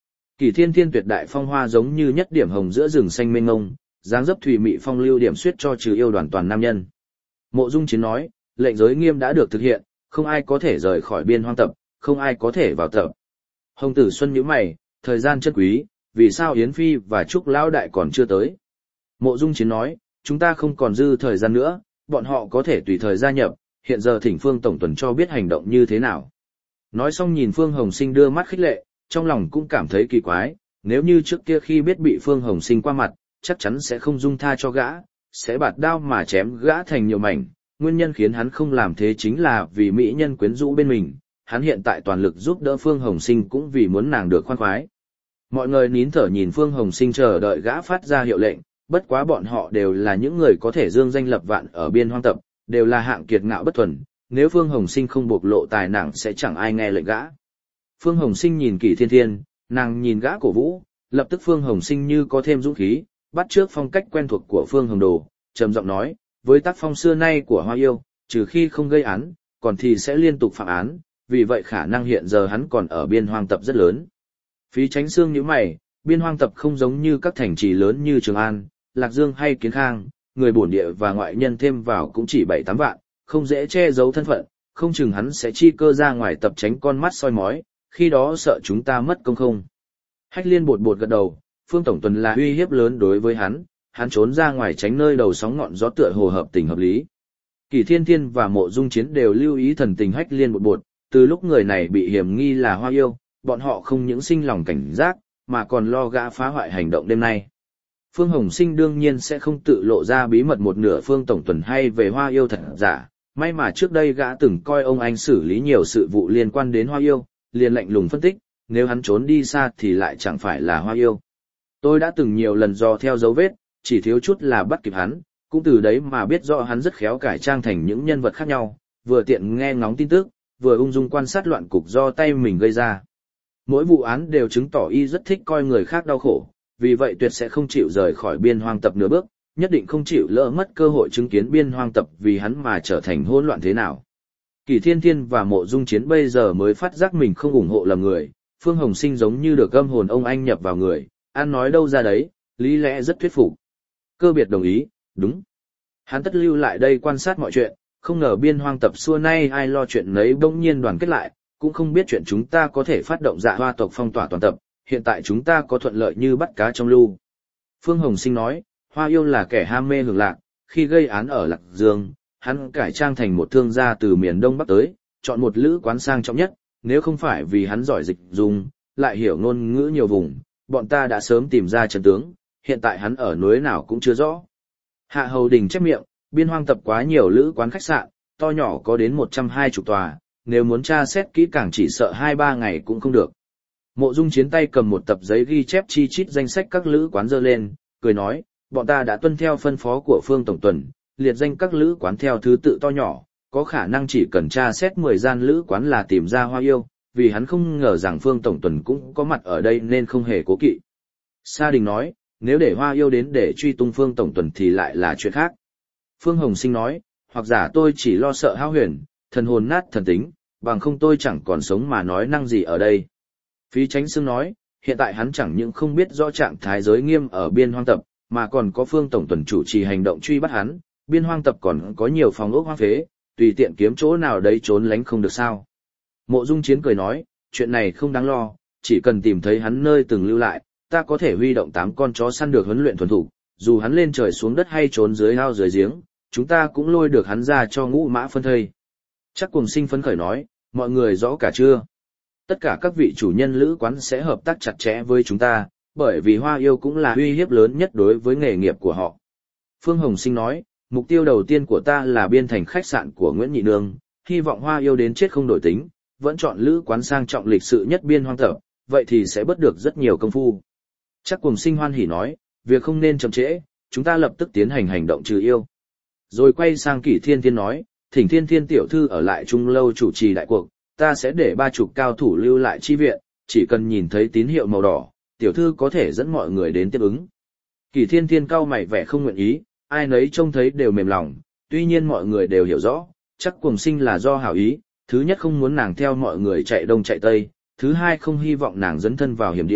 Kỳ Thiên Thiên tuyệt đại phong hoa giống như nhất điểm hồng giữa rừng xanh mênh mông, dáng dấp thủy mị phong lưu điểm suyết cho trừ yêu đoàn toàn nam nhân. Mộ Dung Chiến nói, lệnh giới nghiêm đã được thực hiện, không ai có thể rời khỏi biên hoang tập, không ai có thể vào tập. Hồng Tử Xuân nhíu mày, thời gian chân quý, vì sao Yến Phi và Trúc Lão Đại còn chưa tới? Mộ Dung Chiến nói, chúng ta không còn dư thời gian nữa, bọn họ có thể tùy thời gia nhập, hiện giờ thỉnh Phương Tổng Tuần cho biết hành động như thế nào. Nói xong nhìn Phương Hồng Sinh đưa mắt khích lệ, trong lòng cũng cảm thấy kỳ quái, nếu như trước kia khi biết bị Phương Hồng Sinh qua mặt, chắc chắn sẽ không dung tha cho gã, sẽ bạt đao mà chém gã thành nhiều mảnh, nguyên nhân khiến hắn không làm thế chính là vì mỹ nhân quyến rũ bên mình, hắn hiện tại toàn lực giúp đỡ Phương Hồng Sinh cũng vì muốn nàng được khoan khoái. Mọi người nín thở nhìn Phương Hồng Sinh chờ đợi gã phát ra hiệu lệnh, bất quá bọn họ đều là những người có thể dương danh lập vạn ở biên hoang tập, đều là hạng kiệt ngạo bất thuần, nếu Phương Hồng Sinh không bộc lộ tài năng sẽ chẳng ai nghe lệnh gã. Phương Hồng Sinh nhìn Kỷ Thiên Thiên, nàng nhìn gã cổ vũ, lập tức Phương Hồng Sinh như có thêm dũng khí, bắt chước phong cách quen thuộc của Phương Hồng Đồ, trầm giọng nói, với tác phong xưa nay của Hoa Yêu, trừ khi không gây án, còn thì sẽ liên tục phạm án, vì vậy khả năng hiện giờ hắn còn ở biên hoang tập rất lớn. Phí Chánh Xương nhíu mày, biên hoang tập không giống như các thành trì lớn như Trường An, Lạc Dương hay Kiến Khang, người bổn địa và ngoại nhân thêm vào cũng chỉ bảy tám vạn, không dễ che giấu thân phận, không chừng hắn sẽ chi cơ ra ngoài tập tránh con mắt soi mói, khi đó sợ chúng ta mất công không. Hách Liên bột bột gật đầu, Phương Tổng Tuần là uy hiếp lớn đối với hắn, hắn trốn ra ngoài tránh nơi đầu sóng ngọn gió tựa hồ hợp tình hợp lý. Kỳ Thiên Thiên và Mộ Dung Chiến đều lưu ý thần tình Hách Liên bột bột, từ lúc người này bị hiểm nghi là Hoa Yêu, bọn họ không những sinh lòng cảnh giác, mà còn lo gã phá hoại hành động đêm nay. Phương Hồng Sinh đương nhiên sẽ không tự lộ ra bí mật một nửa Phương Tổng Tuần hay về Hoa Yêu thật giả, may mà trước đây gã từng coi ông anh xử lý nhiều sự vụ liên quan đến Hoa Yêu, liền lạnh lùng phân tích, nếu hắn trốn đi xa thì lại chẳng phải là Hoa Yêu. Tôi đã từng nhiều lần dò theo dấu vết, chỉ thiếu chút là bắt kịp hắn, cũng từ đấy mà biết rõ hắn rất khéo cải trang thành những nhân vật khác nhau, vừa tiện nghe ngóng tin tức, vừa ung dung quan sát loạn cục do tay mình gây ra. Mỗi vụ án đều chứng tỏ y rất thích coi người khác đau khổ, vì vậy tuyệt sẽ không chịu rời khỏi biên hoang tập nửa bước, nhất định không chịu lỡ mất cơ hội chứng kiến biên hoang tập vì hắn mà trở thành hỗn loạn thế nào. Kỳ Thiên Thiên và Mộ Dung Chiến bây giờ mới phát giác mình không ủng hộ lầm người, Phương Hồng Sinh giống như được âm hồn ông anh nhập vào người, ăn nói đâu ra đấy, lý lẽ rất thuyết phục. Cơ biệt đồng ý, đúng. Hắn tất lưu lại đây quan sát mọi chuyện, không ngờ biên hoang tập xưa nay ai lo chuyện nấy bỗng nhiên đoàn kết lại, cũng không biết chuyện chúng ta có thể phát động dạ hoa tộc phong tỏa toàn tập, hiện tại chúng ta có thuận lợi như bắt cá trong lu. Phương Hồng Sinh nói, Hoa Yêu là kẻ ham mê hưởng lạc, khi gây án ở Lạc Dương, hắn cải trang thành một thương gia từ miền Đông Bắc tới, chọn một lữ quán sang trọng nhất, nếu không phải vì hắn giỏi dịch dùng, lại hiểu ngôn ngữ nhiều vùng, bọn ta đã sớm tìm ra chân tướng, hiện tại hắn ở núi nào cũng chưa rõ. Hạ Hầu Đình chép miệng, biên hoang tập quá nhiều lữ quán khách sạn, to nhỏ có đến một trăm hai mươi tòa, nếu muốn tra xét kỹ càng chỉ sợ hai ba ngày cũng không được. Mộ Dung Chiến tay cầm một tập giấy ghi chép chi chít danh sách các lữ quán dơ lên, cười nói, bọn ta đã tuân theo phân phó của Phương Tổng Tuần, liệt danh các lữ quán theo thứ tự to nhỏ, có khả năng chỉ cần tra xét mười gian lữ quán là tìm ra Hoa Yêu, vì hắn không ngờ rằng Phương Tổng Tuần cũng có mặt ở đây nên không hề cố kỵ. Sa Đình nói, nếu để Hoa Yêu đến để truy tung Phương Tổng Tuần thì lại là chuyện khác. Phương Hồng Sinh nói, hoặc giả tôi chỉ lo sợ hao huyền, thần hồn nát thần tính, bằng không tôi chẳng còn sống mà nói năng gì ở đây. Phí Chánh Xương nói, hiện tại hắn chẳng những không biết rõ trạng thái giới nghiêm ở biên hoang tập, mà còn có Phương Tổng Tuần chủ trì hành động truy bắt hắn, biên hoang tập còn có nhiều phòng ốc hoang phế, tùy tiện kiếm chỗ nào đấy trốn lánh không được sao. Mộ Dung Chiến cười nói, chuyện này không đáng lo, chỉ cần tìm thấy hắn nơi từng lưu lại, ta có thể huy động tám con chó săn được huấn luyện thuần thục, dù hắn lên trời xuống đất hay trốn dưới ao dưới giếng, chúng ta cũng lôi được hắn ra cho ngũ mã phân thây. Chắc Cuồng Sinh phấn khởi nói, mọi người rõ cả chưa? Tất cả các vị chủ nhân lữ quán sẽ hợp tác chặt chẽ với chúng ta, bởi vì Hoa Yêu cũng là uy hiếp lớn nhất đối với nghề nghiệp của họ. Phương Hồng Sinh nói, mục tiêu đầu tiên của ta là biên thành khách sạn của Nguyễn Nhị Nương, hy vọng Hoa Yêu đến chết không đổi tính, vẫn chọn lữ quán sang trọng lịch sự nhất biên hoang tập, vậy thì sẽ bớt được rất nhiều công phu. Chắc Cuồng Sinh hoan hỉ nói, việc không nên chậm trễ, chúng ta lập tức tiến hành hành động trừ yêu. Rồi quay sang Kỷ Thiên Thiên nói, thỉnh Thiên Thiên tiểu thư ở lại Trung Lâu chủ trì đại cuộc, ta sẽ để ba chục cao thủ lưu lại chi viện, chỉ cần nhìn thấy tín hiệu màu đỏ, tiểu thư có thể dẫn mọi người đến tiếp ứng. Kỷ Thiên Thiên cau mày vẻ không nguyện ý, ai nấy trông thấy đều mềm lòng, tuy nhiên mọi người đều hiểu rõ, chắc Cuồng Sinh là do hảo ý, thứ nhất không muốn nàng theo mọi người chạy đông chạy tây, thứ hai không hy vọng nàng dấn thân vào hiểm địa,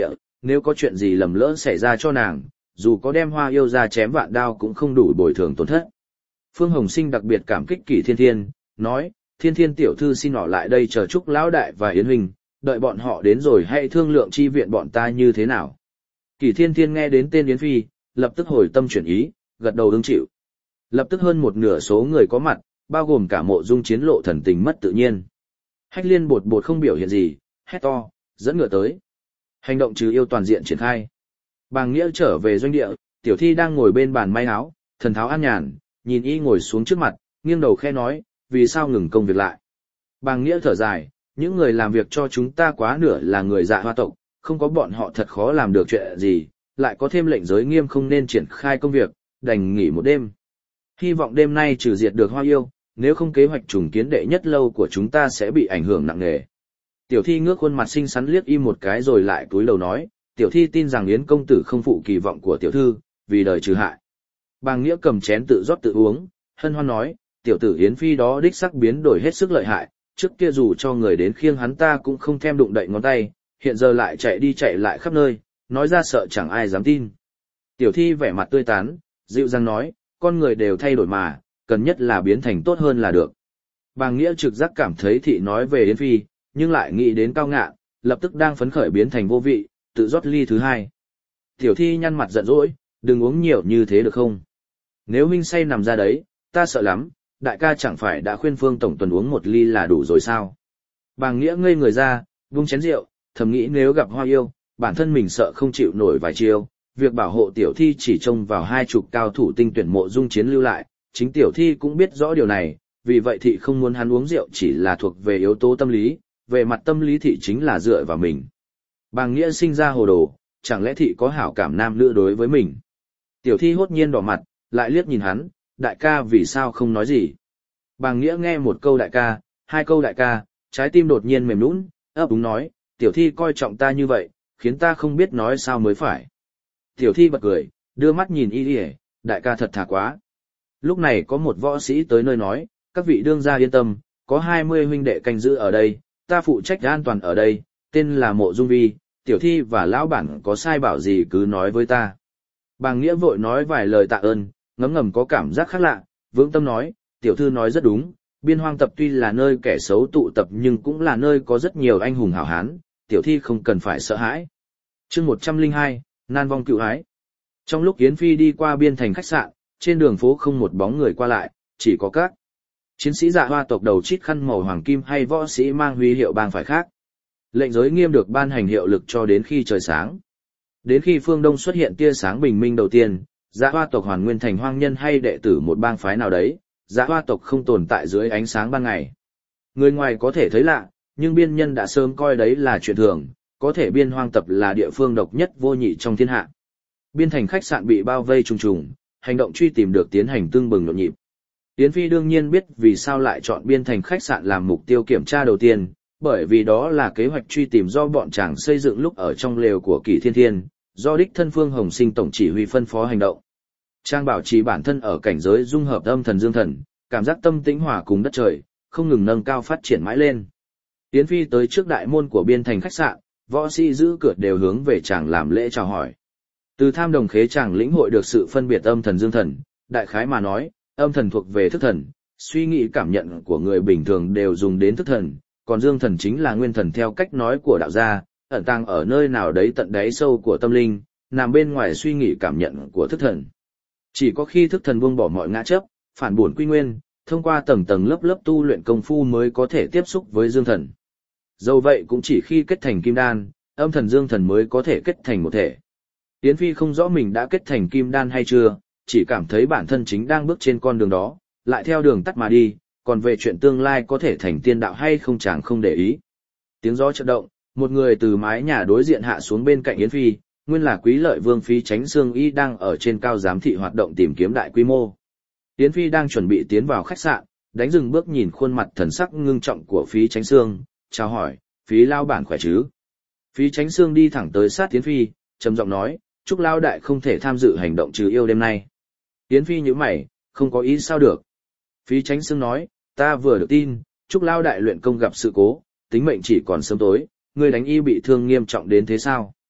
nếu có chuyện gì lầm lỡ xảy ra cho nàng, dù có đem Hoa Yêu ra chém vạn đao cũng không đủ bồi thường tổn thất. Phương Hồng Sinh đặc biệt cảm kích Kỷ Thiên Thiên, nói, Thiên Thiên tiểu thư xin họ lại đây chờ chúc lão đại và Yến huynh, đợi bọn họ đến rồi hãy thương lượng chi viện bọn ta như thế nào. Kỷ Thiên Thiên nghe đến tên Yến Phi, lập tức hồi tâm chuyển ý, gật đầu ứng chịu. Lập tức hơn một nửa số người có mặt, bao gồm cả Mộ Dung Chiến lộ thần tình mất tự nhiên. Hách Liên bột bột không biểu hiện gì, hét to, dẫn ngựa tới. Hành động trừ yêu toàn diện triển khai. Bàng Nghĩa trở về doanh địa, Tiểu Thi đang ngồi bên bàn may áo, thần tháo an nhàn, nhìn y ngồi xuống trước mặt, nghiêng đầu khe nói, vì sao ngừng công việc lại. Bàng Nghĩa thở dài, những người làm việc cho chúng ta quá nửa là người Dạ Hoa tộc, không có bọn họ thật khó làm được chuyện gì, lại có thêm lệnh giới nghiêm không nên triển khai công việc, đành nghỉ một đêm. Hy vọng đêm nay trừ diệt được Hoa Yêu, nếu không kế hoạch trùng kiến đệ nhất lâu của chúng ta sẽ bị ảnh hưởng nặng nề. Tiểu Thi ngước khuôn mặt xinh xắn liếc y một cái rồi lại cúi đầu nói, Tiểu Thi tin rằng Yến công tử không phụ kỳ vọng của tiểu thư, vì đời trừ hại. Bàng Nghĩa cầm chén tự rót tự uống, hân hoan nói, tiểu tử Yến Phi đó đích sắc biến đổi hết sức lợi hại, trước kia dù cho người đến khiêng hắn ta cũng không thèm đụng đậy ngón tay, hiện giờ lại chạy đi chạy lại khắp nơi, nói ra sợ chẳng ai dám tin. Tiểu Thi vẻ mặt tươi tán, dịu dàng nói, con người đều thay đổi mà, cần nhất là biến thành tốt hơn là được. Bàng Nghĩa trực giác cảm thấy thị nói về Yến Phi, nhưng lại nghĩ đến Cao Ngạn, lập tức đang phấn khởi biến thành vô vị, tự rót ly thứ hai. Tiểu Thi nhăn mặt giận dỗi, đừng uống nhiều như thế được không? Nếu huynh say nằm ra đấy, ta sợ lắm, đại ca chẳng phải đã khuyên Phương tổng tuần uống một ly là đủ rồi sao? Bàng Nghĩa ngây người ra, vung chén rượu, thầm nghĩ nếu gặp Hoa Yêu, bản thân mình sợ không chịu nổi vài chiêu, việc bảo hộ Tiểu Thi chỉ trông vào hai chục cao thủ tinh tuyển Mộ Dung Chiến lưu lại, chính Tiểu Thi cũng biết rõ điều này, vì vậy thị không muốn hắn uống rượu chỉ là thuộc về yếu tố tâm lý, về mặt tâm lý thị chính là dựa vào mình. Bàng Nghĩa sinh ra hồ đồ, chẳng lẽ thị có hảo cảm nam nữ đối với mình? Tiểu Thi hốt nhiên đỏ mặt, lại liếc nhìn hắn, đại ca vì sao không nói gì? Bàng Nghĩa nghe một câu đại ca, hai câu đại ca, trái tim đột nhiên mềm nhũn, ấp úng nói, Tiểu Thi coi trọng ta như vậy, khiến ta không biết nói sao mới phải. Tiểu Thi bật cười, đưa mắt nhìn y y, đại ca thật thà quá. Lúc này có một võ sĩ tới nơi nói, các vị đương gia yên tâm, có hai mươi huynh đệ canh giữ ở đây, ta phụ trách an toàn ở đây, tên là Mộ Dung Vi, Tiểu Thi và lão bản có sai bảo gì cứ nói với ta. Bàng Nghĩa vội nói vài lời tạ ơn, ngấm ngầm có cảm giác khác lạ, vững tâm nói, tiểu thư nói rất đúng, Biên Hoang tập tuy là nơi kẻ xấu tụ tập nhưng cũng là nơi có rất nhiều anh hùng hảo hán, Tiểu Thi không cần phải sợ hãi. Chương một trăm lẻ hai, nan vong cựu hái. Trong lúc Yến Phi đi qua biên thành khách sạn, trên đường phố không một bóng người qua lại, chỉ có các chiến sĩ Dạ Hoa tộc đầu chít khăn màu hoàng kim hay võ sĩ mang huy hiệu bang phái khác. Lệnh giới nghiêm được ban hành hiệu lực cho đến khi trời sáng. Đến khi phương Đông xuất hiện tia sáng bình minh đầu tiên, Dạ Hoa tộc hoàn nguyên thành hoang nhân hay đệ tử một bang phái nào đấy, Dạ Hoa tộc không tồn tại dưới ánh sáng ban ngày. Người ngoài có thể thấy lạ, nhưng biên nhân đã sớm coi đấy là chuyện thường, có thể biên hoang tập là địa phương độc nhất vô nhị trong thiên hạ. Biên thành khách sạn bị bao vây trùng trùng, hành động truy tìm được tiến hành tưng bừng nhộn nhịp. Yến Phi đương nhiên biết vì sao lại chọn biên thành khách sạn làm mục tiêu kiểm tra đầu tiên, bởi vì đó là kế hoạch truy tìm do bọn chàng xây dựng lúc ở trong lều của Kỷ Thiên Thiên, do đích thân Phương Hồng Sinh tổng chỉ huy phân phó hành động. Trang bảo trì bản thân ở cảnh giới dung hợp âm thần dương thần, cảm giác tâm tĩnh hòa cùng đất trời, không ngừng nâng cao phát triển mãi lên. Yến Phi tới trước đại môn của biên thành khách sạn, võ sĩ giữ cửa đều hướng về chàng làm lễ chào hỏi. Từ tham đồng khế chàng lĩnh hội được sự phân biệt âm thần dương thần, đại khái mà nói, âm thần thuộc về thức thần, suy nghĩ cảm nhận của người bình thường đều dùng đến thức thần, còn dương thần chính là nguyên thần theo cách nói của đạo gia, ẩn tàng ở nơi nào đấy tận đáy sâu của tâm linh, nằm bên ngoài suy nghĩ cảm nhận của thức thần. Chỉ có khi thức thần buông bỏ mọi ngã chấp, phản bổn quy nguyên, thông qua tầng tầng lớp lớp tu luyện công phu mới có thể tiếp xúc với dương thần. Dẫu vậy cũng chỉ khi kết thành kim đan, âm thần dương thần mới có thể kết thành một thể. Yến Phi không rõ mình đã kết thành kim đan hay chưa, chỉ cảm thấy bản thân chính đang bước trên con đường đó, lại theo đường tắt mà đi, còn về chuyện tương lai có thể thành tiên đạo hay không chàng không để ý. Tiếng gió chợt động, một người từ mái nhà đối diện hạ xuống bên cạnh Yến Phi, nguyên là Quý Lợi Vương Phí Chánh Xương y đang ở trên cao giám thị hoạt động tìm kiếm đại quy mô. Yến Phi đang chuẩn bị tiến vào khách sạn, đánh dừng bước nhìn khuôn mặt thần sắc ngưng trọng của Phí Chánh Xương, chào hỏi, Phí lao bản khỏe chứ? Phí Chánh Xương đi thẳng tới sát Yến Phi, trầm giọng nói, chúc lao đại không thể tham dự hành động trừ yêu đêm nay. Yến Phi nhíu mày, không có ý sao được. Phí Chánh Xương nói, ta vừa được tin, chúc lao đại luyện công gặp sự cố, tính mệnh chỉ còn sớm tối, người đánh y bị thương nghiêm trọng đến thế sao?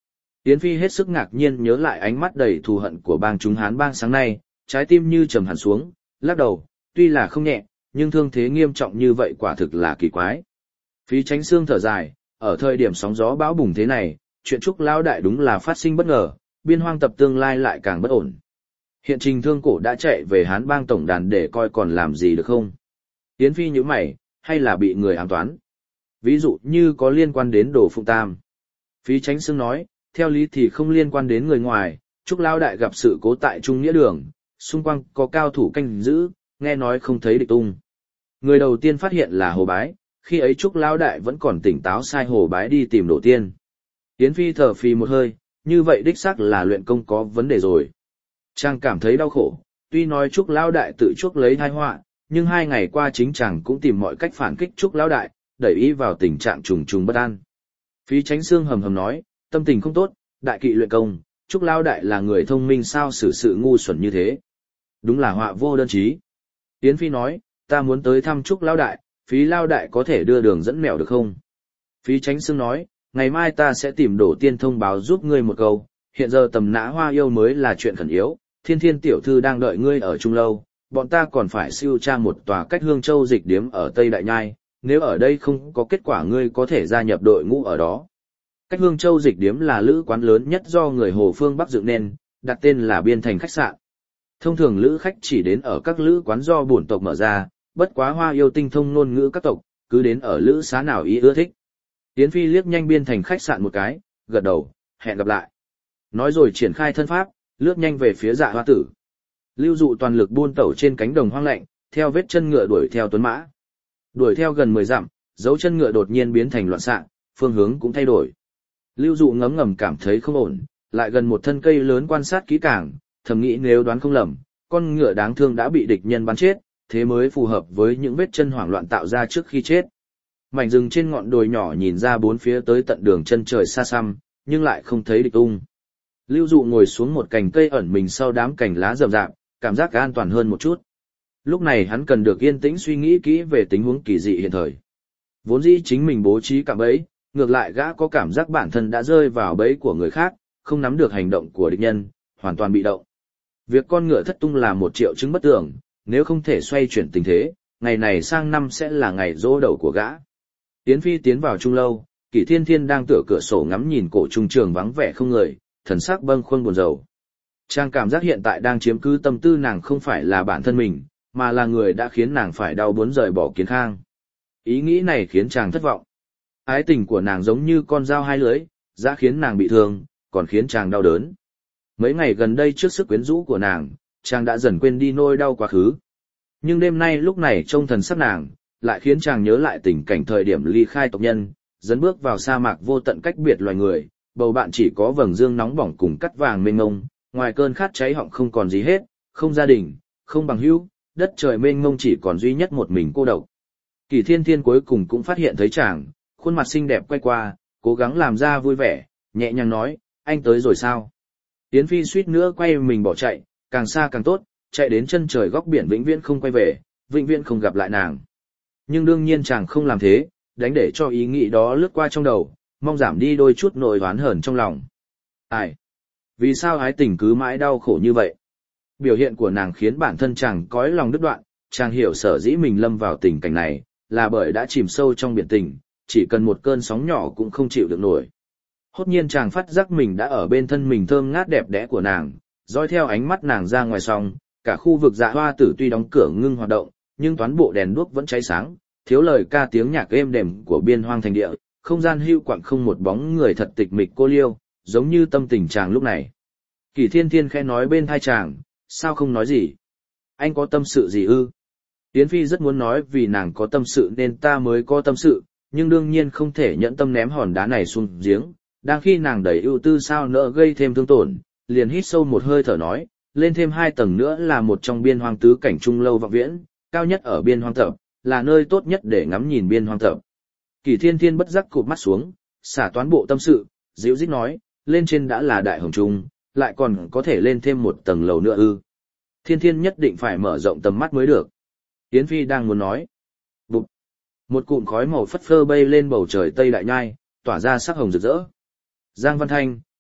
Yến Phi hết sức ngạc nhiên nhớ lại ánh mắt đầy thù hận của bang chúng Hán bang sáng nay, trái tim như trầm hẳn xuống, lắc đầu, tuy là không nhẹ, nhưng thương thế nghiêm trọng như vậy quả thực là kỳ quái. Phí Chánh Xương thở dài, ở thời điểm sóng gió bão bùng thế này, chuyện Trúc Lão đại đúng là phát sinh bất ngờ, biên hoang tập tương lai lại càng bất ổn. Hiện Trình Thương Cổ đã chạy về Hán bang tổng đàn để coi còn làm gì được không? Yến Phi nhíu mày, hay là bị người ám toán? Ví dụ như có liên quan đến Đồ Phụng Tam. Phí Chánh Xương nói, theo lý thì không liên quan đến người ngoài, Trúc Lão đại gặp sự cố tại Trung Nghĩa Đường, xung quanh có cao thủ canh giữ, nghe nói không thấy địch tung. Người đầu tiên phát hiện là Hồ Bái, khi ấy Trúc Lão đại vẫn còn tỉnh táo sai Hồ Bái đi tìm Đỗ Tiên. Yến Phi thở phì một hơi, như vậy đích xác là luyện công có vấn đề rồi. Chàng cảm thấy đau khổ, tuy nói Trúc Lão đại tự chuốc lấy tai họa, nhưng hai ngày qua chính chàng cũng tìm mọi cách phản kích Trúc Lão đại, đẩy ý vào tình trạng trùng trùng bất an. Phí Chánh Xương hầm hầm nói, tâm tình không tốt, đại kỵ luyện công, Trúc Lão đại là người thông minh sao xử sự ngu xuẩn như thế. Đúng là họa vô đơn chí. Yến Phi nói, ta muốn tới thăm Trúc Lão đại, Phí Lão đại có thể đưa đường dẫn mẹo được không? Phí Chánh Xương nói, ngày mai ta sẽ tìm Đỗ Tiên thông báo giúp ngươi một câu, hiện giờ tầm nã hoa yêu mới là chuyện khẩn yếu, Thiên Thiên tiểu thư đang đợi ngươi ở Trung Lâu, bọn ta còn phải siêu tra một tòa cách Hương Châu dịch điếm ở Tây Đại Nhai, nếu ở đây không có kết quả ngươi có thể gia nhập đội ngũ ở đó. Cách Hương Châu dịch điếm là lữ quán lớn nhất do người Hồ phương Bắc dựng nên, đặt tên là Biên Thành khách sạn. Thông thường lữ khách chỉ đến ở các lữ quán do bổn tộc mở ra, bất quá hoa yêu tinh thông ngôn ngữ các tộc, cứ đến ở lữ xá nào ý ưa thích. Yến Phi liếc nhanh Biên Thành khách sạn một cái, gật đầu, hẹn gặp lại. Nói rồi triển khai thân pháp, lướt nhanh về phía Dạ Hoa Tử. Lưu Dụ toàn lực buôn tẩu trên cánh đồng hoang lạnh, theo vết chân ngựa đuổi theo tuấn mã. Đuổi theo gần mười dặm, dấu chân ngựa đột nhiên biến thành loạn xạ, phương hướng cũng thay đổi. Lưu Dụ ngấm ngầm cảm thấy không ổn, lại gần một thân cây lớn quan sát kỹ càng, thầm nghĩ nếu đoán không lầm, con ngựa đáng thương đã bị địch nhân bắn chết, thế mới phù hợp với những vết chân hoảng loạn tạo ra trước khi chết. Mảnh rừng trên ngọn đồi nhỏ nhìn ra bốn phía tới tận đường chân trời xa xăm, nhưng lại không thấy địch tung. Lưu Dụ ngồi xuống một cành cây ẩn mình sau đám cành lá rậm rạp, cảm giác an toàn hơn một chút. Lúc này hắn cần được yên tĩnh suy nghĩ kỹ về tình huống kỳ dị hiện thời. Vốn dĩ chính mình bố trí cạm bẫy, ngược lại gã có cảm giác bản thân đã rơi vào bẫy của người khác, không nắm được hành động của địch nhân, hoàn toàn bị động. Việc con ngựa thất tung là một triệu chứng bất tưởng, nếu không thể xoay chuyển tình thế, ngày này sang năm sẽ là ngày dỗ đầu của gã. Yến Phi tiến vào Trung Lâu, Kỷ Thiên Thiên đang tựa cửa sổ ngắm nhìn cổ trung trường vắng vẻ không người, thần sắc bâng khuâng buồn rầu. Trang cảm giác hiện tại đang chiếm cứ tâm tư nàng không phải là bản thân mình, mà là người đã khiến nàng phải đau muốn rời bỏ Kiến Khang. Ý nghĩ này khiến chàng thất vọng. Ái tình của nàng giống như con dao hai lưỡi, đã khiến nàng bị thương, còn khiến chàng đau đớn. Mấy ngày gần đây trước sức quyến rũ của nàng, chàng đã dần quên đi nỗi đau quá khứ. Nhưng đêm nay lúc này trông thần sắc nàng, lại khiến chàng nhớ lại tình cảnh thời điểm ly khai tộc nhân, dấn bước vào sa mạc vô tận cách biệt loài người, bầu bạn chỉ có vầng dương nóng bỏng cùng cắt vàng mênh mông, ngoài cơn khát cháy họng không còn gì hết, không gia đình, không bằng hữu, đất trời mênh mông chỉ còn duy nhất một mình cô độc. Kỷ Thiên Thiên cuối cùng cũng phát hiện thấy chàng, khuôn mặt xinh đẹp quay qua, cố gắng làm ra vui vẻ, nhẹ nhàng nói, anh tới rồi sao? Yến Phi suýt nữa quay mình bỏ chạy, càng xa càng tốt, chạy đến chân trời góc biển vĩnh viễn không quay về, vĩnh viễn không gặp lại nàng. Nhưng đương nhiên chàng không làm thế, đánh để cho ý nghĩ đó lướt qua trong đầu, mong giảm đi đôi chút nỗi oán hờn trong lòng. Ai? Vì sao ái tình cứ mãi đau khổ như vậy? Biểu hiện của nàng khiến bản thân chàng cõi lòng đứt đoạn, chàng hiểu sở dĩ mình lâm vào tình cảnh này, là bởi đã chìm sâu trong biển tình, chỉ cần một cơn sóng nhỏ cũng không chịu được nổi. Hốt nhiên chàng phát giác mình đã ở bên thân mình thơm ngát đẹp đẽ của nàng, dõi theo ánh mắt nàng ra ngoài song, cả khu vực Dạ Hoa Tử tuy đóng cửa ngưng hoạt động, nhưng toán bộ đèn đuốc vẫn cháy sáng, thiếu lời ca tiếng nhạc êm đềm của biên hoang thành địa, không gian hưu quặng không một bóng người thật tịch mịch cô liêu, giống như tâm tình chàng lúc này. Kỷ Thiên Thiên khẽ nói bên tai chàng, sao không nói gì? Anh có tâm sự gì ư? Yến Phi rất muốn nói vì nàng có tâm sự nên ta mới có tâm sự, nhưng đương nhiên không thể nhẫn tâm ném hòn đá này xuống giếng. Đang khi nàng đầy ưu tư sao nỡ gây thêm thương tổn, liền hít sâu một hơi thở nói, lên thêm hai tầng nữa là một trong biên hoang tứ cảnh Trung Lâu vọng viễn, cao nhất ở biên hoang tập, là nơi tốt nhất để ngắm nhìn biên hoang tập. Kỷ Thiên Thiên bất giác cụp mắt xuống, xả toán bộ tâm sự, dịu dít nói, lên trên đã là đại hồng trung, lại còn có thể lên thêm một tầng lầu nữa ư? Thiên Thiên nhất định phải mở rộng tầm mắt mới được. Yến Phi đang muốn nói. Bụp. Một cụm khói màu phất phơ bay lên bầu trời Tây Đại Nhai, tỏa ra sắc hồng rực rỡ. Giang Văn Thanh,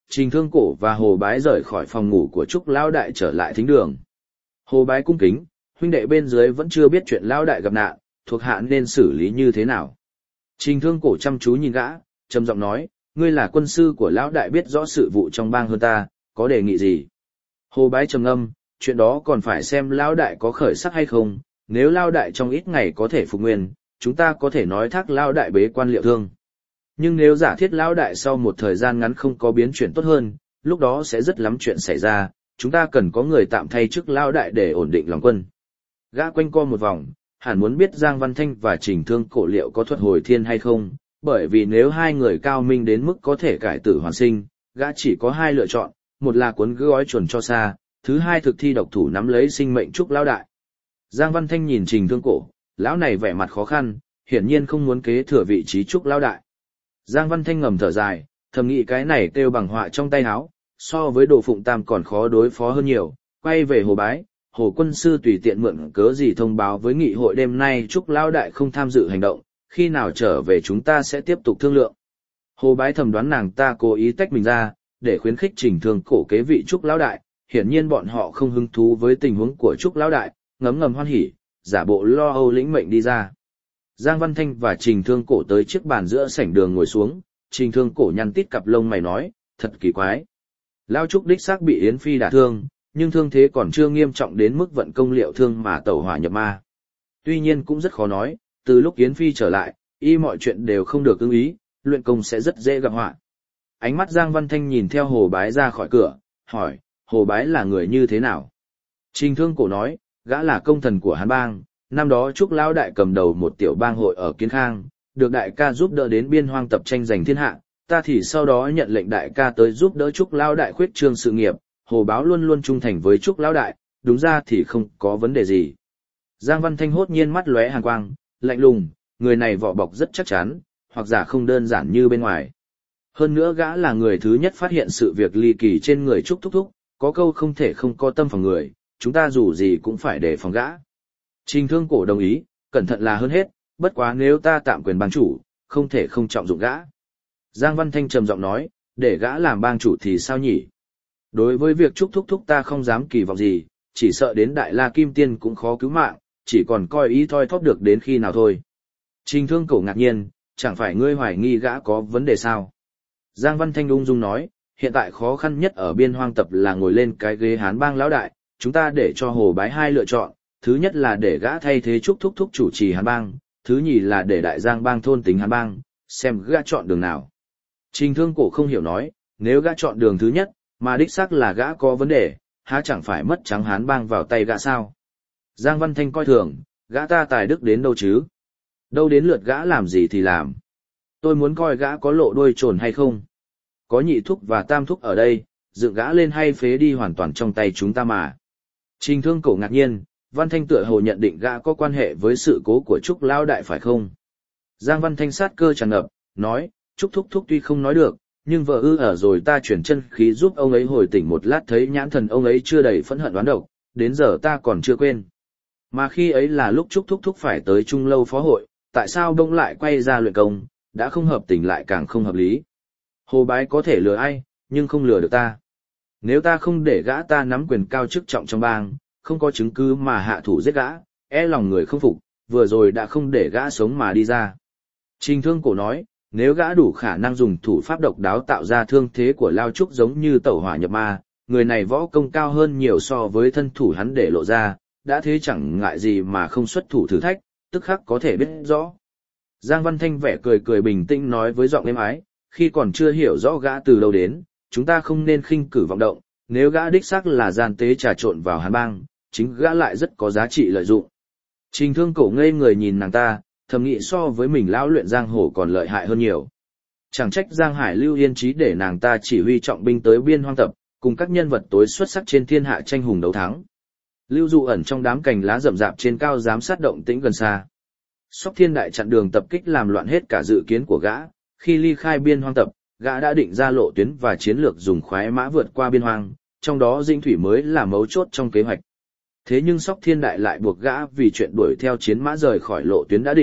Trình Thương Cổ và Hồ Bái rời khỏi phòng ngủ của Trúc Lão Đại trở lại thính đường. Hồ Bái cung kính, huynh đệ bên dưới vẫn chưa biết chuyện Lão Đại gặp nạn, thuộc hạ nên xử lý như thế nào. Trình Thương Cổ chăm chú nhìn gã, trầm giọng nói, ngươi là quân sư của Lão Đại biết rõ sự vụ trong bang hơn ta, có đề nghị gì? Hồ Bái trầm ngâm, chuyện đó còn phải xem Lão Đại có khởi sắc hay không, nếu Lão Đại trong ít ngày có thể phục nguyên, chúng ta có thể nói thác Lão Đại bế quan liệu thương. Nhưng nếu giả thiết Lão Đại sau một thời gian ngắn không có biến chuyển tốt hơn, lúc đó sẽ rất lắm chuyện xảy ra, chúng ta cần có người tạm thay chức Lão Đại để ổn định lòng quân. Gã quanh co một vòng, hẳn muốn biết Giang Văn Thanh và Trình Thương Cổ liệu có thuật hồi thiên hay không, bởi vì nếu hai người cao minh đến mức có thể cải tử hoàn sinh, gã chỉ có hai lựa chọn, một là cuốn gói chuẩn cho xa, thứ hai thực thi độc thủ nắm lấy sinh mệnh Trúc Lão Đại. Giang Văn Thanh nhìn Trình Thương Cổ, lão này vẻ mặt khó khăn, hiển nhiên không muốn kế thừa vị trí Trúc Lão Đại. Giang Văn Thanh ngầm thở dài, thầm nghĩ cái này kêu bằng họa trong tay áo, so với Đồ Phụng Tam còn khó đối phó hơn nhiều, quay về Hồ Bái, Hồ quân sư tùy tiện mượn cớ gì thông báo với nghị hội đêm nay Trúc Lão Đại không tham dự hành động, khi nào trở về chúng ta sẽ tiếp tục thương lượng. Hồ Bái thầm đoán nàng ta cố ý tách mình ra, để khuyến khích Trình Thương Cổ kế vị Trúc Lão Đại, hiển nhiên bọn họ không hứng thú với tình huống của Trúc Lão Đại, ngấm ngầm hoan hỉ, giả bộ lo âu lĩnh mệnh đi ra. Giang Văn Thanh và Trình Thương Cổ tới chiếc bàn giữa sảnh đường ngồi xuống, Trình Thương Cổ nhăn tít cặp lông mày nói, thật kỳ quái. Lão Trúc đích xác bị Yến Phi đả thương, nhưng thương thế còn chưa nghiêm trọng đến mức vận công liệu thương mà tẩu hỏa nhập ma. Tuy nhiên cũng rất khó nói, từ lúc Yến Phi trở lại, y mọi chuyện đều không được ưng ý, luyện công sẽ rất dễ gặp họa. Ánh mắt Giang Văn Thanh nhìn theo Hồ Bái ra khỏi cửa, hỏi, Hồ Bái là người như thế nào? Trình Thương Cổ nói, gã là công thần của Hán Bang, năm đó Trúc Lão Đại cầm đầu một tiểu bang hội ở Kiến Khang, được đại ca giúp đỡ đến biên hoang tập tranh giành thiên hạ, ta thì sau đó nhận lệnh đại ca tới giúp đỡ Trúc Lão Đại khuyết trương sự nghiệp, Hồ Báo luôn luôn trung thành với Trúc Lão Đại, đúng ra thì không có vấn đề gì. Giang Văn Thanh hốt nhiên mắt lóe hàn quang, lạnh lùng, người này vỏ bọc rất chắc chắn, hoặc giả không đơn giản như bên ngoài. Hơn nữa gã là người thứ nhất phát hiện sự việc ly kỳ trên người Trúc Thúc Thúc, có câu không thể không có tâm phòng người, chúng ta dù gì cũng phải đề phòng gã. Trình Thương Cổ đồng ý, cẩn thận là hơn hết, bất quá nếu ta tạm quyền bang chủ, không thể không trọng dụng gã. Giang Văn Thanh trầm giọng nói, để gã làm bang chủ thì sao nhỉ? Đối với việc Trúc Thúc Thúc ta không dám kỳ vọng gì, chỉ sợ đến Đại La Kim Tiên cũng khó cứu mạng, chỉ còn coi ý thoi thóp được đến khi nào thôi. Trình Thương Cổ ngạc nhiên, chẳng phải ngươi hoài nghi gã có vấn đề sao? Giang Văn Thanh ung dung nói, hiện tại khó khăn nhất ở biên hoang tập là ngồi lên cái ghế Hán Bang Lão Đại, chúng ta để cho Hồ Bái hai lựa chọn, thứ nhất là để gã thay thế Trúc Thúc Thúc chủ trì Hán Bang, thứ nhì là để Đại Giang Bang thôn tính Hán Bang, xem gã chọn đường nào. Trình Thương Cổ không hiểu nói, nếu gã chọn đường thứ nhất, mà đích xác là gã có vấn đề, há chẳng phải mất trắng Hán Bang vào tay gã sao? Giang Văn Thanh coi thường, gã ta tài đức đến đâu chứ? Đâu đến lượt gã làm gì thì làm. Tôi muốn coi gã có lộ đuôi trồn hay không. Có nhị thúc và tam thúc ở đây, dựng gã lên hay phế đi hoàn toàn trong tay chúng ta mà. Trình Thương Cổ ngạc nhiên, Văn Thanh tựa hồ nhận định gã có quan hệ với sự cố của Trúc Lão Đại phải không? Giang Văn Thanh sát cơ tràn ngập, nói, Trúc thúc thúc tuy không nói được, nhưng vợ ư ở rồi ta chuyển chân khí giúp ông ấy hồi tỉnh một lát thấy nhãn thần ông ấy chưa đầy phẫn hận đoán độc, đến giờ ta còn chưa quên. Mà khi ấy là lúc Trúc thúc thúc phải tới Trung Lâu phó hội, tại sao đông lại quay ra luyện công, đã không hợp tình lại càng không hợp lý. Hồ Bái có thể lừa ai, nhưng không lừa được ta. Nếu ta không để gã ta nắm quyền cao chức trọng trong bang, không có chứng cứ mà hạ thủ giết gã, e lòng người không phục, vừa rồi đã không để gã sống mà đi ra. Trình Thương Cổ nói, nếu gã đủ khả năng dùng thủ pháp độc đáo tạo ra thương thế của Lao Trúc giống như tẩu hỏa nhập ma, người này võ công cao hơn nhiều so với thân thủ hắn để lộ ra, đã thế chẳng ngại gì mà không xuất thủ thử thách, tức khắc có thể biết rõ. Giang Văn Thanh vẻ cười cười bình tĩnh nói với giọng êm ái, khi còn chưa hiểu rõ gã từ đâu đến, chúng ta không nên khinh cử vọng động, nếu gã đích xác là gian tế trà trộn vào Hán Bang, chính gã lại rất có giá trị lợi dụng. Trình Thương Cổ ngây người nhìn nàng ta, thầm nghĩ so với mình lão luyện giang hồ còn lợi hại hơn nhiều. Chẳng trách Giang Hải Lưu yên trí để nàng ta chỉ huy trọng binh tới biên hoang tập, cùng các nhân vật tối xuất sắc trên thiên hạ tranh hùng đấu thắng. Lưu Dụ ẩn trong đám cành lá rậm rạp trên cao giám sát động tĩnh gần xa. Sóc Thiên Đại chặn đường tập kích làm loạn hết cả dự kiến của gã, khi ly khai biên hoang tập, gã đã định ra lộ tuyến và chiến lược dùng khoái mã vượt qua biên hoang, trong đó dinh thủy mới là mấu chốt trong kế hoạch. Thế nhưng Sóc Thiên Đại lại buộc gã vì chuyện đuổi theo chiến mã rời khỏi lộ tuyến đã định,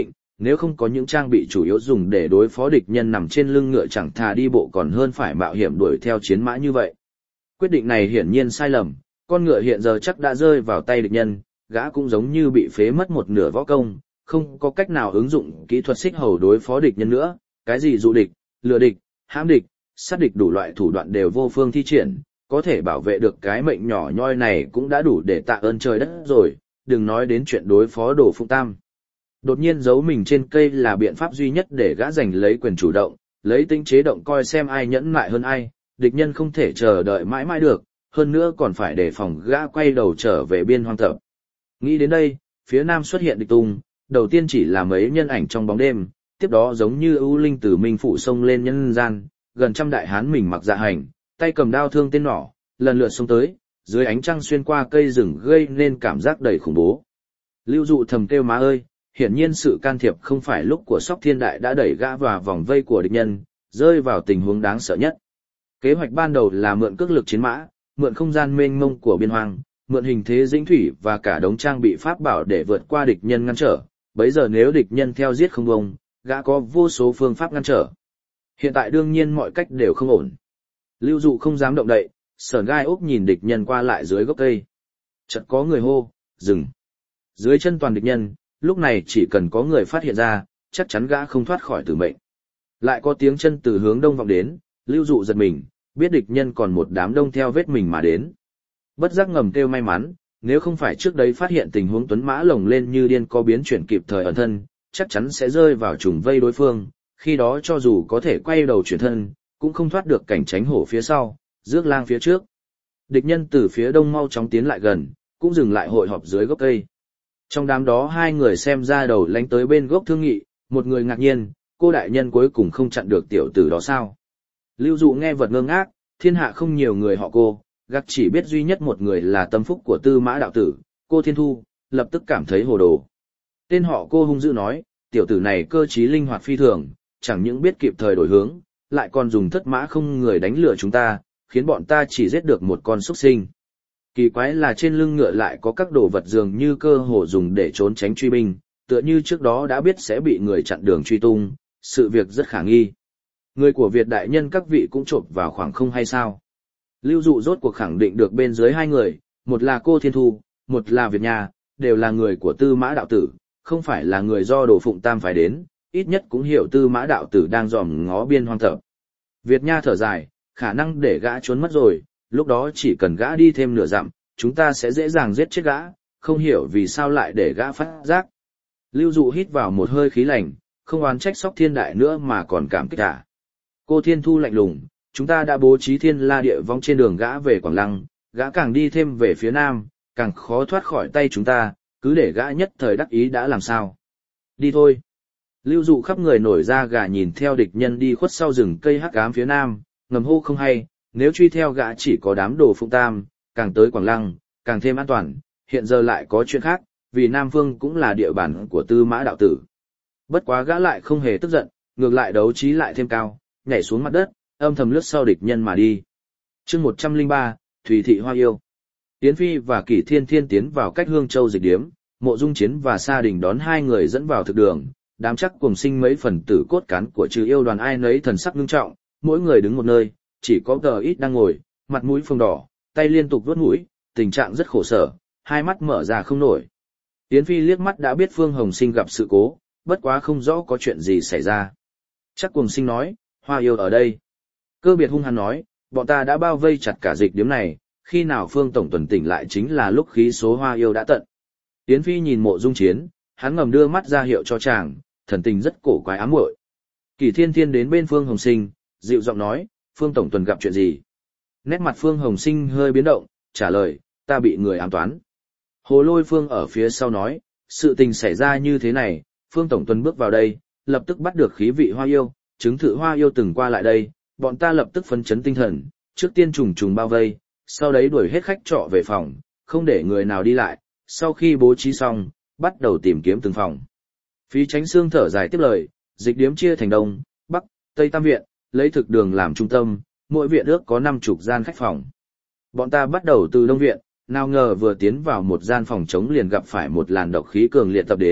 nếu không có những trang bị chủ yếu dùng để đối phó địch nhân nằm trên lưng ngựa chẳng thà đi bộ còn hơn phải mạo hiểm đuổi theo chiến mã như vậy. Quyết định này hiển nhiên sai lầm, con ngựa hiện giờ chắc đã rơi vào tay địch nhân, gã cũng giống như bị phế mất một nửa võ công, không có cách nào ứng dụng kỹ thuật xích hầu đối phó địch nhân nữa, cái gì dụ địch, lừa địch, hãm địch, sát địch đủ loại thủ đoạn đều vô phương thi triển, có thể bảo vệ được cái mệnh nhỏ nhoi này cũng đã đủ để tạ ơn trời đất rồi, đừng nói đến chuyện đối phó Đồ Phụng Tam. Đột nhiên giấu mình trên cây là biện pháp duy nhất để gã giành lấy quyền chủ động, lấy tính chế động coi xem ai nhẫn nại hơn ai, địch nhân không thể chờ đợi mãi mãi được, hơn nữa còn phải đề phòng gã quay đầu trở về biên hoang tập. Nghĩ đến đây, phía nam xuất hiện địch tung, đầu tiên chỉ là mấy nhân ảnh trong bóng đêm, tiếp đó giống như ưu linh từ minh phủ sông lên nhân gian, gần trăm đại hán mình mặc dạ hành, tay cầm đao thương tên nỏ, lần lượt xông tới, dưới ánh trăng xuyên qua cây rừng gây nên cảm giác đầy khủng bố. Lưu Dụ thầm kêu má ơi, hiển nhiên sự can thiệp không phải lúc của Sóc Thiên Đại đã đẩy gã vào vòng vây của địch nhân, rơi vào tình huống đáng sợ nhất. Kế hoạch ban đầu là mượn cước lực chiến mã, mượn không gian mênh mông của biên hoang, mượn hình thế dĩnh thủy và cả đống trang bị pháp bảo để vượt qua địch nhân ngăn trở. Bấy giờ nếu địch nhân theo giết không bông, gã có vô số phương pháp ngăn trở. Hiện tại đương nhiên mọi cách đều không ổn. Lưu Dụ không dám động đậy, Sởn Gai Ốc nhìn địch nhân qua lại dưới gốc cây. Chợt có người hô, dừng. Dưới chân toàn địch nhân, lúc này chỉ cần có người phát hiện ra, chắc chắn gã không thoát khỏi tử mệnh. Lại có tiếng chân từ hướng đông vọng đến, Lưu Dụ giật mình, biết địch nhân còn một đám đông theo vết mình mà đến. Bất giác ngầm kêu may mắn, nếu không phải trước đấy phát hiện tình huống tuấn mã lồng lên như điên có biến chuyển kịp thời ẩn thân, chắc chắn sẽ rơi vào trùng vây đối phương, khi đó cho dù có thể quay đầu chuyển thân, cũng không thoát được cảnh tránh hổ phía sau, rước lang phía trước. Địch nhân từ phía đông mau chóng tiến lại gần, cũng dừng lại hội họp dưới gốc cây. Trong đám đó hai người xem ra đầu lánh tới bên gốc thương nghị, một người ngạc nhiên, cô đại nhân cuối cùng không chặn được tiểu tử đó sao? Lưu Dụ nghe vật ngơ ngác, thiên hạ không nhiều người họ cô, gác chỉ biết duy nhất một người là tâm phúc của Tư Mã đạo tử, cô Thiên Thu, lập tức cảm thấy hồ đồ. Tên họ cô hung dữ nói, tiểu tử này cơ trí linh hoạt phi thường, chẳng những biết kịp thời đổi hướng, lại còn dùng thất mã không người đánh lừa chúng ta, khiến bọn ta chỉ giết được một con súc sinh. Kỳ quái là trên lưng ngựa lại có các đồ vật dường như cơ hồ dùng để trốn tránh truy binh, tựa như trước đó đã biết sẽ bị người chặn đường truy tung, sự việc rất khả nghi. Người của Việt đại nhân các vị cũng trộm vào khoảng không hay sao? Lưu Dụ rốt cuộc khẳng định được bên dưới hai người, một là cô Thiên Thu, một là Việt Nha, đều là người của Tư Mã đạo tử, không phải là người do Đồ Phụng Tam phải đến, ít nhất cũng hiểu Tư Mã đạo tử đang dòm ngó biên hoang tập. Việt Nha thở dài, khả năng để gã trốn mất rồi, lúc đó chỉ cần gã đi thêm nửa dặm, chúng ta sẽ dễ dàng giết chết gã, không hiểu vì sao lại để gã phát giác. Lưu Dụ hít vào một hơi khí lạnh, không oán trách Sóc Thiên Đại nữa mà còn cảm kích cả. Cô Thiên Thu lạnh lùng, chúng ta đã bố trí thiên la địa vong trên đường gã về Quảng Lăng, gã càng đi thêm về phía nam, càng khó thoát khỏi tay chúng ta, cứ để gã nhất thời đắc ý đã làm sao. Đi thôi. Lưu Dụ khắp người nổi ra gà nhìn theo địch nhân đi khuất sau rừng cây hắc ám phía nam, ngầm hô không hay, nếu truy theo gã chỉ có đám Đồ Phụng Tam, càng tới Quảng Lăng, càng thêm an toàn, hiện giờ lại có chuyện khác, vì Nam Phương cũng là địa bàn của Tư Mã đạo tử. Bất quá gã lại không hề tức giận, ngược lại đấu trí lại thêm cao, nhảy xuống mặt đất, âm thầm lướt sau địch nhân mà đi. Chương một trăm lẻ ba, Thủy thị Hoa yêu. Yến Phi và Kỷ Thiên Thiên tiến vào cách Hương Châu dịch điếm, Mộ Dung Chiến và Sa Đình đón hai người dẫn vào thực đường, đám chắc cùng sinh mấy phần tử cốt cán của trừ yêu đoàn ai nấy thần sắc nghiêm trọng, mỗi người đứng một nơi, chỉ có Tờ Ít đang ngồi, mặt mũi phồng đỏ, tay liên tục vuốt mũi, tình trạng rất khổ sở, hai mắt mở ra không nổi. Yến Phi liếc mắt đã biết Phương Hồng Sinh gặp sự cố, bất quá không rõ có chuyện gì xảy ra. Chắc cùng sinh nói, Hoa yêu ở đây. Cơ biệt hung hăng nói, bọn ta đã bao vây chặt cả dịch điếm này, khi nào Phương Tổng tuần tỉnh lại chính là lúc khí số Hoa yêu đã tận. Yến Phi nhìn Mộ Dung Chiến, hắn ngầm đưa mắt ra hiệu cho chàng, thần tình rất cổ quái ám muội. Kỷ Thiên Thiên đến bên Phương Hồng Sinh, dịu giọng nói, Phương Tổng tuần gặp chuyện gì? Nét mặt Phương Hồng Sinh hơi biến động, trả lời, ta bị người ám toán. Hồ Lôi Phương ở phía sau nói, sự tình xảy ra như thế này, Phương Tổng tuần bước vào đây, lập tức bắt được khí vị Hoa yêu, chứng thử Hoa yêu từng qua lại đây, bọn ta lập tức phấn chấn tinh thần, trước tiên trùng trùng bao vây, sau đấy đuổi hết khách trọ về phòng, không để người nào đi lại, sau khi bố trí xong, bắt đầu tìm kiếm từng phòng. Phí Chánh Xương thở dài tiếp lời, dịch điếm chia thành Đông, Bắc, Tây tam viện, lấy thực đường làm trung tâm, mỗi viện ước có năm chục gian khách phòng. Bọn ta bắt đầu từ Đông viện, nào ngờ vừa tiến vào một gian phòng trống liền gặp phải một làn độc khí cường liệt tập đến,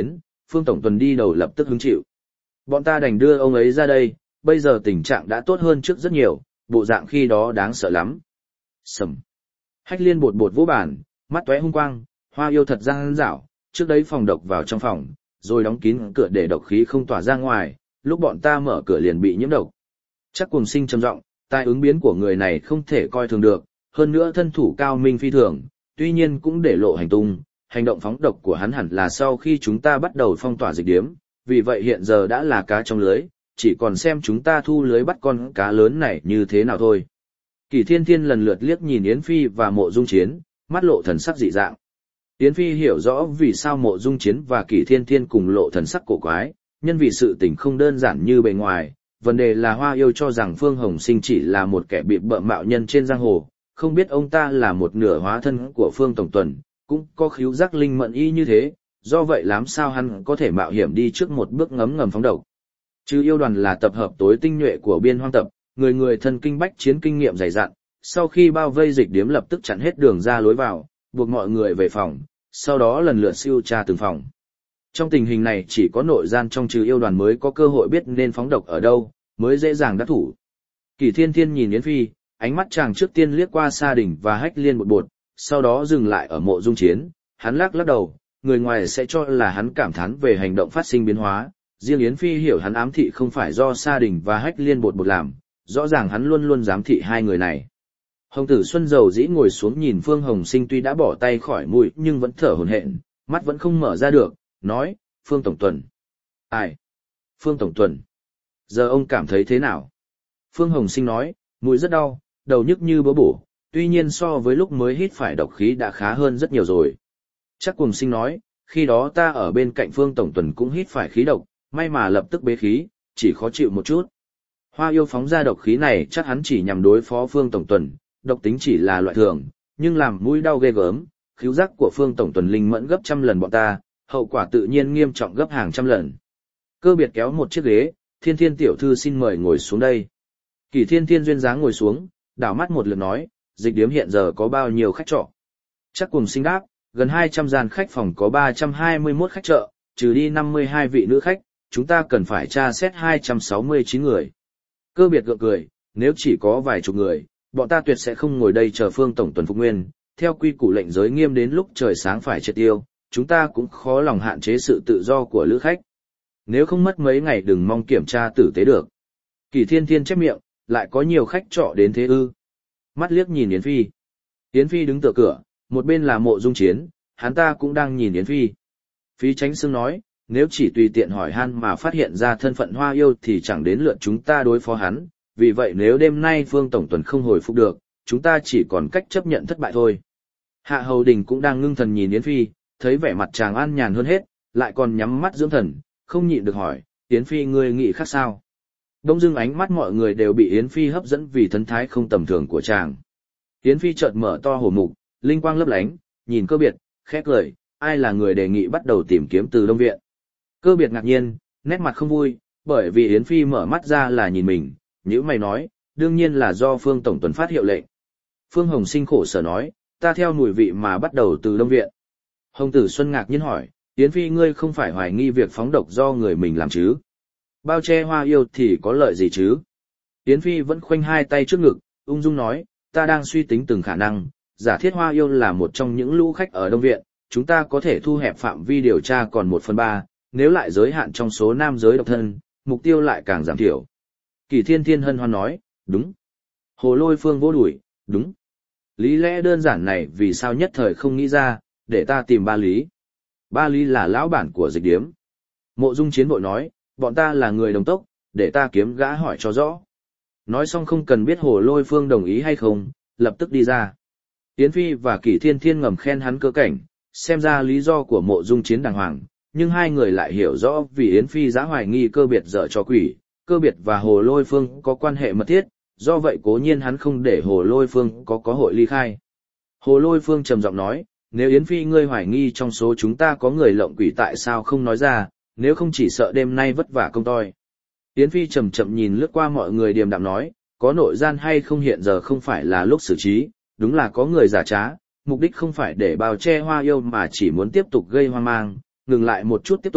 Phương Tổng Tuần đi đầu lập tức hứng chịu. Bọn ta đành đưa ông ấy ra đây, bây giờ tình trạng đã tốt hơn trước rất nhiều, bộ dạng khi đó đáng sợ lắm. Sầm. Hách Liên bột bột vỗ bàn, mắt tóe hung quang, Hoa Yêu thật gian dảo, trước đấy phòng độc vào trong phòng, rồi đóng kín cửa để độc khí không tỏa ra ngoài, lúc bọn ta mở cửa liền bị nhiễm độc. Chắc Cuồng Sinh trầm giọng, tai ứng biến của người này không thể coi thường được, hơn nữa thân thủ cao minh phi thường, tuy nhiên cũng để lộ hành tung, hành động phóng độc của hắn hẳn là sau khi chúng ta bắt đầu phong tỏa dịch điếm, vì vậy hiện giờ đã là cá trong lưới, chỉ còn xem chúng ta thu lưới bắt con cá lớn này như thế nào thôi. Kỷ Thiên Thiên lần lượt liếc nhìn Yến Phi và Mộ Dung Chiến, mắt lộ thần sắc dị dạng. Yến Phi hiểu rõ vì sao Mộ Dung Chiến và Kỷ Thiên Thiên cùng lộ thần sắc cổ quái, nhân vì sự tình không đơn giản như bề ngoài, vấn đề là Hoa Yêu cho rằng Phương Hồng Sinh chỉ là một kẻ bị bợm mạo nhân trên giang hồ, không biết ông ta là một nửa hóa thân của Phương Tổng Tuần, cũng có khíu giác linh mẫn y như thế, do vậy làm sao hắn có thể mạo hiểm đi trước một bước ngấm ngầm phóng độc. Chứ yêu đoàn là tập hợp tối tinh nhuệ của biên hoang tập, người người thân kinh bách chiến kinh nghiệm dày dặn, sau khi bao vây dịch điếm lập tức chặn hết đường ra lối vào, buộc mọi người về phòng, sau đó lần lượt siêu tra từng phòng. Trong tình hình này chỉ có nội gian trong trừ yêu đoàn mới có cơ hội biết nên phóng độc ở đâu, mới dễ dàng đắc thủ. Kỷ Thiên Thiên nhìn Yến Phi, ánh mắt chàng trước tiên liếc qua Sa Đình và Hách Liên bột bột, sau đó dừng lại ở Mộ Dung Chiến, hắn lắc lắc đầu, người ngoài sẽ cho là hắn cảm thán về hành động phát sinh biến hóa, riêng Yến Phi hiểu hắn ám thị không phải do Sa Đình và Hách Liên bột bột làm, rõ ràng hắn luôn luôn giám thị hai người này. Hồng Tử Xuân dầu dĩ ngồi xuống nhìn Phương Hồng Sinh tuy đã bỏ tay khỏi mũi nhưng vẫn thở hổn hển, mắt vẫn không mở ra được, nói, Phương Tổng Tuần. Ai? Phương Tổng Tuần. Giờ ông cảm thấy thế nào? Phương Hồng Sinh nói, mũi rất đau, đầu nhức như búa bổ, tuy nhiên so với lúc mới hít phải độc khí đã khá hơn rất nhiều rồi. Chắc Cuồng Sinh nói, khi đó ta ở bên cạnh Phương Tổng Tuần cũng hít phải khí độc, may mà lập tức bế khí, chỉ khó chịu một chút. Hoa Yêu phóng ra độc khí này chắc hắn chỉ nhằm đối phó Phương Tổng Tuần, độc tính chỉ là loại thường, nhưng làm mũi đau ghê gớm, khứu giác của Phương Tổng Tuần linh mẫn gấp trăm lần bọn ta, hậu quả tự nhiên nghiêm trọng gấp hàng trăm lần. Cơ biệt kéo một chiếc ghế, Thiên Thiên tiểu thư xin mời ngồi xuống đây. Kỷ Thiên Thiên duyên dáng ngồi xuống, đảo mắt một lượt nói, dịch điếm hiện giờ có bao nhiêu khách trọ? Chắc Cuồng Sinh đáp, gần hai trăm gian khách phòng có ba trăm hai mươi mốt khách trọ, trừ đi năm mươi hai vị nữ khách, chúng ta cần phải tra xét hai trăm sáu mươi chín người. Cơ biệt gượng cười, nếu chỉ có vài chục người, bọn ta tuyệt sẽ không ngồi đây chờ Phương Tổng Tuần phục nguyên, theo quy củ lệnh giới nghiêm đến lúc trời sáng phải triệt tiêu, chúng ta cũng khó lòng hạn chế sự tự do của lữ khách. Nếu không mất mấy ngày đừng mong kiểm tra tử tế được. Kỷ Thiên Thiên chép miệng, lại có nhiều khách trọ đến thế ư? Mắt liếc nhìn Yến Phi. Yến Phi đứng tựa cửa, một bên là Mộ Dung Chiến, hắn ta cũng đang nhìn Yến Phi. Phí Chánh Sương nói, nếu chỉ tùy tiện hỏi han mà phát hiện ra thân phận Hoa Yêu thì chẳng đến lượt chúng ta đối phó hắn, vì vậy nếu đêm nay Phương Tổng Tuần không hồi phục được, chúng ta chỉ còn cách chấp nhận thất bại thôi. Hạ Hầu Đình cũng đang ngưng thần nhìn Yến Phi, thấy vẻ mặt chàng an nhàn hơn hết, lại còn nhắm mắt dưỡng thần, không nhịn được hỏi, Yến Phi ngươi nghĩ khác sao? Đông dưng ánh mắt mọi người đều bị Yến Phi hấp dẫn vì thần thái không tầm thường của chàng. Yến Phi chợt mở to hổ mục, linh quang lấp lánh, nhìn Cơ Biệt, khẽ cười, ai là người đề nghị bắt đầu tìm kiếm từ Đông Viện? Cơ Biệt ngạc nhiên, nét mặt không vui, bởi vì Yến Phi mở mắt ra là nhìn mình, nhữ mày nói, đương nhiên là do Phương Tổng Tuần phát hiệu lệnh. Phương Hồng Sinh khổ sở nói, ta theo mùi vị mà bắt đầu từ Đông Viện. Hồng Tử Xuân ngạc nhiên hỏi, Yến Phi ngươi không phải hoài nghi việc phóng độc do người mình làm chứ? Bao che Hoa Yêu thì có lợi gì chứ? Yến Phi vẫn khoanh hai tay trước ngực, ung dung nói, ta đang suy tính từng khả năng, giả thiết Hoa Yêu là một trong những lũ khách ở Đông Viện, chúng ta có thể thu hẹp phạm vi điều tra còn một phần ba, nếu lại giới hạn trong số nam giới độc thân, mục tiêu lại càng giảm thiểu. Kỷ Thiên Thiên hân hoan nói, đúng. Hồ Lôi Phương vô đuổi, đúng. Lý lẽ đơn giản này vì sao nhất thời không nghĩ ra, để ta tìm ba lý. Ba lý là lão bản của dịch điếm. Mộ Dung Chiến vội nói, bọn ta là người đồng tốc, để ta kiếm gã hỏi cho rõ. Nói xong không cần biết Hồ Lôi Phương đồng ý hay không, lập tức đi ra. Yến Phi và Kỷ Thiên Thiên ngầm khen hắn cơ cảnh, xem ra lý do của Mộ Dung Chiến đàng hoàng, nhưng hai người lại hiểu rõ vì Yến Phi giá hoài nghi Cơ Biệt dở cho quỷ, Cơ Biệt và Hồ Lôi Phương có quan hệ mật thiết, do vậy cố nhiên hắn không để Hồ Lôi Phương có có hội ly khai. Hồ Lôi Phương trầm giọng nói, nếu Yến Phi ngươi hoài nghi trong số chúng ta có người lộng quỷ tại sao không nói ra, nếu không chỉ sợ đêm nay vất vả công toi. Yến Phi chậm chậm nhìn lướt qua mọi người điềm đạm nói, có nội gian hay không hiện giờ không phải là lúc xử trí, đúng là có người giả trá, mục đích không phải để bao che Hoa Yêu mà chỉ muốn tiếp tục gây hoang mang, ngừng lại một chút tiếp tục,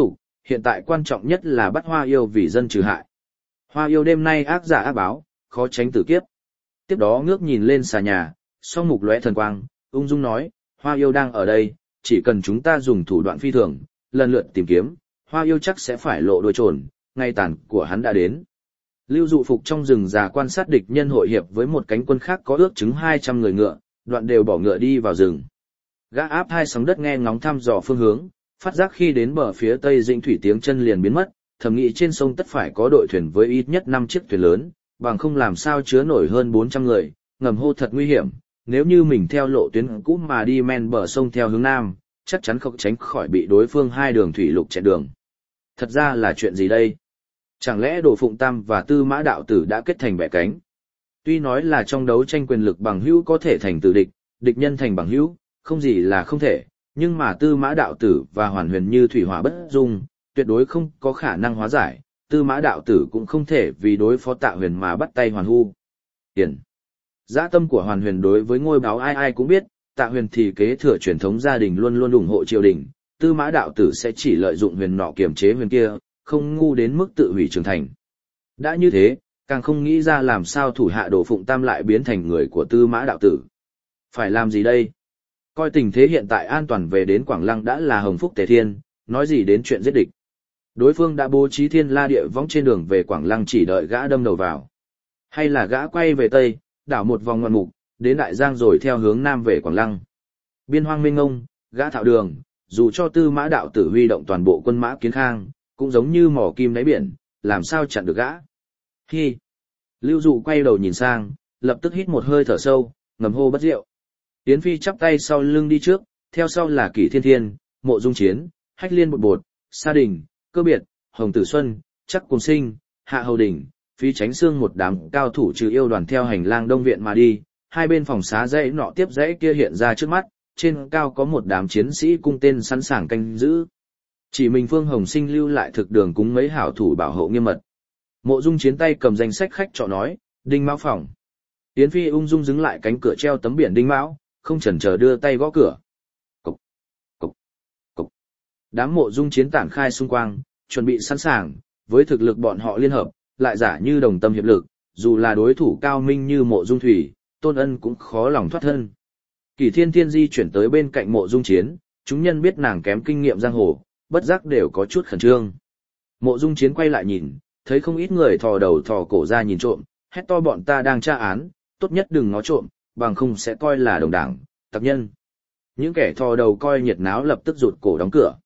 hiện tại quan trọng nhất là bắt Hoa Yêu vì dân trừ hại. Hoa Yêu đêm nay ác giả ác báo, khó tránh tử kiếp. Tiếp đó ngước nhìn lên xà nhà, song mục lóe thần quang, ung dung nói, Hoa Yêu đang ở đây, chỉ cần chúng ta dùng thủ đoạn phi thường, lần lượt tìm kiếm, Hoa Yêu chắc sẽ phải lộ đuôi trồn, ngày tàn của hắn đã đến. Lưu Dụ Phục trong rừng già quan sát địch nhân hội hiệp với một cánh quân khác có ước chứng hai trăm người ngựa, đoạn đều bỏ ngựa đi vào rừng. Gã áp hai sóng đất nghe ngóng thăm dò phương hướng, phát giác khi đến bờ phía tây Dĩnh Thủy tiếng chân liền biến mất, thầm nghĩ trên sông tất phải có đội thuyền với ít nhất năm chiếc thuyền lớn, bằng không làm sao chứa nổi hơn bốn trăm người, ngầm hô thật nguy hiểm, nếu như mình theo lộ tuyến cũ mà đi men bờ sông theo hướng nam, chắc chắn không tránh khỏi bị đối phương hai đường thủy lục chặn đường. Thật ra là chuyện gì đây? Chẳng lẽ Đồ Phụng Tam và Tư Mã Đạo Tử đã kết thành bè cánh? Tuy nói là trong đấu tranh quyền lực bằng hữu có thể thành tử địch, địch nhân thành bằng hữu, không gì là không thể, nhưng mà Tư Mã Đạo Tử và Hoàn Huyền như thủy hỏa bất dung, tuyệt đối không có khả năng hóa giải, Tư Mã Đạo Tử cũng không thể vì đối phó Tạ Huyền mà bắt tay Hoàn Hu. Tiền. Dã tâm của Hoàn Huyền đối với ngôi báo ai ai cũng biết, Tạ Huyền thì kế thừa truyền thống gia đình luôn luôn ủng hộ triều đình, Tư Mã Đạo Tử sẽ chỉ lợi dụng Huyền nọ kiềm chế Huyền kia, không ngu đến mức tự hủy trưởng thành. Đã như thế, càng không nghĩ ra làm sao thủ hạ Đồ Phụng Tam lại biến thành người của Tư Mã Đạo Tử. Phải làm gì đây? Coi tình thế hiện tại an toàn về đến Quảng Lăng đã là hồng phúc tề thiên, nói gì đến chuyện giết địch. Đối phương đã bố trí thiên la địa võng trên đường về Quảng Lăng chỉ đợi gã đâm đầu vào. Hay là gã quay về Tây, đảo một vòng ngoạn mục, đến Đại Giang rồi theo hướng Nam về Quảng Lăng. Biên hoang mênh ngông, gã thạo đường, dù cho Tư Mã Đạo Tử huy động toàn bộ quân mã kiến khang, cũng giống như mỏ kim đáy biển, làm sao chặn được gã. Hi! Lưu Dụ quay đầu nhìn sang, lập tức hít một hơi thở sâu, ngầm hô bất diệu. Yến Phi chắp tay sau lưng đi trước, theo sau là Kỷ Thiên Thiên, Mộ Dung Chiến, Hách Liên Bột Bột, Sa Đình, Cơ Biệt, Hồng Tử Xuân, Chắc Cùng Sinh, Hạ Hầu Đình, Phí Chánh Xương một đám cao thủ trừ yêu đoàn theo hành lang đông viện mà đi, hai bên phòng xá dãy nọ tiếp dãy kia hiện ra trước mắt, trên cao có một đám chiến sĩ cung tên sẵn sàng canh giữ. Chỉ mình Phương Hồng Sinh lưu lại thực đường cúng mấy hảo thủ bảo hộ nghiêm mật. Mộ Dung Chiến tay cầm danh sách khách trọ nói, Đinh Mão phòng. Yến Phi ung dung đứng lại cánh cửa treo tấm biển Đinh Mão, không chần chờ đưa tay gõ cửa. Cục, cục, cục. Đám Mộ Dung Chiến tản khai xung quanh, chuẩn bị sẵn sàng, với thực lực bọn họ liên hợp, lại giả như đồng tâm hiệp lực, dù là đối thủ cao minh như Mộ Dung Thủy, Tôn Ân cũng khó lòng thoát thân. Kỷ Thiên Thiên di chuyển tới bên cạnh Mộ Dung Chiến, chúng nhân biết nàng kém kinh nghiệm giang hồ, bất giác đều có chút khẩn trương. Mộ Dung Chiến quay lại nhìn, thấy không ít người thò đầu thò cổ ra nhìn trộm, hét to bọn ta đang tra án, tốt nhất đừng ngó trộm, bằng không sẽ coi là đồng đảng, tặc nhân. Những kẻ thò đầu coi nhiệt náo lập tức rụt cổ đóng cửa.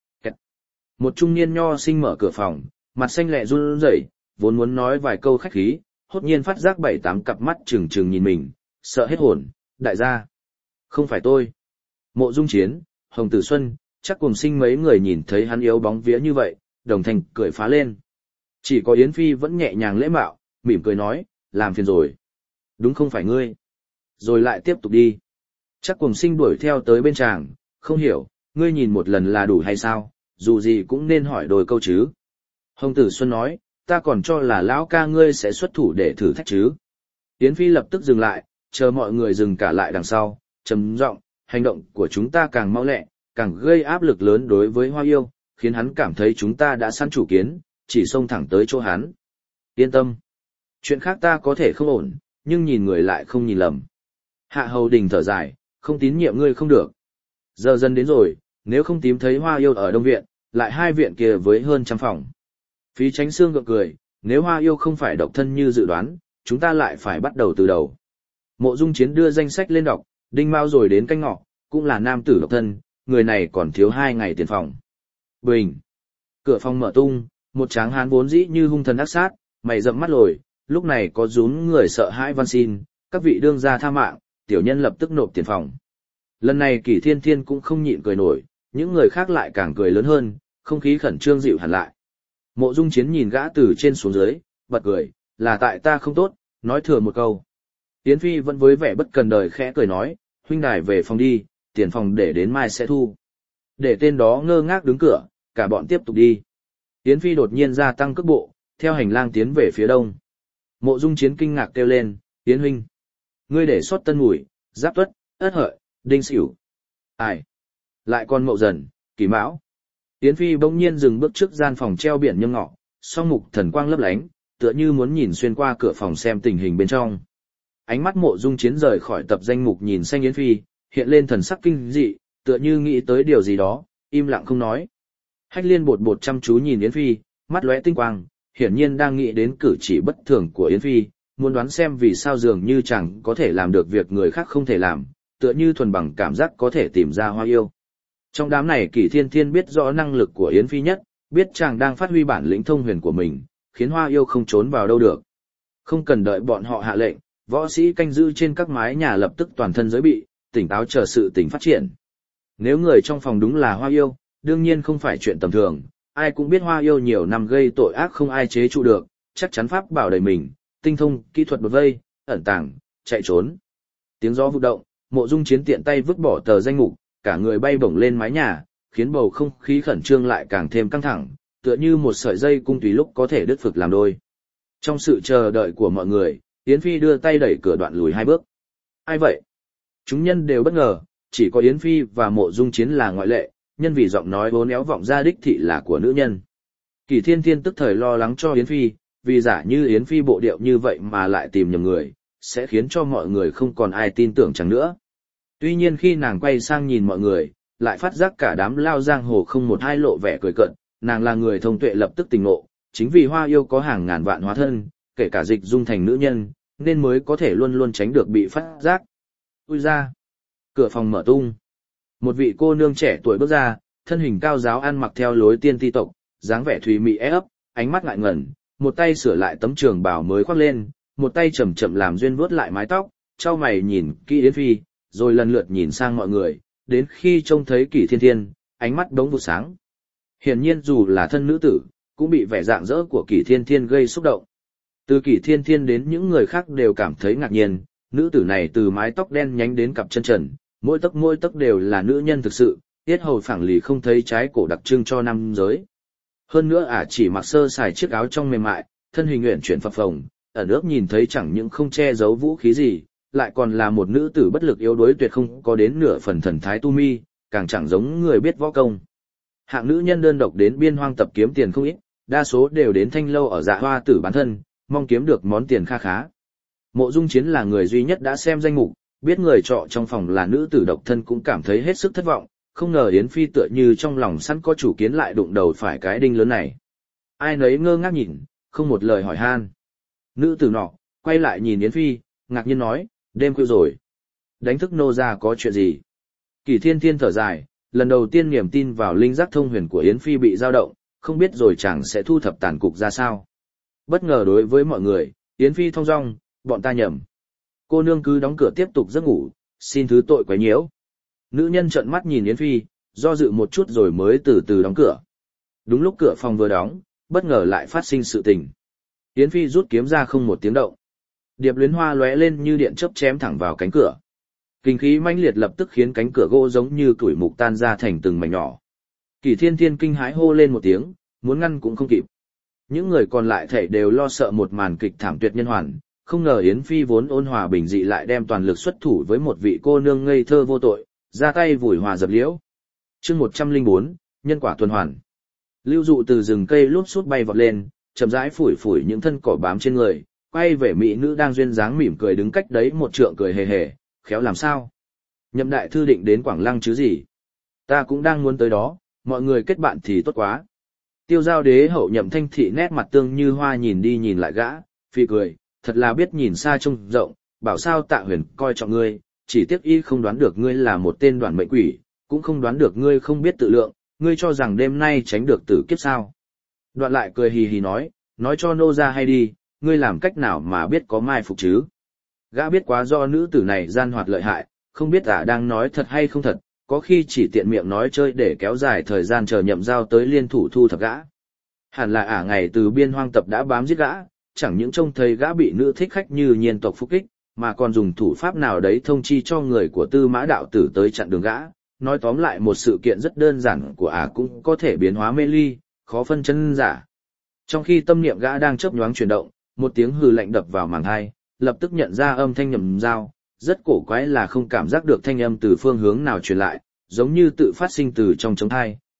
Một trung niên nho sinh mở cửa phòng, mặt xanh lẹ run rẩy, vốn muốn nói vài câu khách khí, hốt nhiên phát giác bảy tám cặp mắt trừng trừng nhìn mình, sợ hết hồn, đại gia. Không phải tôi. Mộ Dung Chiến, Hồng Tử Xuân, Chắc Cùng Sinh mấy người nhìn thấy hắn yếu bóng vía như vậy, đồng thanh cười phá lên. Chỉ có Yến Phi vẫn nhẹ nhàng lễ mạo, mỉm cười nói, làm phiền rồi. Đúng không phải ngươi. Rồi lại tiếp tục đi. Chắc Cùng Sinh đuổi theo tới bên chàng, không hiểu, ngươi nhìn một lần là đủ hay sao, dù gì cũng nên hỏi đôi câu chứ. Hồng Tử Xuân nói, ta còn cho là lão ca ngươi sẽ xuất thủ để thử thách chứ. Yến Phi lập tức dừng lại, chờ mọi người dừng cả lại đằng sau, trầm giọng, hành động của chúng ta càng mau lẹ, càng gây áp lực lớn đối với Hoa Yêu, khiến hắn cảm thấy chúng ta đã sẵn chủ kiến, chỉ xông thẳng tới chỗ hắn. Yên tâm. Chuyện khác ta có thể không ổn, nhưng nhìn người lại không nhìn lầm. Hạ Hầu Đình thở dài, không tín nhiệm ngươi không được. Giờ dần đến rồi, nếu không tìm thấy Hoa Yêu ở Đông Viện, lại hai viện kia với hơn trăm phòng. Phí Chánh Xương gượng cười, nếu Hoa Yêu không phải độc thân như dự đoán, chúng ta lại phải bắt đầu từ đầu. Mộ Dung Chiến đưa danh sách lên đọc, Đinh Mao rồi đến canh ngọ, cũng là nam tử độc thân, người này còn thiếu hai ngày tiền phòng. Bình. Cửa phòng mở tung, một tráng hán vốn dĩ như hung thần ác sát, mày rậm mắt lồi, lúc này có rún người sợ hãi van xin, các vị đương gia tha mạng, tiểu nhân lập tức nộp tiền phòng. Lần này Kỷ Thiên Thiên cũng không nhịn cười nổi, những người khác lại càng cười lớn hơn, không khí khẩn trương dịu hẳn lại. Mộ Dung Chiến nhìn gã từ trên xuống dưới, bật cười, là tại ta không tốt, nói thừa một câu. Yến Phi vẫn với vẻ bất cần đời khẽ cười nói, huynh đài về phòng đi, tiền phòng để đến mai sẽ thu. Để tên đó ngơ ngác đứng cửa, cả bọn tiếp tục đi. Yến Phi đột nhiên gia tăng cước bộ, theo hành lang tiến về phía đông. Mộ Dung Chiến kinh ngạc kêu lên, Yến huynh, ngươi để sót Tân Mùi, Giáp Tuất, Ất Hợi, Đinh Sửu. Ai? Lại còn Mậu Dần, Kỷ Mão. Yến Phi bỗng nhiên dừng bước trước gian phòng treo biển nhâm ngọ, song mục thần quang lấp lánh, tựa như muốn nhìn xuyên qua cửa phòng xem tình hình bên trong. Ánh mắt Mộ Dung Chiến rời khỏi tập danh mục nhìn sang Yến Phi, hiện lên thần sắc kinh dị, tựa như nghĩ tới điều gì đó, im lặng không nói. Hách Liên bột bột chăm chú nhìn Yến Phi, mắt lóe tinh quang, hiển nhiên đang nghĩ đến cử chỉ bất thường của Yến Phi, muốn đoán xem vì sao dường như chẳng có thể làm được việc người khác không thể làm, tựa như thuần bằng cảm giác có thể tìm ra Hoa Yêu. Trong đám này Kỷ Thiên Thiên biết rõ năng lực của Yến Phi nhất, biết chàng đang phát huy bản lĩnh thông huyền của mình, khiến Hoa Yêu không trốn vào đâu được. Không cần đợi bọn họ hạ lệnh, võ sĩ canh giữ trên các mái nhà lập tức toàn thân giới bị, tỉnh táo chờ sự tình phát triển. Nếu người trong phòng đúng là Hoa Yêu, đương nhiên không phải chuyện tầm thường, ai cũng biết Hoa Yêu nhiều năm gây tội ác không ai chế trụ được, chắc chắn pháp bảo đầy mình, tinh thông, kỹ thuật đột vây, ẩn tàng, chạy trốn. Tiếng gió vụ động, Mộ Dung Chiến tiện tay vứt bỏ tờ danh mục, cả người bay bổng lên mái nhà, khiến bầu không khí khẩn trương lại càng thêm căng thẳng, tựa như một sợi dây cung tùy lúc có thể đứt phực làm đôi. Trong sự chờ đợi của mọi người, Yến Phi đưa tay đẩy cửa đoạn lùi hai bước. Ai vậy? Chúng nhân đều bất ngờ, chỉ có Yến Phi và Mộ Dung Chiến là ngoại lệ, nhân vì giọng nói bốn éo vọng ra đích thị là của nữ nhân. Kỷ Thiên Thiên tức thời lo lắng cho Yến Phi, vì giả như Yến Phi bộ điệu như vậy mà lại tìm nhầm người, sẽ khiến cho mọi người không còn ai tin tưởng chẳng nữa. Tuy nhiên khi nàng quay sang nhìn mọi người, lại phát giác cả đám lao giang hồ không một hai lộ vẻ cười cợt, nàng là người thông tuệ lập tức tỉnh ngộ, chính vì Hoa Yêu có hàng ngàn vạn hóa thân, kể cả dịch dung thành nữ nhân, nên mới có thể luôn luôn tránh được bị phát giác. Ui ra! Cửa phòng mở tung. Một vị cô nương trẻ tuổi bước ra, thân hình cao giáo ăn mặc theo lối tiên ti tộc, dáng vẻ thùy mị ép, ánh mắt ngại ngẩn, một tay sửa lại tấm trường bào mới khoác lên, một tay chậm chậm làm duyên vuốt lại mái tóc, trao mày nhìn kỹ Yến Phi, rồi lần lượt nhìn sang mọi người, đến khi trông thấy Kỷ Thiên Thiên, ánh mắt đống vụ sáng. Hiển nhiên dù là thân nữ tử, cũng bị vẻ rạng rỡ của Kỷ Thiên Thiên gây xúc động. Từ Kỷ Thiên Thiên đến những người khác đều cảm thấy ngạc nhiên, nữ tử này từ mái tóc đen nhánh đến cặp chân trần, mỗi tấc mỗi tấc đều là nữ nhân thực sự, tiết hầu phẳng lì không thấy trái cổ đặc trưng cho nam giới. Hơn nữa ả chỉ mặc sơ sài chiếc áo trong mềm mại, thân hình uyển chuyển phập phồng, ở nước nhìn thấy chẳng những không che giấu vũ khí gì, lại còn là một nữ tử bất lực yếu đuối tuyệt không có đến nửa phần thần thái tu mi, càng chẳng giống người biết võ công. Hạng nữ nhân đơn độc đến biên hoang tập kiếm tiền không ít, đa số đều đến thanh lâu ở Dạ Hoa Tử bán thân, mong kiếm được món tiền kha khá. Mộ Dung Chiến là người duy nhất đã xem danh mục, biết người trọ trong phòng là nữ tử độc thân cũng cảm thấy hết sức thất vọng, không ngờ Yến Phi tựa như trong lòng sẵn có chủ kiến lại đụng đầu phải cái đinh lớn này. Ai nấy ngơ ngác nhìn, không một lời hỏi han. Nữ tử nọ, quay lại nhìn Yến Phi, ngạc nhiên nói, đêm khuya rồi. Đánh thức nô ra có chuyện gì? Kỷ Thiên Thiên thở dài, lần đầu tiên niềm tin vào linh giác thông huyền của Yến Phi bị dao động, không biết rồi chàng sẽ thu thập tàn cục ra sao. Bất ngờ đối với mọi người, Yến Phi thong dong, bọn ta nhầm. Cô nương cứ đóng cửa tiếp tục giấc ngủ, xin thứ tội quấy nhiễu. Nữ nhân trợn mắt nhìn Yến Phi, do dự một chút rồi mới từ từ đóng cửa. Đúng lúc cửa phòng vừa đóng, bất ngờ lại phát sinh sự tình. Yến Phi rút kiếm ra không một tiếng động. Điệp luyến hoa lóe lên như điện chớp chém thẳng vào cánh cửa. Kinh khí mãnh liệt lập tức khiến cánh cửa gỗ giống như củi mục tan ra thành từng mảnh nhỏ. Kỷ Thiên Thiên kinh hãi hô lên một tiếng, muốn ngăn cũng không kịp. Những người còn lại thảy đều lo sợ một màn kịch thảm tuyệt nhân hoàn, không ngờ Yến Phi vốn ôn hòa bình dị lại đem toàn lực xuất thủ với một vị cô nương ngây thơ vô tội, ra tay vùi hòa dập liễu. Chương một trăm lẻ bốn, nhân quả tuần hoàn. Lưu Dụ từ rừng cây lúp sút bay vọt lên, chậm rãi phủi phủi những thân cỏ bám trên người, quay về mỹ nữ đang duyên dáng mỉm cười đứng cách đấy một trượng cười hề hề, khéo làm sao? Nhậm đại thư định đến Quảng Lăng chứ gì? Ta cũng đang muốn tới đó, mọi người kết bạn thì tốt quá. Tiêu Giao Đế hậu Nhậm Thanh Thị nét mặt tương như hoa nhìn đi nhìn lại gã, phi cười, thật là biết nhìn xa trông rộng, bảo sao Tạ Huyền coi trọng ngươi, chỉ tiếc y không đoán được ngươi là một tên đoản mệnh quỷ, cũng không đoán được ngươi không biết tự lượng, ngươi cho rằng đêm nay tránh được tử kiếp sao? Đoạn lại cười hì hì nói, nói cho nô ra hay đi, ngươi làm cách nào mà biết có mai phục chứ? Gã biết quá do nữ tử này gian hoạt lợi hại, không biết ả đang nói thật hay không thật, có khi chỉ tiện miệng nói chơi để kéo dài thời gian chờ Nhậm Giao tới liên thủ thu thập gã. Hẳn là ả ngày từ biên hoang tập đã bám giết gã, chẳng những trông thấy gã bị nữ thích khách như nhiên tộc phục kích, mà còn dùng thủ pháp nào đấy thông chi cho người của Tư Mã đạo tử tới chặn đường gã. Nói tóm lại một sự kiện rất đơn giản của ả cũng có thể biến hóa mê ly, khó phân chân giả. Trong khi tâm niệm gã đang chớp nhoáng chuyển động, một tiếng hừ lạnh đập vào màng tai, lập tức nhận ra âm thanh Nhậm Giao, rất cổ quái là không cảm giác được thanh âm từ phương hướng nào truyền lại, giống như tự phát sinh từ trong trống tai,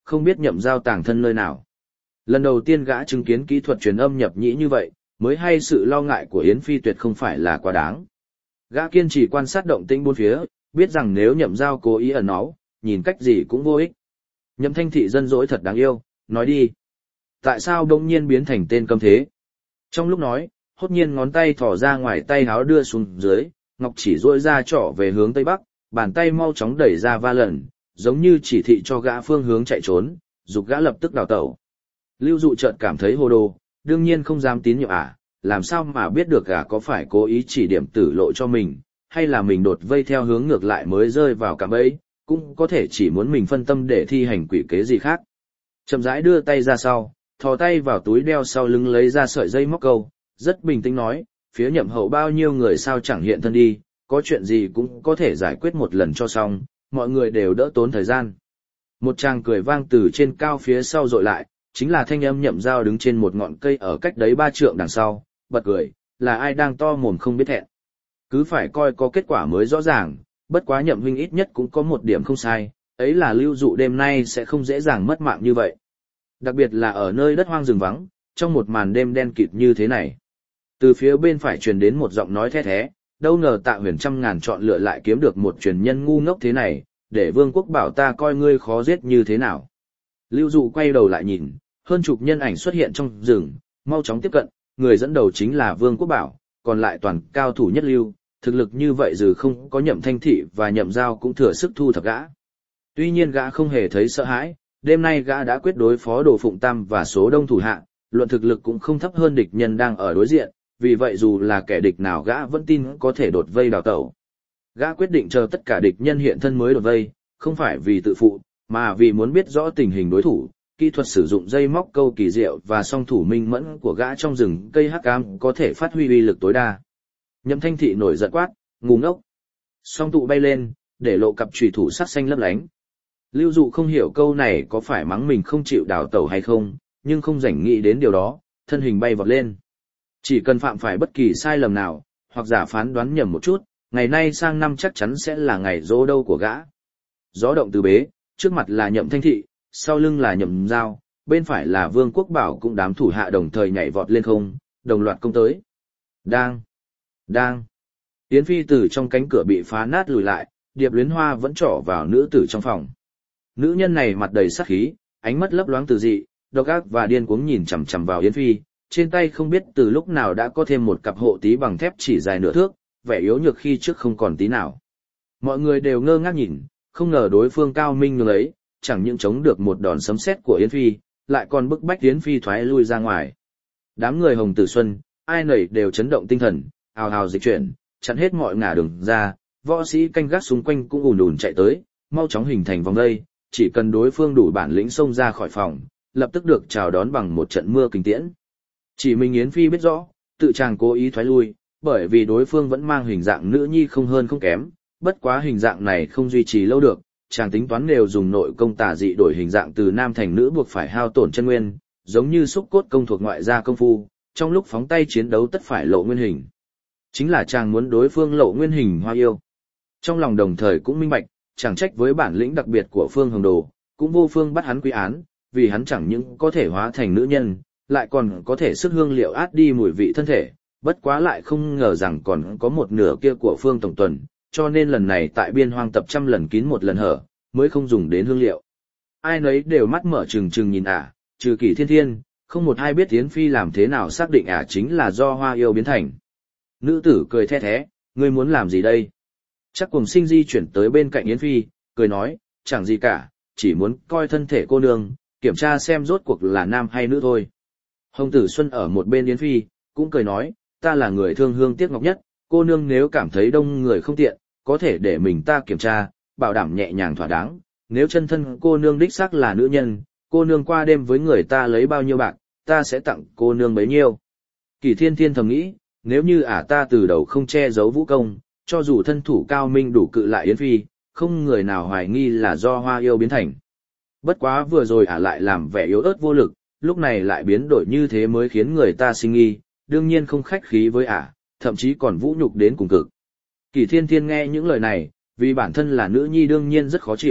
không biết Nhậm Giao tàng thân nơi nào. Lần đầu tiên gã chứng kiến kỹ thuật truyền âm nhập nhĩ như vậy, mới hay sự lo ngại của Yến Phi tuyệt không phải là quá đáng. Gã kiên trì quan sát động tĩnh bốn phía, biết rằng nếu Nhậm Giao cố ý ẩn náu, nhìn cách gì cũng vô ích. Nhậm Thanh Thị dân dỗi thật đáng yêu, nói đi. Tại sao đông nhiên biến thành tên câm thế? Trong lúc nói, hốt nhiên ngón tay thỏ ra ngoài tay háo đưa xuống dưới, ngọc chỉ duỗi ra trỏ về hướng tây bắc, bàn tay mau chóng đẩy ra va lần, giống như chỉ thị cho gã phương hướng chạy trốn, dục gã lập tức đào tẩu. Lưu Dụ chợt cảm thấy hồ đồ, đương nhiên không dám tín nhiệm ả, làm sao mà biết được gã có phải cố ý chỉ điểm tử lộ cho mình, hay là mình đột vây theo hướng ngược lại mới rơi vào cạm bẫy, cũng có thể chỉ muốn mình phân tâm để thi hành quỷ kế gì khác. Chậm rãi đưa tay ra sau, thò tay vào túi đeo sau lưng lấy ra sợi dây móc câu, rất bình tĩnh nói, phía Nhậm hậu bao nhiêu người sao chẳng hiện thân đi, có chuyện gì cũng có thể giải quyết một lần cho xong, mọi người đều đỡ tốn thời gian. Một tràng cười vang từ trên cao phía sau dội lại, chính là thanh âm Nhậm Giao đứng trên một ngọn cây ở cách đấy ba trượng đằng sau, bật cười, là ai đang to mồm không biết thẹn. Cứ phải coi có kết quả mới rõ ràng, bất quá Nhậm huynh ít nhất cũng có một điểm không sai, ấy là Lưu Dụ đêm nay sẽ không dễ dàng mất mạng như vậy. Đặc biệt là ở nơi đất hoang rừng vắng, trong một màn đêm đen kịt như thế này. Từ phía bên phải truyền đến một giọng nói the thé, đâu ngờ Tạ Huyền trăm ngàn chọn lựa lại kiếm được một truyền nhân ngu ngốc thế này, để Vương Quốc bảo ta coi ngươi khó giết như thế nào. Lưu Dụ quay đầu lại nhìn, hơn chục nhân ảnh xuất hiện trong rừng, mau chóng tiếp cận, người dẫn đầu chính là Vương Quốc bảo, còn lại toàn cao thủ nhất lưu, thực lực như vậy dù không có Nhậm Thanh Thị và Nhậm Giao cũng thừa sức thu thập gã. Tuy nhiên gã không hề thấy sợ hãi, đêm nay gã đã quyết đối phó Đồ Phụng Tam và số đông thủ hạ, luận thực lực cũng không thấp hơn địch nhân đang ở đối diện, vì vậy dù là kẻ địch nào gã vẫn tin có thể đột vây đào tẩu. Gã quyết định chờ tất cả địch nhân hiện thân mới đột vây, không phải vì tự phụ, mà vì muốn biết rõ tình hình đối thủ, kỹ thuật sử dụng dây móc câu kỳ diệu và song thủ minh mẫn của gã trong rừng cây hắc ám có thể phát huy uy lực tối đa. Nhậm Thanh Thị nổi giận quát, ngu ngốc. Song tụ bay lên, để lộ cặp chùy thủ sắc xanh lấp lánh. Lưu Dụ không hiểu câu này có phải mắng mình không chịu đào tẩu hay không, nhưng không rảnh nghĩ đến điều đó, thân hình bay vọt lên. Chỉ cần phạm phải bất kỳ sai lầm nào, hoặc giả phán đoán nhầm một chút, ngày nay sang năm chắc chắn sẽ là ngày dỗ đâu của gã. Gió động từ bế, trước mặt là Nhậm Thanh Thị, sau lưng là Nhậm Giao, bên phải là Vương Quốc bảo cũng đám thủ hạ đồng thời nhảy vọt lên không, đồng loạt công tới. Đang, đang. Yến Phi từ trong cánh cửa bị phá nát lùi lại, Điệp Luyến Hoa vẫn trỏ vào nữ tử trong phòng. Nữ nhân này mặt đầy sát khí, ánh mắt lấp loáng từ dị, độc ác và điên cuống nhìn chằm chằm vào Yến Phi, trên tay không biết từ lúc nào đã có thêm một cặp hộ tí bằng thép chỉ dài nửa thước, vẻ yếu nhược khi trước không còn tí nào. Mọi người đều ngơ ngác nhìn, không ngờ đối phương cao minh như ấy, chẳng những chống được một đòn sấm sét của Yến Phi, lại còn bức bách Yến Phi thoái lui ra ngoài. Đám người Hồng Tử Xuân, ai nấy đều chấn động tinh thần, ào ào dịch chuyển, chặn hết mọi ngả đường ra, võ sĩ canh gác xung quanh cũng ùn ùn chạy tới, mau chóng hình thành vòng vây, chỉ cần đối phương đủ bản lĩnh xông ra khỏi phòng, lập tức được chào đón bằng một trận mưa kinh tiễn. Chỉ mình Yến Phi biết rõ, tự chàng cố ý thoái lui, bởi vì đối phương vẫn mang hình dạng nữ nhi không hơn không kém, bất quá hình dạng này không duy trì lâu được, chàng tính toán đều dùng nội công tà dị đổi hình dạng từ nam thành nữ buộc phải hao tổn chân nguyên, giống như xúc cốt công thuộc ngoại gia công phu, trong lúc phóng tay chiến đấu tất phải lộ nguyên hình. Chính là chàng muốn đối phương lộ nguyên hình hoa yêu. Trong lòng đồng thời cũng minh bạch, chẳng trách với bản lĩnh đặc biệt của Phương Hồng Đồ, cũng vô phương bắt hắn quy án, vì hắn chẳng những có thể hóa thành nữ nhân, lại còn có thể sức hương liệu át đi mùi vị thân thể, bất quá lại không ngờ rằng còn có một nửa kia của Phương Tổng Tuần, cho nên lần này tại biên hoang tập trăm lần kín một lần hở, mới không dùng đến hương liệu. Ai nấy đều mắt mở trừng trừng nhìn ả, trừ Kỷ Thiên Thiên, không một ai biết Yến Phi làm thế nào xác định ả chính là do hoa yêu biến thành. Nữ tử cười the thé, ngươi muốn làm gì đây? Chắc Cuồng Sinh di chuyển tới bên cạnh Yến Phi, cười nói, chẳng gì cả, chỉ muốn coi thân thể cô nương, kiểm tra xem rốt cuộc là nam hay nữ thôi. Hồng Tử Xuân ở một bên Yến Phi, cũng cười nói, ta là người thương hương tiếc ngọc nhất, cô nương nếu cảm thấy đông người không tiện, có thể để mình ta kiểm tra, bảo đảm nhẹ nhàng thỏa đáng. Nếu chân thân cô nương đích xác là nữ nhân, cô nương qua đêm với người ta lấy bao nhiêu bạc, ta sẽ tặng cô nương bấy nhiêu. Kỷ Thiên Thiên thầm nghĩ, nếu như ả ta từ đầu không che giấu vũ công, cho dù thân thủ cao minh đủ cự lại Yến Phi, không người nào hoài nghi là do hoa yêu biến thành. Bất quá vừa rồi ả lại làm vẻ yếu ớt vô lực, lúc này lại biến đổi như thế mới khiến người ta sinh nghi, đương nhiên không khách khí với ả, thậm chí còn vũ nhục đến cùng cực. Kỷ Thiên Thiên nghe những lời này, vì bản thân là nữ nhi đương nhiên rất khó chịu,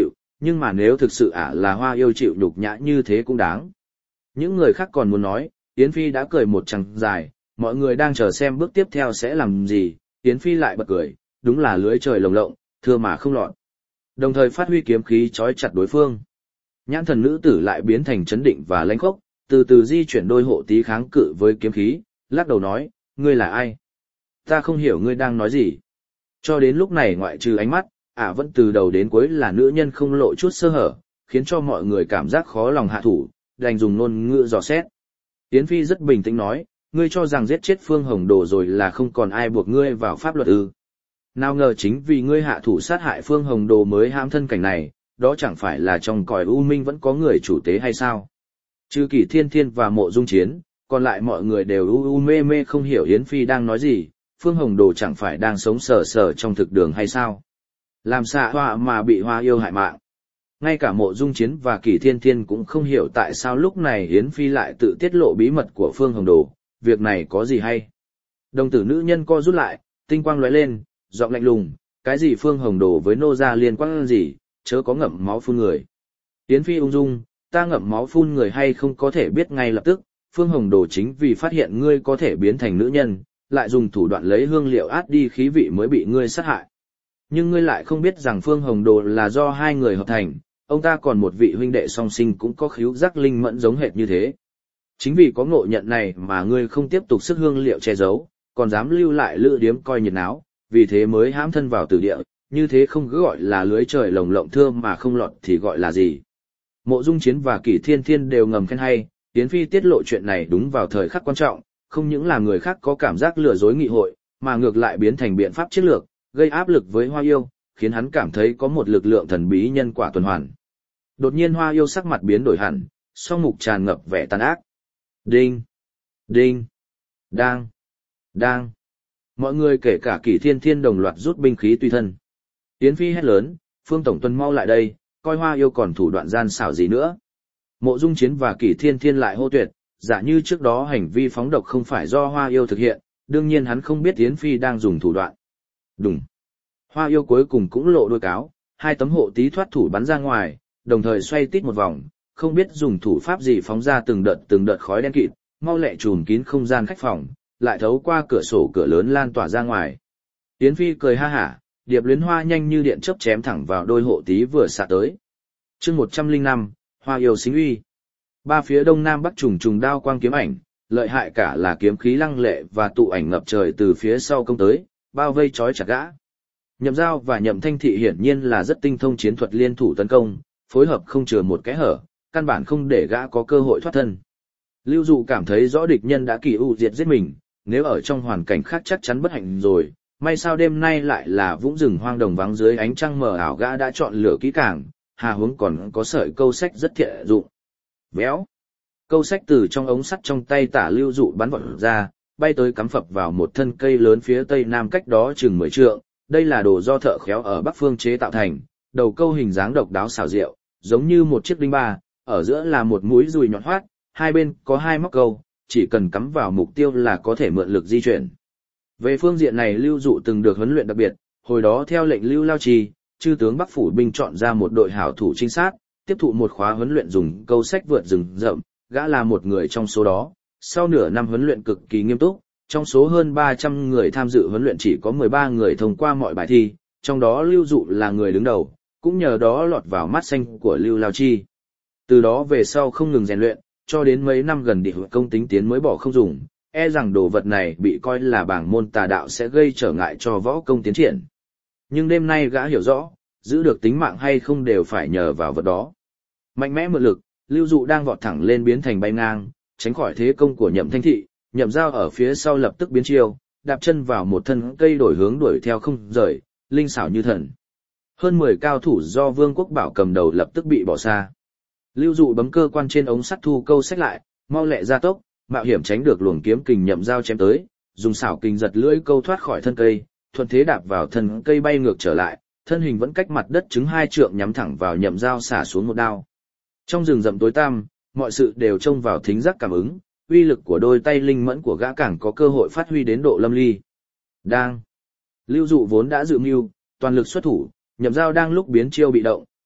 nhưng mà nếu thực sự ả là Hoa Yêu chịu nhục nhã như thế cũng đáng. Những người khác còn muốn nói, Yến Phi đã cười một chằng dài, mọi người đang chờ xem bước tiếp theo sẽ làm gì, Yến Phi lại bật cười, đúng là lưới trời lồng lộng, thưa mà không lọt. Đồng thời phát huy kiếm khí chói chặt đối phương. Nhãn thần nữ tử lại biến thành chấn định và lãnh khốc, từ từ di chuyển đôi hộ tí kháng cự với kiếm khí, lắc đầu nói, ngươi là ai? Ta không hiểu ngươi đang nói gì. Cho đến lúc này ngoại trừ ánh mắt, ả vẫn từ đầu đến cuối là nữ nhân không lộ chút sơ hở, khiến cho mọi người cảm giác khó lòng hạ thủ, đành dùng ngôn ngữ dò xét. Yến Phi rất bình tĩnh nói, ngươi cho rằng giết chết Phương Hồng Đồ rồi là không còn ai buộc ngươi vào pháp luật ư? Nào ngờ chính vì ngươi hạ thủ sát hại Phương Hồng Đồ mới hãm thân cảnh này, đó chẳng phải là trong cõi u minh vẫn có người chủ tế hay sao? Trừ Kỷ Thiên Thiên và Mộ Dung Chiến, còn lại mọi người đều u u mê mê không hiểu Yến Phi đang nói gì, Phương Hồng Đồ chẳng phải đang sống sờ sờ trong thực đường hay sao? Làm xạ hoa mà bị Hoa Yêu hại mạng. Ngay cả Mộ Dung Chiến và Kỷ Thiên Thiên cũng không hiểu tại sao lúc này Yến Phi lại tự tiết lộ bí mật của Phương Hồng Đồ, việc này có gì hay? Đồng tử nữ nhân co rút lại, tinh quang lóe lên, giọng lạnh lùng, cái gì Phương Hồng Đồ với nô gia liên quan gì, chớ có ngậm máu phun người. Yến Phi ung dung, ta ngậm máu phun người hay không có thể biết ngay lập tức, Phương Hồng Đồ chính vì phát hiện ngươi có thể biến thành nữ nhân, lại dùng thủ đoạn lấy hương liệu át đi khí vị mới bị ngươi sát hại. Nhưng ngươi lại không biết rằng Phương Hồng Đồ là do hai người hợp thành, ông ta còn một vị huynh đệ song sinh cũng có khứu giác linh mẫn giống hệt như thế. Chính vì có ngộ nhận này mà ngươi không tiếp tục sức hương liệu che giấu, còn dám lưu lại lữ điếm coi nhiệt náo, vì thế mới hãm thân vào tử địa, như thế không cứ gọi là lưới trời lồng lộng thơm mà không lọt thì gọi là gì. Mộ Dung Chiến và Kỷ Thiên Thiên đều ngầm khen hay, Yến Phi tiết lộ chuyện này đúng vào thời khắc quan trọng, không những là người khác có cảm giác lừa dối nghị hội, mà ngược lại biến thành biện pháp chiến lược, gây áp lực với Hoa Yêu, khiến hắn cảm thấy có một lực lượng thần bí nhân quả tuần hoàn. Đột nhiên Hoa Yêu sắc mặt biến đổi hẳn, song mục tràn ngập vẻ tàn ác. Đinh! Đinh! Đang! Đang! Mọi người kể cả Kỷ Thiên Thiên đồng loạt rút binh khí tùy thân. Yến Phi hét lớn, Phương Tổng Tuần mau lại đây, coi Hoa Yêu còn thủ đoạn gian xảo gì nữa. Mộ Dung Chiến và Kỷ Thiên Thiên lại hô tuyệt, giả như trước đó hành vi phóng độc không phải do Hoa Yêu thực hiện, đương nhiên hắn không biết Yến Phi đang dùng thủ đoạn. Đùng. Hoa Yêu cuối cùng cũng lộ đuôi cáo, hai tấm hộ tí thoát thủ bắn ra ngoài, đồng thời xoay tít một vòng, không biết dùng thủ pháp gì phóng ra từng đợt từng đợt khói đen kịt, mau lẹ trùm kín không gian khách phòng, lại thấu qua cửa sổ cửa lớn lan tỏa ra ngoài. Yến Phi cười ha hả, điệp luyến hoa nhanh như điện chớp chém thẳng vào đôi hộ tí vừa xạ tới. Chương một trăm lẻ năm, Hoa Yêu xính uy. Ba phía đông nam bắc trùng trùng đao quang kiếm ảnh, lợi hại cả là kiếm khí lăng lệ và tụ ảnh ngập trời từ phía sau công tới, bao vây trói chặt gã. Nhậm Giao và Nhậm Thanh Thị hiển nhiên là rất tinh thông chiến thuật liên thủ tấn công, phối hợp không chừa một kẽ hở, căn bản không để gã có cơ hội thoát thân. Lưu Dụ cảm thấy rõ địch nhân đã kỳ ưu diệt giết mình, nếu ở trong hoàn cảnh khác chắc chắn bất hạnh rồi, may sao đêm nay lại là vũng rừng hoang đồng vắng dưới ánh trăng mờ ảo, gã đã chọn lựa kỹ càng, hà huống còn có sợi câu sách rất thiện dụng. Béo. Câu sách từ trong ống sắt trong tay Tả Lưu Dụ bắn vọt ra, bay tới cắm phập vào một thân cây lớn phía tây nam cách đó chừng mười trượng. Đây là đồ do thợ khéo ở Bắc Phương chế tạo thành, đầu câu hình dáng độc đáo xảo diệu, giống như một chiếc đinh ba, ở giữa là một mũi dùi nhọn hoắt, hai bên có hai móc câu, chỉ cần cắm vào mục tiêu là có thể mượn lực di chuyển. Về phương diện này Lưu Dụ từng được huấn luyện đặc biệt, hồi đó theo lệnh Lưu Lao Trì, chư tướng Bắc phủ binh chọn ra một đội hảo thủ trinh sát, tiếp thụ một khóa huấn luyện dùng câu sách vượt rừng rậm, gã là một người trong số đó. Sau nửa năm huấn luyện cực kỳ nghiêm túc, trong số hơn ba trăm người tham dự huấn luyện chỉ có mười ba người thông qua mọi bài thi, trong đó Lưu Dụ là người đứng đầu, cũng nhờ đó lọt vào mắt xanh của Lưu Lao Chi. Từ đó về sau không ngừng rèn luyện, cho đến mấy năm gần địa công tính tiến mới bỏ không dùng, e rằng đồ vật này bị coi là bảng môn tà đạo sẽ gây trở ngại cho võ công tiến triển. Nhưng đêm nay gã hiểu rõ, giữ được tính mạng hay không đều phải nhờ vào vật đó. Mạnh mẽ mượn lực, Lưu Dụ đang vọt thẳng lên biến thành bay ngang, tránh khỏi thế công của Nhậm Thanh Thị. Nhậm Giao ở phía sau lập tức biến chiêu, đạp chân vào một thân cây đổi hướng đuổi theo không rời, linh xảo như thần. Hơn mười cao thủ do Vương Quốc Bảo cầm đầu lập tức bị bỏ xa. Lưu Dụ bấm cơ quan trên ống sắt thu câu sách lại, mau lẹ ra tốc, mạo hiểm tránh được luồng kiếm kình Nhậm Giao chém tới, dùng xảo kình giật lưỡi câu thoát khỏi thân cây, thuận thế đạp vào thân cây bay ngược trở lại, thân hình vẫn cách mặt đất chứng hai trượng nhắm thẳng vào Nhậm Giao xả xuống một đao. Trong rừng rậm tối tăm, mọi sự đều trông vào thính giác cảm ứng. Uy lực của đôi tay linh mẫn của gã càng có cơ hội phát huy đến độ lâm ly. Đang. Lưu Dụ vốn đã dự mưu, toàn lực xuất thủ, Nhậm Giao đang lúc biến chiêu bị động,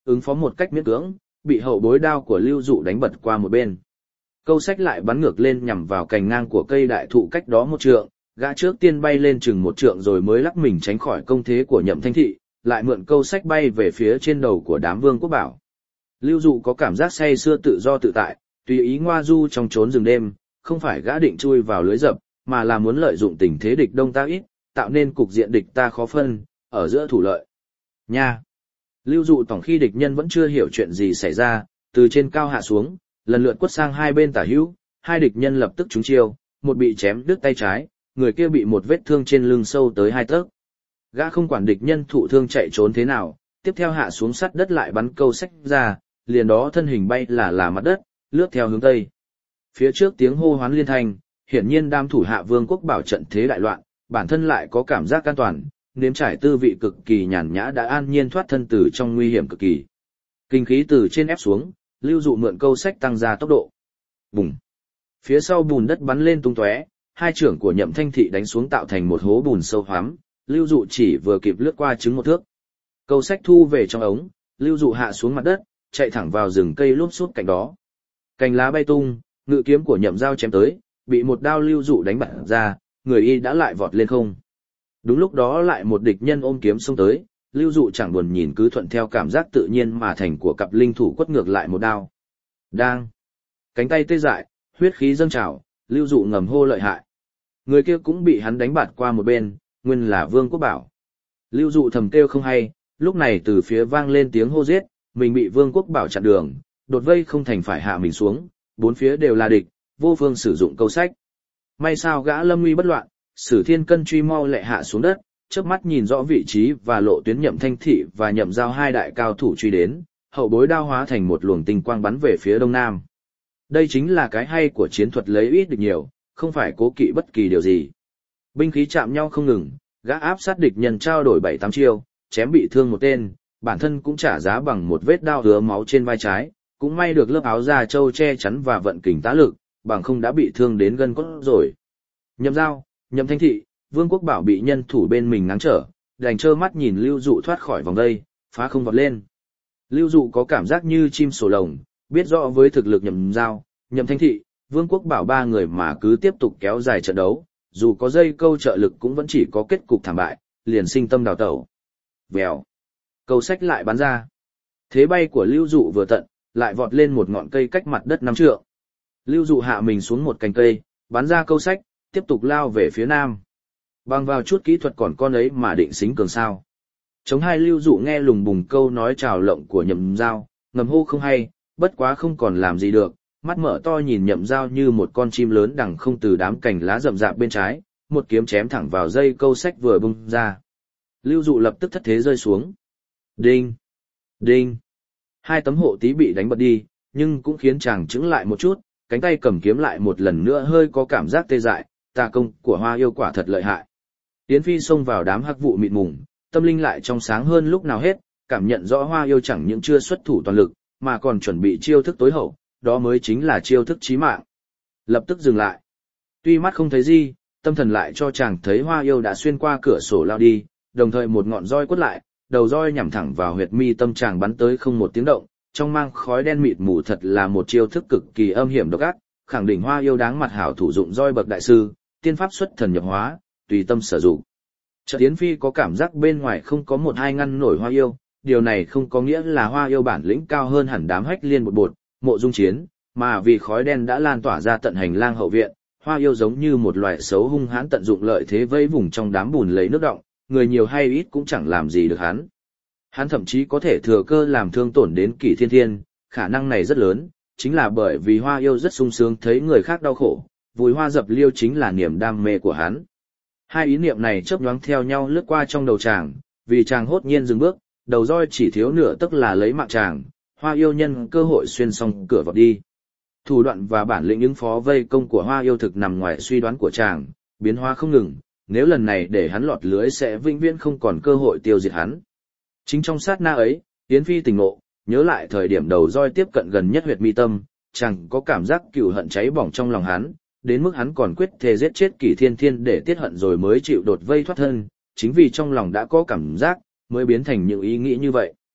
ứng phó một cách miễn cưỡng, bị hậu bối đao của Lưu Dụ đánh bật qua một bên. Câu sách lại bắn ngược lên nhằm vào cành ngang của cây đại thụ cách đó một trượng, gã trước tiên bay lên chừng một trượng rồi mới lắc mình tránh khỏi công thế của Nhậm Thanh Thị, lại mượn câu sách bay về phía trên đầu của đám Vương Quốc Bảo. Lưu Dụ có cảm giác say sưa tự do tự tại, tùy ý ngoa du trong chốn rừng đêm, không phải gã định chui vào lưới dập, mà là muốn lợi dụng tình thế địch đông ta ít, tạo nên cục diện địch ta khó phân, ở giữa thủ lợi. Nha! Lưu Dụ tổng khi địch nhân vẫn chưa hiểu chuyện gì xảy ra, từ trên cao hạ xuống, lần lượt quất sang hai bên tả hữu, hai địch nhân lập tức trúng chiêu, một bị chém đứt tay trái, người kia bị một vết thương trên lưng sâu tới hai tấc. Gã không quản địch nhân thụ thương chạy trốn thế nào, tiếp theo hạ xuống sát đất lại bắn câu sách ra, liền đó thân hình bay là là mặt đất, lướt theo hướng tây. Phía trước tiếng hô hoán liên thanh, hiển nhiên đam thủ hạ Vương Quốc Bảo trận thế đại loạn, bản thân lại có cảm giác an toàn, nếm trải tư vị cực kỳ nhàn nhã đã an nhiên thoát thân từ trong nguy hiểm cực kỳ. Kinh khí từ trên ép xuống, Lưu Dụ mượn câu sách tăng ra tốc độ. Bùng! Phía sau bùn đất bắn lên tung tóe, hai trưởng của Nhậm Thanh Thị đánh xuống tạo thành một hố bùn sâu hoắm, Lưu Dụ chỉ vừa kịp lướt qua chứng một thước. Câu sách thu về trong ống, Lưu Dụ hạ xuống mặt đất, chạy thẳng vào rừng cây lốp xốp cạnh đó. Cành lá bay tung, ngự kiếm của Nhậm Giao chém tới, bị một đao Lưu Dụ đánh bật ra, người y đã lại vọt lên không. Đúng lúc đó lại một địch nhân ôm kiếm xông tới, Lưu Dụ chẳng buồn nhìn cứ thuận theo cảm giác tự nhiên mà thành của cặp linh thủ quất ngược lại một đao. Đang! Cánh tay tê dại, huyết khí dâng trào, Lưu Dụ ngầm hô lợi hại. Người kia cũng bị hắn đánh bạt qua một bên, nguyên là Vương Quốc Bảo. Lưu Dụ thầm kêu không hay, lúc này từ phía vang lên tiếng hô giết, mình bị Vương Quốc Bảo chặn đường, đột vây không thành phải hạ mình xuống, bốn phía đều là địch, vô phương sử dụng câu sách. May sao gã lâm nguy bất loạn, Sử Thiên Cân truy mau lẹ hạ xuống đất, chớp mắt nhìn rõ vị trí và lộ tuyến Nhậm Thanh Thị và Nhậm Giao hai đại cao thủ truy đến, hậu bối đao hóa thành một luồng tinh quang bắn về phía đông nam. Đây chính là cái hay của chiến thuật lấy ít địch nhiều, không phải cố kỵ bất kỳ điều gì. Binh khí chạm nhau không ngừng, gã áp sát địch nhân trao đổi bảy tám chiêu, chém bị thương một tên, bản thân cũng trả giá bằng một vết đao hứa máu trên vai trái, cũng may được lớp áo da trâu che chắn và vận kình tá lực, bằng không đã bị thương đến gân cốt rồi. Nhậm Giao, Nhậm Thanh Thị, Vương Quốc Bảo bị nhân thủ bên mình ngáng trở, đành trơ mắt nhìn Lưu Dụ thoát khỏi vòng đây, phá không vọt lên. Lưu Dụ có cảm giác như chim sổ lồng, biết rõ với thực lực Nhậm Giao, Nhậm Thanh Thị, Vương Quốc Bảo ba người mà cứ tiếp tục kéo dài trận đấu, dù có dây câu trợ lực cũng vẫn chỉ có kết cục thảm bại, liền sinh tâm đào tẩu. Vèo. Câu sách lại bắn ra. Thế bay của Lưu Dụ vừa tận, lại vọt lên một ngọn cây cách mặt đất năm trượng. Lưu Dụ hạ mình xuống một cành cây, bắn ra câu sách, tiếp tục lao về phía nam. Bằng vào chút kỹ thuật còn con ấy mà định xính cường sao. Chống hai Lưu Dụ nghe lùng bùng câu nói trào lộng của Nhậm Giao, ngầm hô không hay, bất quá không còn làm gì được, mắt mở to nhìn Nhậm Giao như một con chim lớn đằng không từ đám cành lá rậm rạp bên trái, một kiếm chém thẳng vào dây câu sách vừa bung ra. Lưu Dụ lập tức thất thế rơi xuống. Đinh! Đinh! Hai tấm hộ tí bị đánh bật đi, nhưng cũng khiến chàng chững lại một chút, cánh tay cầm kiếm lại một lần nữa hơi có cảm giác tê dại, tà công của Hoa Yêu quả thật lợi hại. Yến Phi xông vào đám hắc vụ mịt mùng, tâm linh lại trong sáng hơn lúc nào hết, cảm nhận rõ Hoa Yêu chẳng những chưa xuất thủ toàn lực, mà còn chuẩn bị chiêu thức tối hậu, đó mới chính là chiêu thức chí mạng. Lập tức dừng lại. Tuy mắt không thấy gì, tâm thần lại cho chàng thấy Hoa Yêu đã xuyên qua cửa sổ lao đi, đồng thời một ngọn roi quất lại, đầu roi nhắm thẳng vào huyệt mi tâm chàng bắn tới không một tiếng động, trong mang khói đen mịt mù thật là một chiêu thức cực kỳ âm hiểm độc ác, khẳng định Hoa Yêu đáng mặt hảo thủ dụng roi bậc đại sư, tiên pháp xuất thần nhập hóa, tùy tâm sử dụng. Chợt Yến Phi có cảm giác bên ngoài không có một hai ngăn nổi Hoa Yêu, điều này không có nghĩa là Hoa Yêu bản lĩnh cao hơn hẳn đám hách liên bột bột, mộ dung chiến, mà vì khói đen đã lan tỏa ra tận hành lang hậu viện, Hoa Yêu giống như một loài xấu hung hãn tận dụng lợi thế vây vùng trong đám bùn lấy nước đọng, người nhiều hay ít cũng chẳng làm gì được hắn. Hắn thậm chí có thể thừa cơ làm thương tổn đến Kỷ Thiên Thiên, khả năng này rất lớn, chính là bởi vì Hoa Yêu rất sung sướng thấy người khác đau khổ, vùi hoa dập liêu chính là niềm đam mê của hắn. Hai ý niệm này chớp nhoáng theo nhau lướt qua trong đầu chàng, vì chàng hốt nhiên dừng bước, đầu roi chỉ thiếu nửa tức là lấy mạng chàng, Hoa Yêu nhân cơ hội xuyên xong cửa vọt đi. Thủ đoạn và bản lĩnh ứng phó vây công của Hoa Yêu thực nằm ngoài suy đoán của chàng, biến hóa không ngừng, nếu lần này để hắn lọt lưới sẽ vĩnh viễn không còn cơ hội tiêu diệt hắn. Chính trong sát na ấy, Yến Phi tỉnh ngộ, nhớ lại thời điểm đầu roi tiếp cận gần nhất huyệt mi tâm, chàng có cảm giác cừu hận cháy bỏng trong lòng hắn, đến mức hắn còn quyết thề giết chết Kỷ Thiên Thiên để tiết hận rồi mới chịu đột vây thoát thân, chính vì trong lòng đã có cảm giác, mới biến thành những ý nghĩ như vậy.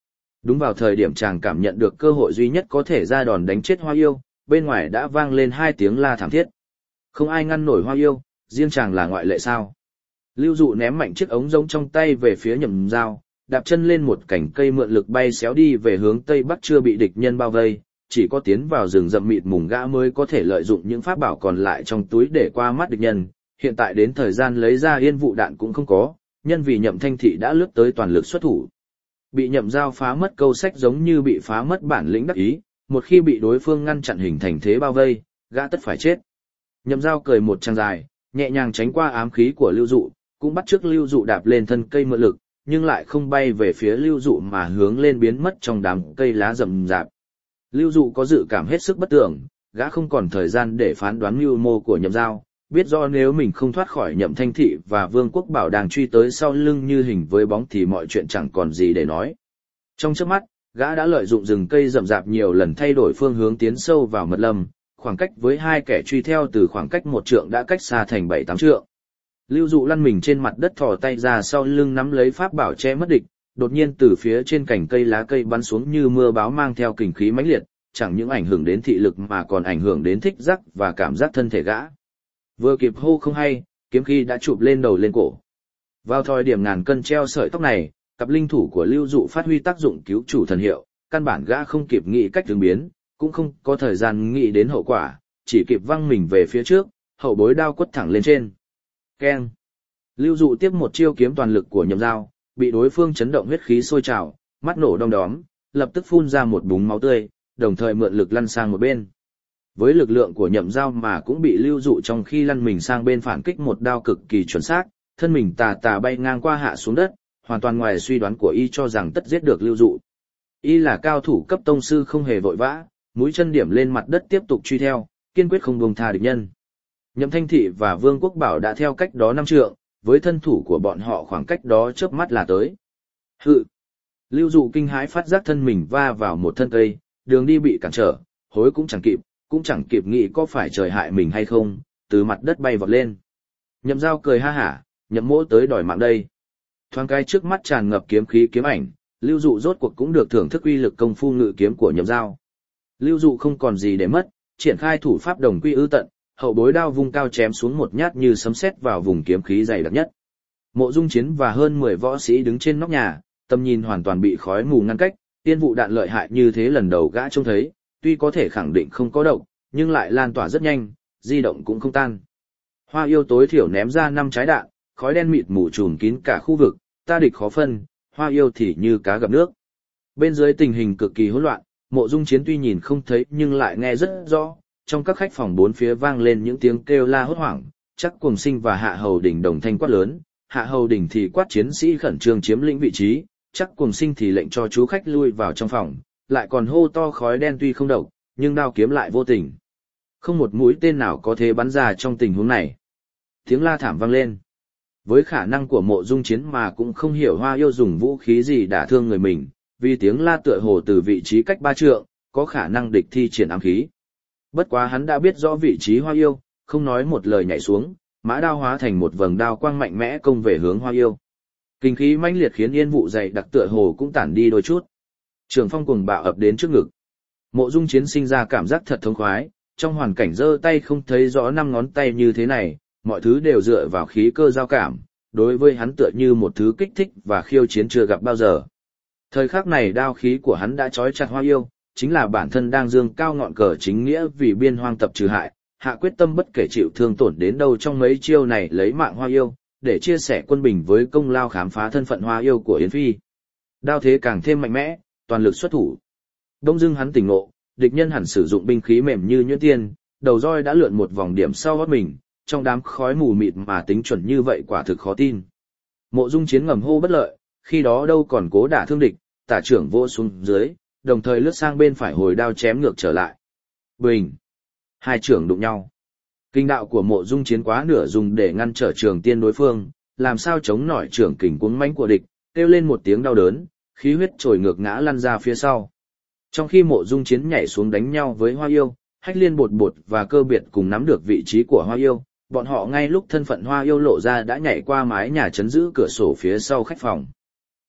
Đúng vào thời điểm chàng cảm nhận được cơ hội duy nhất có thể ra đòn đánh chết Hoa Yêu, bên ngoài đã vang lên hai tiếng la thảm thiết. Không ai ngăn nổi Hoa Yêu, riêng chàng là ngoại lệ sao? Lưu Dụ ném mạnh chiếc ống giống trong tay về phía Nhậm Dao, đạp chân lên một cành cây mượn lực bay xéo đi về hướng tây bắc chưa bị địch nhân bao vây, chỉ có tiến vào rừng rậm mịt mùng gã mới có thể lợi dụng những pháp bảo còn lại trong túi để qua mắt địch nhân. Hiện tại đến thời gian lấy ra yên vụ đạn cũng không có, nhân vì Nhậm Thanh Thị đã lướt tới toàn lực xuất thủ. Bị Nhậm Dao phá mất câu sách giống như bị phá mất bản lĩnh đắc ý, một khi bị đối phương ngăn chặn hình thành thế bao vây, gã tất phải chết. Nhậm Dao cười một tràng dài, nhẹ nhàng tránh qua ám khí của Lưu Dụ, cũng bắt chước Lưu Dụ đạp lên thân cây mượn lực, nhưng lại không bay về phía Lưu Dụ mà hướng lên biến mất trong đám cây lá rậm rạp. Lưu Dụ có dự cảm hết sức bất tưởng, gã không còn thời gian để phán đoán mưu mô của Nhậm Dao, biết rõ nếu mình không thoát khỏi Nhậm Thanh Thị và Vương Quốc Bảo đang truy tới sau lưng như hình với bóng thì mọi chuyện chẳng còn gì để nói. Trong chớp mắt, gã đã lợi dụng rừng cây rậm rạp nhiều lần thay đổi phương hướng tiến sâu vào mật lâm, khoảng cách với hai kẻ truy theo từ khoảng cách một trượng đã cách xa thành bảy tám trượng. Lưu Dụ lăn mình trên mặt đất thò tay ra sau lưng nắm lấy pháp bảo che mất địch, đột nhiên từ phía trên cành cây lá cây bắn xuống như mưa bão mang theo kình khí mãnh liệt, chẳng những ảnh hưởng đến thị lực mà còn ảnh hưởng đến thích giác và cảm giác thân thể gã. Vừa kịp hô không hay, kiếm khí đã chụp lên đầu lên cổ. Vào thời điểm ngàn cân treo sợi tóc này, cặp linh thủ của Lưu Dụ phát huy tác dụng cứu chủ thần hiệu, căn bản gã không kịp nghĩ cách ứng biến, cũng không có thời gian nghĩ đến hậu quả, chỉ kịp văng mình về phía trước, hậu bối đao quất thẳng lên trên. Keng! Lưu Dụ tiếp một chiêu kiếm toàn lực của Nhậm Dao, bị đối phương chấn động huyết khí sôi trào, mắt nổ đom đóm, lập tức phun ra một búng máu tươi, đồng thời mượn lực lăn sang một bên. Với lực lượng của Nhậm Dao mà cũng bị Lưu Dụ trong khi lăn mình sang bên phản kích một đao cực kỳ chuẩn xác, thân mình tà tà bay ngang qua hạ xuống đất, hoàn toàn ngoài suy đoán của y cho rằng tất giết được Lưu Dụ. Y là cao thủ cấp tông sư không hề vội vã, mũi chân điểm lên mặt đất tiếp tục truy theo, kiên quyết không buông tha địch nhân. Nhậm Thanh Thị và Vương Quốc Bảo đã theo cách đó năm trượng, với thân thủ của bọn họ khoảng cách đó chớp mắt là tới. Hự! Lưu Dụ kinh hãi phát giác thân mình va vào một thân cây, đường đi bị cản trở, hối cũng chẳng kịp, cũng chẳng kịp nghĩ có phải trời hại mình hay không, từ mặt đất bay vọt lên. Nhậm Dao cười ha hả, Nhậm mỗ tới đòi mạng đây. Thoáng cái trước mắt tràn ngập kiếm khí kiếm ảnh, Lưu Dụ rốt cuộc cũng được thưởng thức uy lực công phu ngự kiếm của Nhậm Dao. Lưu Dụ không còn gì để mất, triển khai thủ pháp đồng quy ư tận, hậu bối đao vung cao chém xuống một nhát như sấm sét vào vùng kiếm khí dày đặc nhất. Mộ Dung Chiến và hơn mười võ sĩ đứng trên nóc nhà, tầm nhìn hoàn toàn bị khói mù ngăn cách, tiên vụ đạn lợi hại như thế lần đầu gã trông thấy, tuy có thể khẳng định không có độc, nhưng lại lan tỏa rất nhanh, di động cũng không tan. Hoa Yêu tối thiểu ném ra năm trái đạn, khói đen mịt mù trùm kín cả khu vực, ta địch khó phân, Hoa Yêu thì như cá gặp nước. Bên dưới tình hình cực kỳ hỗn loạn, Mộ Dung Chiến tuy nhìn không thấy nhưng lại nghe rất rõ, trong các khách phòng bốn phía vang lên những tiếng kêu la hốt hoảng, Chắc Cuồng Sinh và Hạ Hầu Đình đồng thanh quát lớn, Hạ Hầu Đình thì quát chiến sĩ khẩn trương chiếm lĩnh vị trí, Chắc Cuồng Sinh thì lệnh cho chú khách lui vào trong phòng, lại còn hô to khói đen tuy không độc, nhưng đao kiếm lại vô tình. Không một mũi tên nào có thể bắn ra trong tình huống này. Tiếng la thảm vang lên. Với khả năng của Mộ Dung Chiến mà cũng không hiểu Hoa Yêu dùng vũ khí gì đả thương người mình, vì tiếng la tựa hồ từ vị trí cách ba trượng, có khả năng địch thi triển ám khí. Bất quá hắn đã biết rõ vị trí Hoa Yêu, không nói một lời nhảy xuống, mã đao hóa thành một vầng đao quang mạnh mẽ công về hướng Hoa Yêu. Kinh khí mãnh liệt khiến yên vụ dày đặc tựa hồ cũng tản đi đôi chút. Trường phong cuồng bạo ập đến trước ngực. Mộ Dung Chiến sinh ra cảm giác thật thống khoái, trong hoàn cảnh giơ tay không thấy rõ năm ngón tay như thế này, mọi thứ đều dựa vào khí cơ giao cảm, đối với hắn tựa như một thứ kích thích và khiêu chiến chưa gặp bao giờ. Thời khắc này đao khí của hắn đã trói chặt Hoa Yêu, chính là bản thân đang dương cao ngọn cờ chính nghĩa vì biên hoang tập trừ hại, hạ quyết tâm bất kể chịu thương tổn đến đâu trong mấy chiêu này lấy mạng Hoa Yêu, để chia sẻ quân bình với công lao khám phá thân phận Hoa Yêu của Yến Phi. Đao thế càng thêm mạnh mẽ, toàn lực xuất thủ. Đông dưng hắn tỉnh ngộ, địch nhân hẳn sử dụng binh khí mềm như nhuyễn tiên, đầu roi đã lượn một vòng điểm sau gót mình, trong đám khói mù mịt mà tính chuẩn như vậy quả thực khó tin. Mộ Dung Chiến ngầm hô bất lợi, khi đó đâu còn cố đả thương địch, tả trưởng vô xuống dưới, đồng thời lướt sang bên phải hồi đao chém ngược trở lại. Bình! Hai trưởng đụng nhau. Kinh đạo của Mộ Dung Chiến quá nửa dùng để ngăn trở trường tiên đối phương, làm sao chống nổi trưởng kình cuống mãnh của địch, kêu lên một tiếng đau đớn, khí huyết trồi ngược ngã lăn ra phía sau. Trong khi Mộ Dung Chiến nhảy xuống đánh nhau với Hoa Yêu, Hách Liên Bột Bột và Cơ Biệt cùng nắm được vị trí của Hoa Yêu, bọn họ ngay lúc thân phận Hoa Yêu lộ ra đã nhảy qua mái nhà chấn giữ cửa sổ phía sau khách phòng.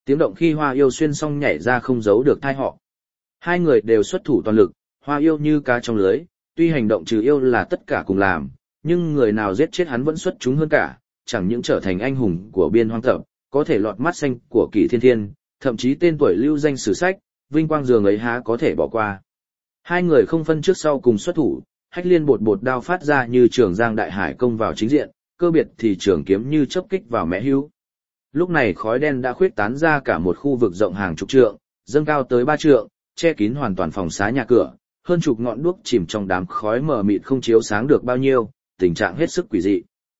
Tiếng động khi Hoa Yêu xuyên xong nhảy ra không giấu được thai họ. Hai người đều xuất thủ toàn lực, Hoa Yêu như cá trong lưới, tuy hành động trừ yêu là tất cả cùng làm, nhưng người nào giết chết hắn vẫn xuất chúng hơn cả, chẳng những trở thành anh hùng của biên hoang tập, có thể lọt mắt xanh của Kỷ Thiên Thiên, thậm chí tên tuổi lưu danh sử sách, vinh quang dường ấy há có thể bỏ qua. Hai người không phân trước sau cùng xuất thủ, Hách Liên bột bột đao phát ra như trường giang đại hải công vào chính diện, Cơ Biệt thì trường kiếm như chớp kích vào mẽ hữu. Lúc này khói đen đã khuyết tán ra cả một khu vực rộng hàng chục trượng, dâng cao tới ba trượng, che kín hoàn toàn phòng xá nhà cửa, hơn chục ngọn đuốc chìm trong đám khói mờ mịt không chiếu sáng được bao nhiêu, tình trạng hết sức quỷ dị.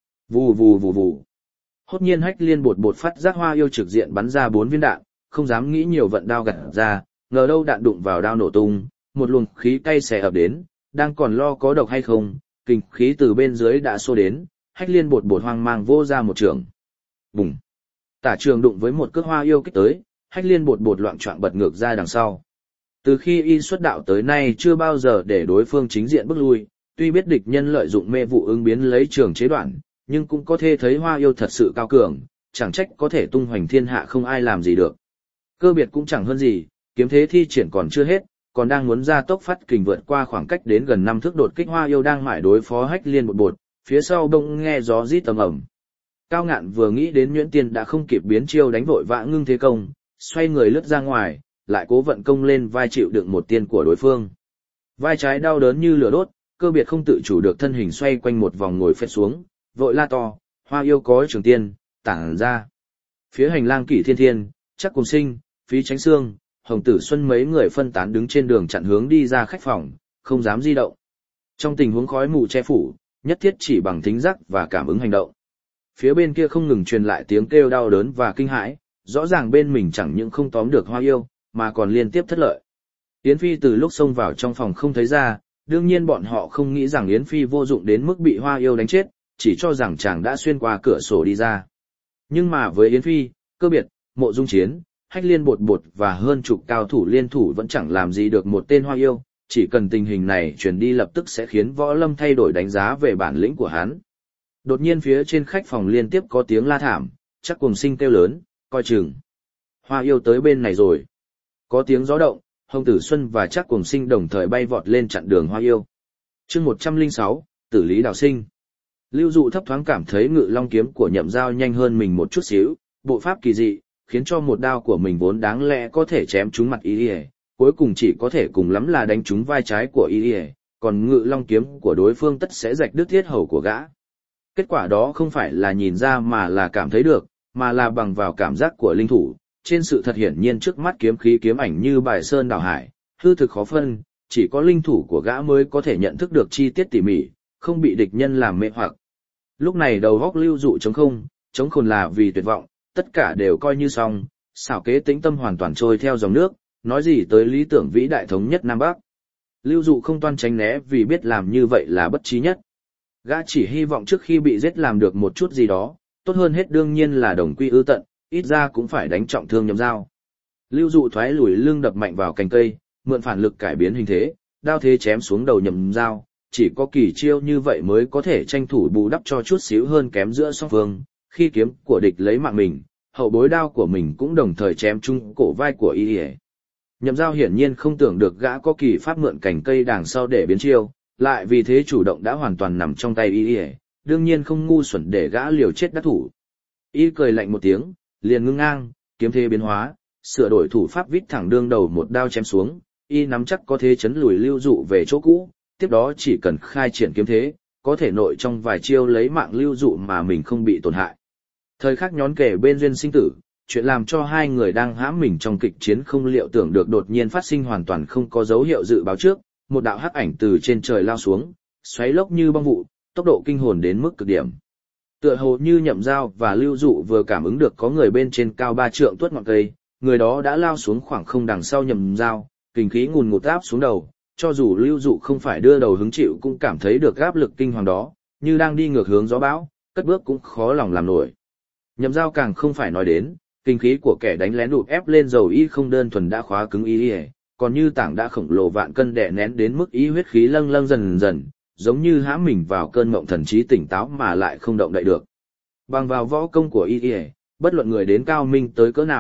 Vù vù vù vù. Hốt nhiên Hách Liên bột bột phát giác Hoa Yêu trực diện bắn ra bốn viên đạn, không dám nghĩ nhiều vận đao gặt ra, ngờ đâu đạn đụng vào đao nổ tung, một luồng khí cay xè ập đến, đang còn lo có độc hay không, kinh khí từ bên dưới đã xô đến, Hách Liên bột bột hoang mang vô ra một trường. Bùng. Tả trường đụng với một cước Hoa Yêu kích tới, Hách Liên bột bột loạng choạng bật ngược ra đằng sau. Từ khi y xuất đạo tới nay chưa bao giờ để đối phương chính diện bước lui, tuy biết địch nhân lợi dụng mê vụ ứng biến lấy trường chế đoạn, nhưng cũng có thể thấy Hoa Yêu thật sự cao cường, chẳng trách có thể tung hoành thiên hạ không ai làm gì được. Cơ Biệt cũng chẳng hơn gì, kiếm thế thi triển còn chưa hết, còn đang muốn ra tốc phát kình vượt qua khoảng cách đến gần năm thước đột kích Hoa Yêu đang mải đối phó Hách Liên bột bột, phía sau bỗng nghe gió rít ầm ầm. Cao Ngạn vừa nghĩ đến Nhuyễn Tiên đã không kịp biến chiêu đánh vội vã ngưng thế công, xoay người lướt ra ngoài, lại cố vận công lên vai chịu đựng một tiên của đối phương. Vai trái đau đớn như lửa đốt, Cơ Biệt không tự chủ được thân hình xoay quanh một vòng ngồi phết xuống, vội la to, Hoa Yêu có trường tiên, tản ra. Phía hành lang Kỷ Thiên Thiên, Chắc Cùng Sinh, Phí Chánh Sương, Hồng Tử Xuân mấy người phân tán đứng trên đường chặn hướng đi ra khách phòng, không dám di động. Trong tình huống khói mù che phủ, nhất thiết chỉ bằng thính giác và cảm ứng hành động. Phía bên kia không ngừng truyền lại tiếng kêu đau đớn và kinh hãi, rõ ràng bên mình chẳng những không tóm được Hoa Yêu, mà còn liên tiếp thất lợi. Yến Phi từ lúc xông vào trong phòng không thấy ra, đương nhiên bọn họ không nghĩ rằng Yến Phi vô dụng đến mức bị Hoa Yêu đánh chết, chỉ cho rằng chàng đã xuyên qua cửa sổ đi ra. Nhưng mà với Yến Phi, Cơ Biệt, Mộ Dung Chiến, Hách Liên bột bột và hơn chục cao thủ liên thủ vẫn chẳng làm gì được một tên Hoa Yêu, chỉ cần tình hình này truyền đi lập tức sẽ khiến Võ Lâm thay đổi đánh giá về bản lĩnh của hắn. Đột nhiên phía trên khách phòng liên tiếp có tiếng la thảm, Chắc Cùng Sinh kêu lớn, coi chừng. Hoa Yêu tới bên này rồi. Có tiếng gió động, Hồng Tử Xuân và Chắc Cùng Sinh đồng thời bay vọt lên chặn đường Hoa Yêu. Chương một trăm lẻ sáu, Tử Lý Đào Sinh. Lưu Dụ thấp thoáng cảm thấy Ngự Long kiếm của Nhậm Giao nhanh hơn mình một chút xíu, bộ pháp kỳ dị, khiến cho một đao của mình vốn đáng lẽ có thể chém trúng mặt y, cuối cùng chỉ có thể cùng lắm là đánh trúng vai trái của y, còn Ngự Long kiếm của đối phương tất sẽ rạch đứt thiết hầu của gã. Kết quả đó không phải là nhìn ra mà là cảm thấy được, mà là bằng vào cảm giác của linh thủ. Trên sự thật hiển nhiên trước mắt kiếm khí kiếm ảnh như bài sơn đảo hải, hư thực khó phân, chỉ có linh thủ của gã mới có thể nhận thức được chi tiết tỉ mỉ, không bị địch nhân làm mê hoặc. Lúc này đầu góc Lưu Dụ trống không, trống khôn là vì tuyệt vọng, tất cả đều coi như xong, xảo kế tĩnh tâm hoàn toàn trôi theo dòng nước, nói gì tới lý tưởng vĩ đại thống nhất Nam Bắc. Lưu Dụ không toan tránh né vì biết làm như vậy là bất trí nhất. Gã chỉ hy vọng trước khi bị giết làm được một chút gì đó, tốt hơn hết đương nhiên là đồng quy ư tận, ít ra cũng phải đánh trọng thương Nhậm Giao. Lưu Dụ thoái lùi lưng đập mạnh vào cành cây, mượn phản lực cải biến hình thế, đao thế chém xuống đầu Nhậm Giao, chỉ có kỳ chiêu như vậy mới có thể tranh thủ bù đắp cho chút xíu hơn kém giữa song phương, khi kiếm của địch lấy mạng mình, hậu bối đao của mình cũng đồng thời chém trúng cổ vai của y. Nhậm Giao hiển nhiên không tưởng được gã có kỳ pháp mượn cành cây đằng sau để biến chiêu, lại vì thế chủ động đã hoàn toàn nằm trong tay y, đương nhiên không ngu xuẩn để gã liều chết đắc thủ. Y cười lạnh một tiếng, liền ngưng ngang, kiếm thế biến hóa, sửa đổi thủ pháp vít thẳng đương đầu một đao chém xuống, y nắm chắc có thế chấn lùi Lưu Dụ về chỗ cũ, tiếp đó chỉ cần khai triển kiếm thế, có thể nội trong vài chiêu lấy mạng Lưu Dụ mà mình không bị tổn hại. Thời khắc nhón kể bên duyên sinh tử, chuyện làm cho hai người đang hãm mình trong kịch chiến không liệu tưởng được đột nhiên phát sinh hoàn toàn không có dấu hiệu dự báo trước, một đạo hắc ảnh từ trên trời lao xuống, xoáy lốc như băng vụ, tốc độ kinh hồn đến mức cực điểm. Tựa hồ như Nhậm Giao và Lưu Dụ vừa cảm ứng được có người bên trên cao ba trượng tuốt ngọn cây, người đó đã lao xuống khoảng không đằng sau Nhậm Giao, kình khí ngùn ngụt áp xuống đầu, cho dù Lưu Dụ không phải đưa đầu hứng chịu cũng cảm thấy được áp lực kinh hoàng đó, như đang đi ngược hướng gió bão, cất bước cũng khó lòng làm nổi. Nhậm Giao càng không phải nói đến, kinh khí của kẻ đánh lén đụt ép lên dầu y không đơn thuần đã khóa cứng y, còn như tảng đã khổng lồ vạn cân đè nén đến mức ý huyết khí lâng lâng dần dần, giống như hãm mình vào cơn mộng thần trí tỉnh táo mà lại không động đậy được. Bằng vào võ công của y, bất luận người đến cao minh tới cỡ nào,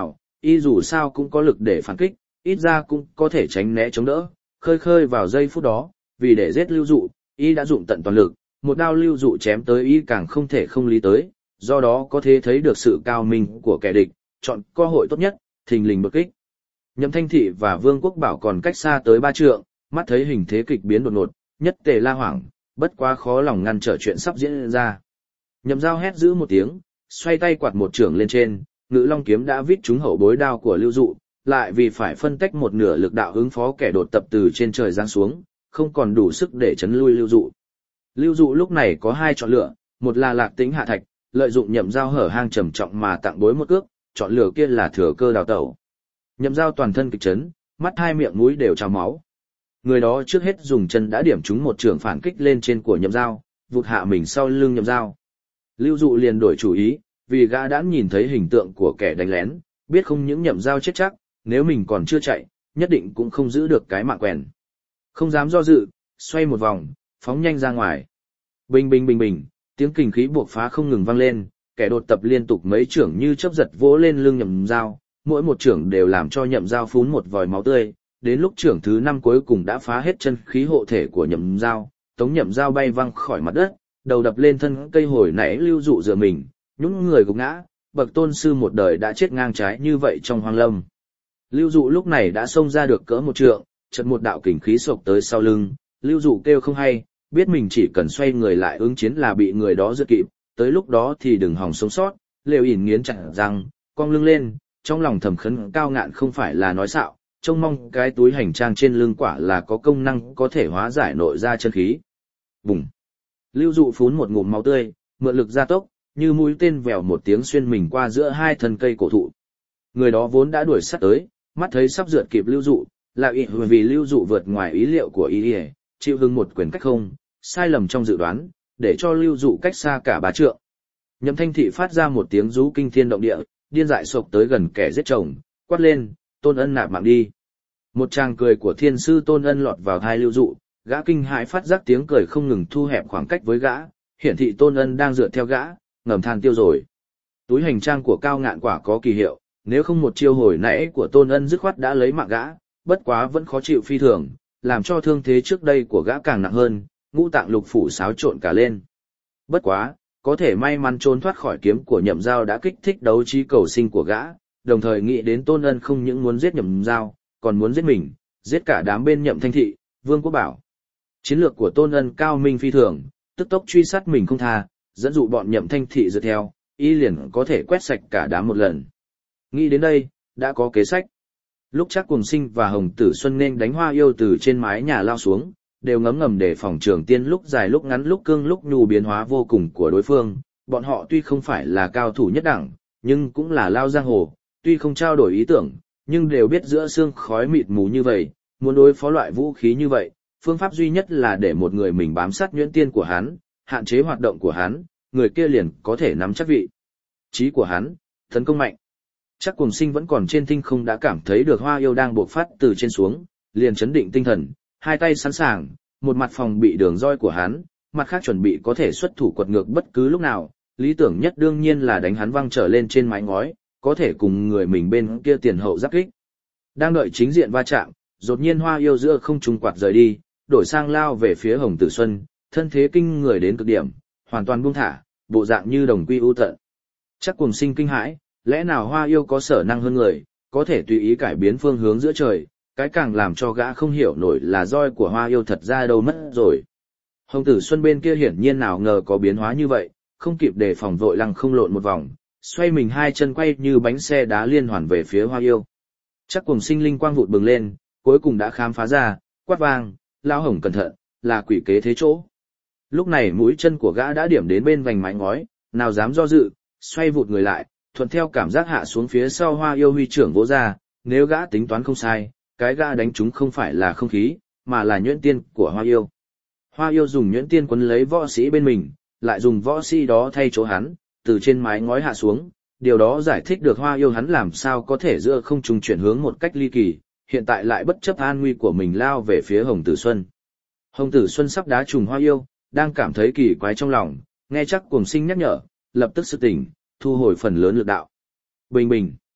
y dù sao cũng có lực để phản kích, ít ra cũng có thể tránh né chống đỡ, khơi khơi vào giây phút đó, vì để giết Lưu Dụ, y đã dụng tận toàn lực, một đao Lưu Dụ chém tới y càng không thể không lý tới, do đó có thể thấy được sự cao minh của kẻ địch, chọn cơ hội tốt nhất, thình lình đột kích. Nhậm Thanh Thị và Vương Quốc Bảo còn cách xa tới ba trượng, mắt thấy hình thế kịch biến đột ngột, nhất tề la hoảng, bất quá khó lòng ngăn trở chuyện sắp diễn ra. Nhậm Giao hét giữ một tiếng, xoay tay quạt một chưởng lên trên, Ngự Long kiếm đã vít trúng hậu bối đao của Lưu Dụ, lại vì phải phân tách một nửa lực đạo ứng phó kẻ đột tập từ trên trời giáng xuống, không còn đủ sức để chấn lui Lưu Dụ. Lưu Dụ lúc này có hai chọn lựa, một là Lạc Tĩnh hạ thạch, lợi dụng Nhậm Giao hở hang trầm trọng mà tặng bối một cước, chọn lựa kia là thừa cơ đào tẩu. Nhậm Giao toàn thân kịch chấn, mắt hai miệng mũi đều trào máu. Người đó trước hết dùng chân đã điểm trúng một trường phản kích lên trên của Nhậm Giao, vụt hạ mình sau lưng Nhậm Giao. Lưu Dụ liền đổi chủ ý, vì gã đã nhìn thấy hình tượng của kẻ đánh lén, biết không những Nhậm Giao chết chắc, nếu mình còn chưa chạy, nhất định cũng không giữ được cái mạng quèn. Không dám do dự, xoay một vòng, phóng nhanh ra ngoài. Bình bình bình bình, tiếng kình khí buộc phá không ngừng vang lên, kẻ đột tập liên tục mấy chưởng như chớp giật vỗ lên lưng Nhậm Giao, mỗi một chưởng đều làm cho Nhậm Giao phún một vòi máu tươi, đến lúc chưởng thứ năm cuối cùng đã phá hết chân khí hộ thể của Nhậm Giao, tống Nhậm Giao bay văng khỏi mặt đất, đầu đập lên thân cây hồi nãy Lưu Dụ dựa mình, nhún người gục ngã, bậc tôn sư một đời đã chết ngang trái như vậy trong hoang lâm. Lưu Dụ lúc này đã xông ra được cỡ một trượng, chợt một đạo kình khí sộc tới sau lưng, Lưu Dụ kêu không hay, biết mình chỉ cần xoay người lại ứng chiến là bị người đó giật kịp, tới lúc đó thì đừng hòng sống sót, Lều ỉn nghiến chặt răng, cong lưng lên, trong lòng thầm khấn cao ngạn không phải là nói xạo, trông mong cái túi hành trang trên lưng quả là có công năng có thể hóa giải nội ra chân khí. Bùng! Lưu Dụ phún một ngụm máu tươi, mượn lực gia tốc, như mũi tên vèo một tiếng xuyên mình qua giữa hai thân cây cổ thụ. Người đó vốn đã đuổi sát tới, mắt thấy sắp rượt kịp Lưu Dụ, là ý vì Lưu Dụ vượt ngoài ý liệu của y, chịu hưng một quyền cách không, sai lầm trong dự đoán, để cho Lưu Dụ cách xa cả ba trượng. Nhậm Thanh Thị phát ra một tiếng rú kinh thiên động địa, điên dại sộc tới gần kẻ giết chồng, quát lên, Tôn Ân nạp mạng đi. Một tràng cười của thiên sư Tôn Ân lọt vào tai Lưu Dụ, gã kinh hãi phát giác tiếng cười không ngừng thu hẹp khoảng cách với gã, hiển thị Tôn Ân đang dựa theo gã, ngầm than tiêu rồi. Túi hành trang của Cao Ngạn quả có kỳ hiệu, nếu không một chiêu hồi nãy của Tôn Ân dứt khoát đã lấy mạng gã, bất quá vẫn khó chịu phi thường, làm cho thương thế trước đây của gã càng nặng hơn, ngũ tạng lục phủ xáo trộn cả lên. Bất quá, có thể may mắn trốn thoát khỏi kiếm của Nhậm Giao đã kích thích đấu trí cầu sinh của gã, đồng thời nghĩ đến Tôn Ân không những muốn giết Nhậm Giao, còn muốn giết mình, giết cả đám bên Nhậm Thanh Thị, Vương Quốc Bảo. Chiến lược của Tôn Ân cao minh phi thường, tức tốc truy sát mình không tha, dẫn dụ bọn Nhậm Thanh Thị dựa theo, y liền có thể quét sạch cả đám một lần. Nghĩ đến đây, đã có kế sách. Lúc Trác Cuồng Sinh và Hồng Tử Xuân nên đánh Hoa Yêu từ trên mái nhà lao xuống, đều ngấm ngầm để phòng Trường Tiên lúc dài lúc ngắn lúc cương lúc nhu biến hóa vô cùng của đối phương. Bọn họ tuy không phải là cao thủ nhất đẳng, nhưng cũng là lao giang hồ, tuy không trao đổi ý tưởng, nhưng đều biết giữa sương khói mịt mù như vậy, muốn đối phó loại vũ khí như vậy, phương pháp duy nhất là để một người mình bám sát nhuyễn tiên của hắn, hạn chế hoạt động của hắn, người kia liền có thể nắm chắc vị trí của hắn, tấn công mạnh. Trác Cuồng Sinh vẫn còn trên thinh không đã cảm thấy được Hoa Yêu đang bộc phát từ trên xuống, liền chấn định tinh thần, hai tay sẵn sàng, một mặt phòng bị đường roi của hắn, mặt khác chuẩn bị có thể xuất thủ quật ngược bất cứ lúc nào, lý tưởng nhất đương nhiên là đánh hắn văng trở lên trên mái ngói, có thể cùng người mình bên kia tiền hậu giáp kích. Đang đợi chính diện va chạm, đột nhiên Hoa Yêu giữa không trung quạt rời đi, đổi sang lao về phía Hồng Tử Xuân, thân thế kinh người đến cực điểm, hoàn toàn buông thả, bộ dạng như đồng quy u tận. Trác Cuồng Sinh kinh hãi, lẽ nào Hoa Yêu có sở năng hơn người, có thể tùy ý cải biến phương hướng giữa trời, cái càng làm cho gã không hiểu nổi là roi của Hoa Yêu thật ra đâu mất rồi. Hồng Tử Xuân bên kia hiển nhiên nào ngờ có biến hóa như vậy, không kịp đề phòng vội lăng không lộn một vòng, xoay mình hai chân quay như bánh xe đá liên hoàn về phía Hoa Yêu. Trác Cuồng Sinh linh quang vụt bừng lên, cuối cùng đã khám phá ra, quát vang, lão Hồng cẩn thận, là quỷ kế thế chỗ. Lúc này mũi chân của gã đã điểm đến bên vành mái ngói, nào dám do dự, xoay vụt người lại, thuận theo cảm giác hạ xuống phía sau Hoa Yêu huy trưởng vỗ ra, nếu gã tính toán không sai, cái gã đánh chúng không phải là không khí, mà là nhuyễn tiên của Hoa Yêu. Hoa Yêu dùng nhuyễn tiên quấn lấy võ sĩ bên mình, lại dùng võ sĩ đó thay chỗ hắn, từ trên mái ngói hạ xuống, điều đó giải thích được Hoa Yêu hắn làm sao có thể giữa không trung chuyển hướng một cách ly kỳ, hiện tại lại bất chấp an nguy của mình lao về phía Hồng Tử Xuân. Hồng Tử Xuân sắp đá trùng Hoa Yêu, đang cảm thấy kỳ quái trong lòng, nghe Trác Cuồng Sinh nhắc nhở, lập tức sực tỉnh, thu hồi phần lớn lực đạo. Bình bình.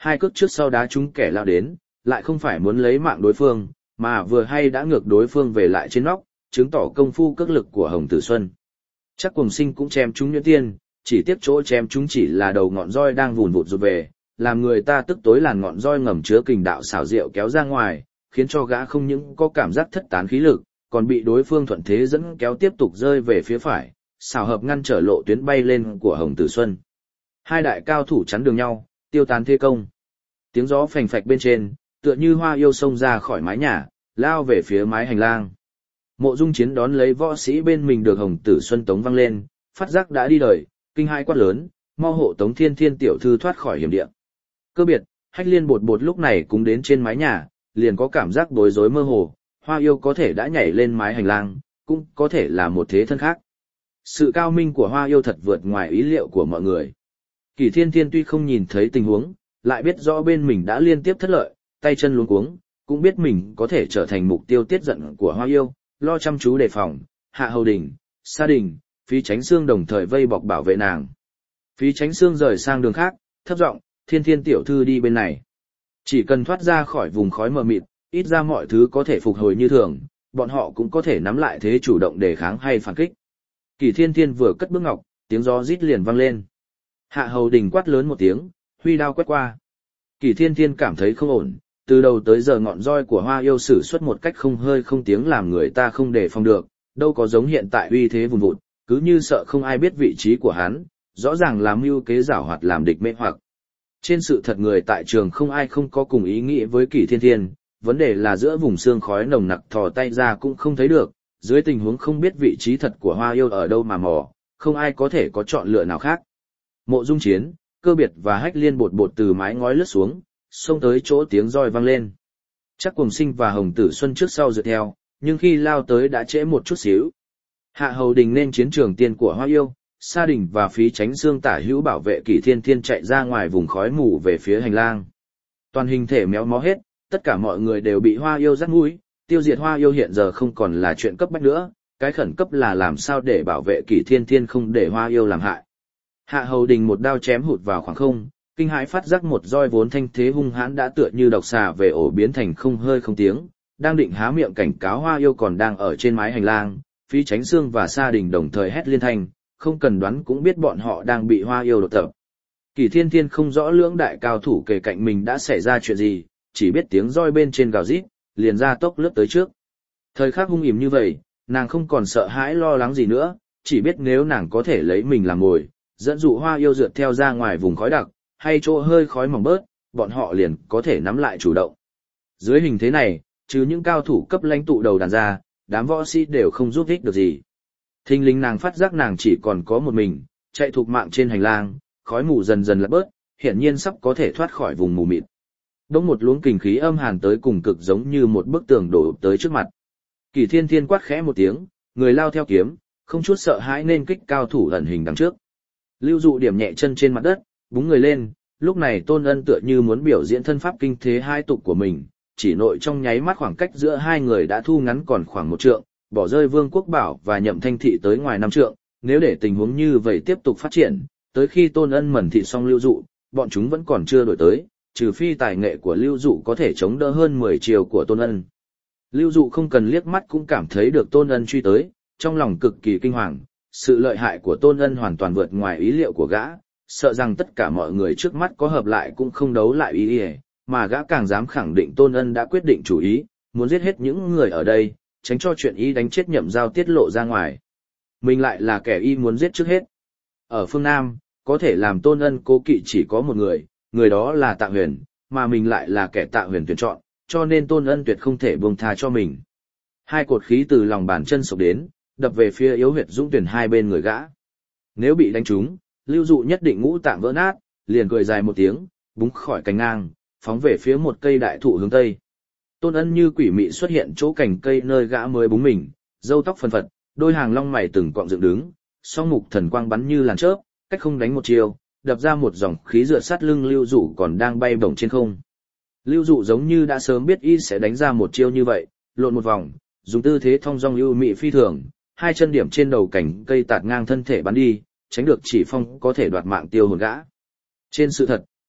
Hai cước trước sau đá trúng kẻ lao đến, lại không phải muốn lấy mạng đối phương, mà vừa hay đã ngược đối phương về lại trên nóc, chứng tỏ công phu cước lực của Hồng Tử Xuân. Chắc Cuồng Sinh cũng chém trúng Nhuyễn Tiên, chỉ tiếc chỗ chém trúng chỉ là đầu ngọn roi đang vùn vụt rụt về, làm người ta tức tối làn ngọn roi ngầm chứa kình đạo xảo diệu kéo ra ngoài, khiến cho gã không những có cảm giác thất tán khí lực, còn bị đối phương thuận thế dẫn kéo tiếp tục rơi về phía phải, xảo hợp ngăn trở lộ tuyến bay lên của Hồng Tử Xuân. Hai đại cao thủ chắn đường nhau, tiêu tán thế công. Tiếng gió phành phạch bên trên, tựa như hoa yêu xông ra khỏi mái nhà, lao về phía mái hành lang. Mộ Dung Chiến đón lấy võ sĩ bên mình được Hồng Tử Xuân tống văng lên, phát giác đã đi đời, kinh hai quát lớn, mau hộ Tống Thiên Thiên tiểu thư thoát khỏi hiểm địa. Cơ biệt, Hách Liên bột bột lúc này cũng đến trên mái nhà, liền có cảm giác bối rối mơ hồ, hoa yêu có thể đã nhảy lên mái hành lang, cũng có thể là một thế thân khác. Sự cao minh của hoa yêu thật vượt ngoài ý liệu của mọi người. Kỷ Thiên Thiên tuy không nhìn thấy tình huống, lại biết rõ bên mình đã liên tiếp thất lợi, tay chân luống cuống, cũng biết mình có thể trở thành mục tiêu tiết giận của hoa yêu, lo chăm chú đề phòng, Hạ Hầu Đình, Sa Đình, Phí Chánh Xương đồng thời vây bọc bảo vệ nàng. Phí Chánh Xương rời sang đường khác, thấp giọng, Thiên Thiên tiểu thư đi bên này. Chỉ cần thoát ra khỏi vùng khói mờ mịt, ít ra mọi thứ có thể phục hồi như thường, bọn họ cũng có thể nắm lại thế chủ động đề kháng hay phản kích. Kỷ Thiên Thiên vừa cất bước ngọc, tiếng gió rít liền vang lên. Hạ Hầu Đình quát lớn một tiếng, huy đao quét qua. Kỷ Thiên Thiên cảm thấy không ổn, từ đầu tới giờ ngọn roi của hoa yêu sử xuất một cách không hơi không tiếng làm người ta không đề phòng được, đâu có giống hiện tại uy thế vùn vụt, cứ như sợ không ai biết vị trí của hắn, rõ ràng là mưu kế giảo hoạt làm địch mê hoặc. Trên sự thật người tại trường không ai không có cùng ý nghĩ với Kỷ Thiên Thiên, vấn đề là giữa vùng xương khói nồng nặc thò tay ra cũng không thấy được, dưới tình huống không biết vị trí thật của hoa yêu ở đâu mà mò, không ai có thể có chọn lựa nào khác. Mộ Dung Chiến, Cơ Biệt và Hách Liên bột bột từ mái ngói lướt xuống, xông tới chỗ tiếng roi vang lên. Chắc Cuồng Sinh và Hồng Tử Xuân trước sau dựa theo, nhưng khi lao tới đã trễ một chút xíu. Hạ Hầu Đình nên chiến trường tiên của hoa yêu, Sa Đình và Phí Chánh Xương tả hữu bảo vệ Kỷ Thiên Thiên chạy ra ngoài vùng khói mù về phía hành lang. Toàn hình thể méo mó hết, tất cả mọi người đều bị hoa yêu dắt mũi, tiêu diệt hoa yêu hiện giờ không còn là chuyện cấp bách nữa, cái khẩn cấp là làm sao để bảo vệ Kỷ Thiên Thiên không để hoa yêu làm hại. Hạ Hầu Đình một đao chém hụt vào khoảng không, kinh hãi phát giác một roi vốn thanh thế hung hãn đã tựa như độc xà về ổ biến thành không hơi không tiếng, đang định há miệng cảnh cáo hoa yêu còn đang ở trên mái hành lang, Phí Chánh Xương và Sa Đình đồng thời hét liên thanh, không cần đoán cũng biết bọn họ đang bị hoa yêu đột tập. Kỷ Thiên Thiên không rõ lưỡng đại cao thủ kề cạnh mình đã xảy ra chuyện gì, chỉ biết tiếng roi bên trên gào rít, liền ra tốc lướt tới trước. Thời khắc hung hiểm như vậy, nàng không còn sợ hãi lo lắng gì nữa, chỉ biết nếu nàng có thể lấy mình làm mồi, dẫn dụ hoa yêu rượt theo ra ngoài vùng khói đặc, hay chỗ hơi khói mỏng bớt, bọn họ liền có thể nắm lại chủ động. Dưới hình thế này, trừ những cao thủ cấp lãnh tụ đầu đàn ra, đám võ sĩ đều không giúp ích được gì. Thình lình nàng phát giác nàng chỉ còn có một mình, chạy thục mạng trên hành lang, khói mù dần dần lật bớt, hiển nhiên sắp có thể thoát khỏi vùng mù mịt. Đống một luống kình khí âm hàn tới cùng cực giống như một bức tường đổ tới trước mặt. Kỷ Thiên Thiên quát khẽ một tiếng, người lao theo kiếm, không chút sợ hãi nên kích cao thủ ẩn hình đằng trước. Lưu Dụ điểm nhẹ chân trên mặt đất, búng người lên, lúc này Tôn Ân tựa như muốn biểu diễn thân pháp kinh thế hai tục của mình, chỉ nội trong nháy mắt khoảng cách giữa hai người đã thu ngắn còn khoảng một trượng, bỏ rơi Vương Quốc Bảo và Nhậm Thanh Thị tới ngoài năm trượng, nếu để tình huống như vậy tiếp tục phát triển, tới khi Tôn Ân mẩn thị xong Lưu Dụ, bọn chúng vẫn còn chưa đổi tới, trừ phi tài nghệ của Lưu Dụ có thể chống đỡ hơn mười chiều của Tôn Ân. Lưu Dụ không cần liếc mắt cũng cảm thấy được Tôn Ân truy tới, trong lòng cực kỳ kinh hoàng, sự lợi hại của Tôn Ân hoàn toàn vượt ngoài ý liệu của gã, sợ rằng tất cả mọi người trước mắt có hợp lại cũng không đấu lại ý ý, mà gã càng dám khẳng định Tôn Ân đã quyết định chủ ý, muốn giết hết những người ở đây, tránh cho chuyện ý đánh chết Nhậm Giao tiết lộ ra ngoài. Mình lại là kẻ y muốn giết trước hết. Ở phương Nam, có thể làm Tôn Ân cố kỵ chỉ có một người, người đó là Tạ Huyền, mà mình lại là kẻ Tạ Huyền tuyển chọn, cho nên Tôn Ân tuyệt không thể buông tha cho mình. Hai cột khí từ lòng bàn chân sộc đến, đập về phía yếu huyệt dũng tuyển hai bên người gã. Nếu bị đánh trúng, Lưu Dụ nhất định ngũ tạng vỡ nát, liền cười dài một tiếng, búng khỏi cành ngang, phóng về phía một cây đại thụ hướng tây. Tôn Ân như quỷ mị xuất hiện chỗ cành cây nơi gã mới búng mình, râu tóc phân phật, đôi hàng lông mày từng cọng dựng đứng, song mục thần quang bắn như làn chớp, cách không đánh một chiều, đập ra một dòng khí rượt sát lưng Lưu Dụ còn đang bay bổng trên không. Lưu Dụ giống như đã sớm biết y sẽ đánh ra một chiêu như vậy, lộn một vòng, dùng tư thế thong dong ưu mị phi thường, hai chân điểm trên đầu cành cây tạt ngang thân thể bắn đi, tránh được chỉ phong có thể đoạt mạng tiêu hồn gã. Trên sự thật,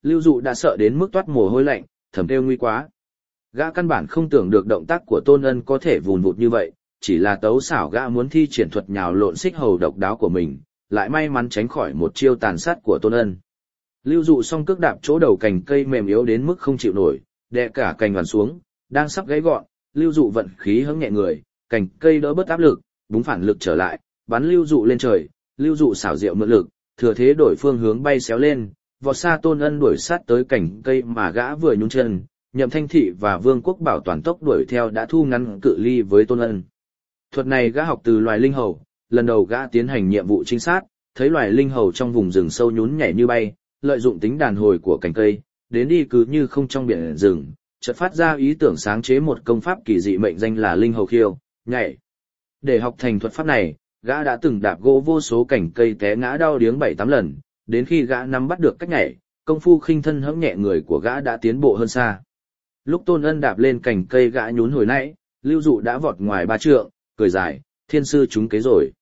Lưu Dụ đã sợ đến mức toát mồ hôi lạnh, thầm kêu nguy quá. Gã căn bản không tưởng được động tác của Tôn Ân có thể vùn vụt như vậy, chỉ là tấu xảo gã muốn thi triển thuật nhào lộn xích hầu độc đáo của mình, lại may mắn tránh khỏi một chiêu tàn sát của Tôn Ân. Lưu Dụ song cước đạp chỗ đầu cành cây mềm yếu đến mức không chịu nổi, đè cả cành vằn xuống, đang sắp gãy gọn, Lưu Dụ vận khí hững nhẹ người, cành cây đỡ bớt áp lực, búng phản lực trở lại, bắn Lưu Dụ lên trời, Lưu Dụ xảo diệu mượn lực, thừa thế đổi phương hướng bay xéo lên, vọt xa Tôn Ân đuổi sát tới cành cây mà gã vừa nhún chân. Nhậm Thanh Thị và Vương Quốc Bảo toàn tốc đuổi theo đã thu ngắn cự ly với Tôn Ân. Thuật này gã học từ loài linh hầu, lần đầu gã tiến hành nhiệm vụ trinh sát, thấy loài linh hầu trong vùng rừng sâu nhún nhảy như bay, lợi dụng tính đàn hồi của cành cây, đến đi cứ như không trong biển rừng, chợt phát ra ý tưởng sáng chế một công pháp kỳ dị mệnh danh là linh hầu khiêu, nhảy. Để học thành thuật pháp này, gã đã từng đạp gỗ vô số cành cây té ngã đau điếng bảy tám lần, đến khi gã nắm bắt được cách nhảy, công phu khinh thân hẫng nhẹ người của gã đã tiến bộ hơn xa. Lúc Tôn Ân đạp lên cành cây gã nhún hồi nãy, Lưu Dụ đã vọt ngoài ba trượng, cười dài, thiên sư trúng kế rồi.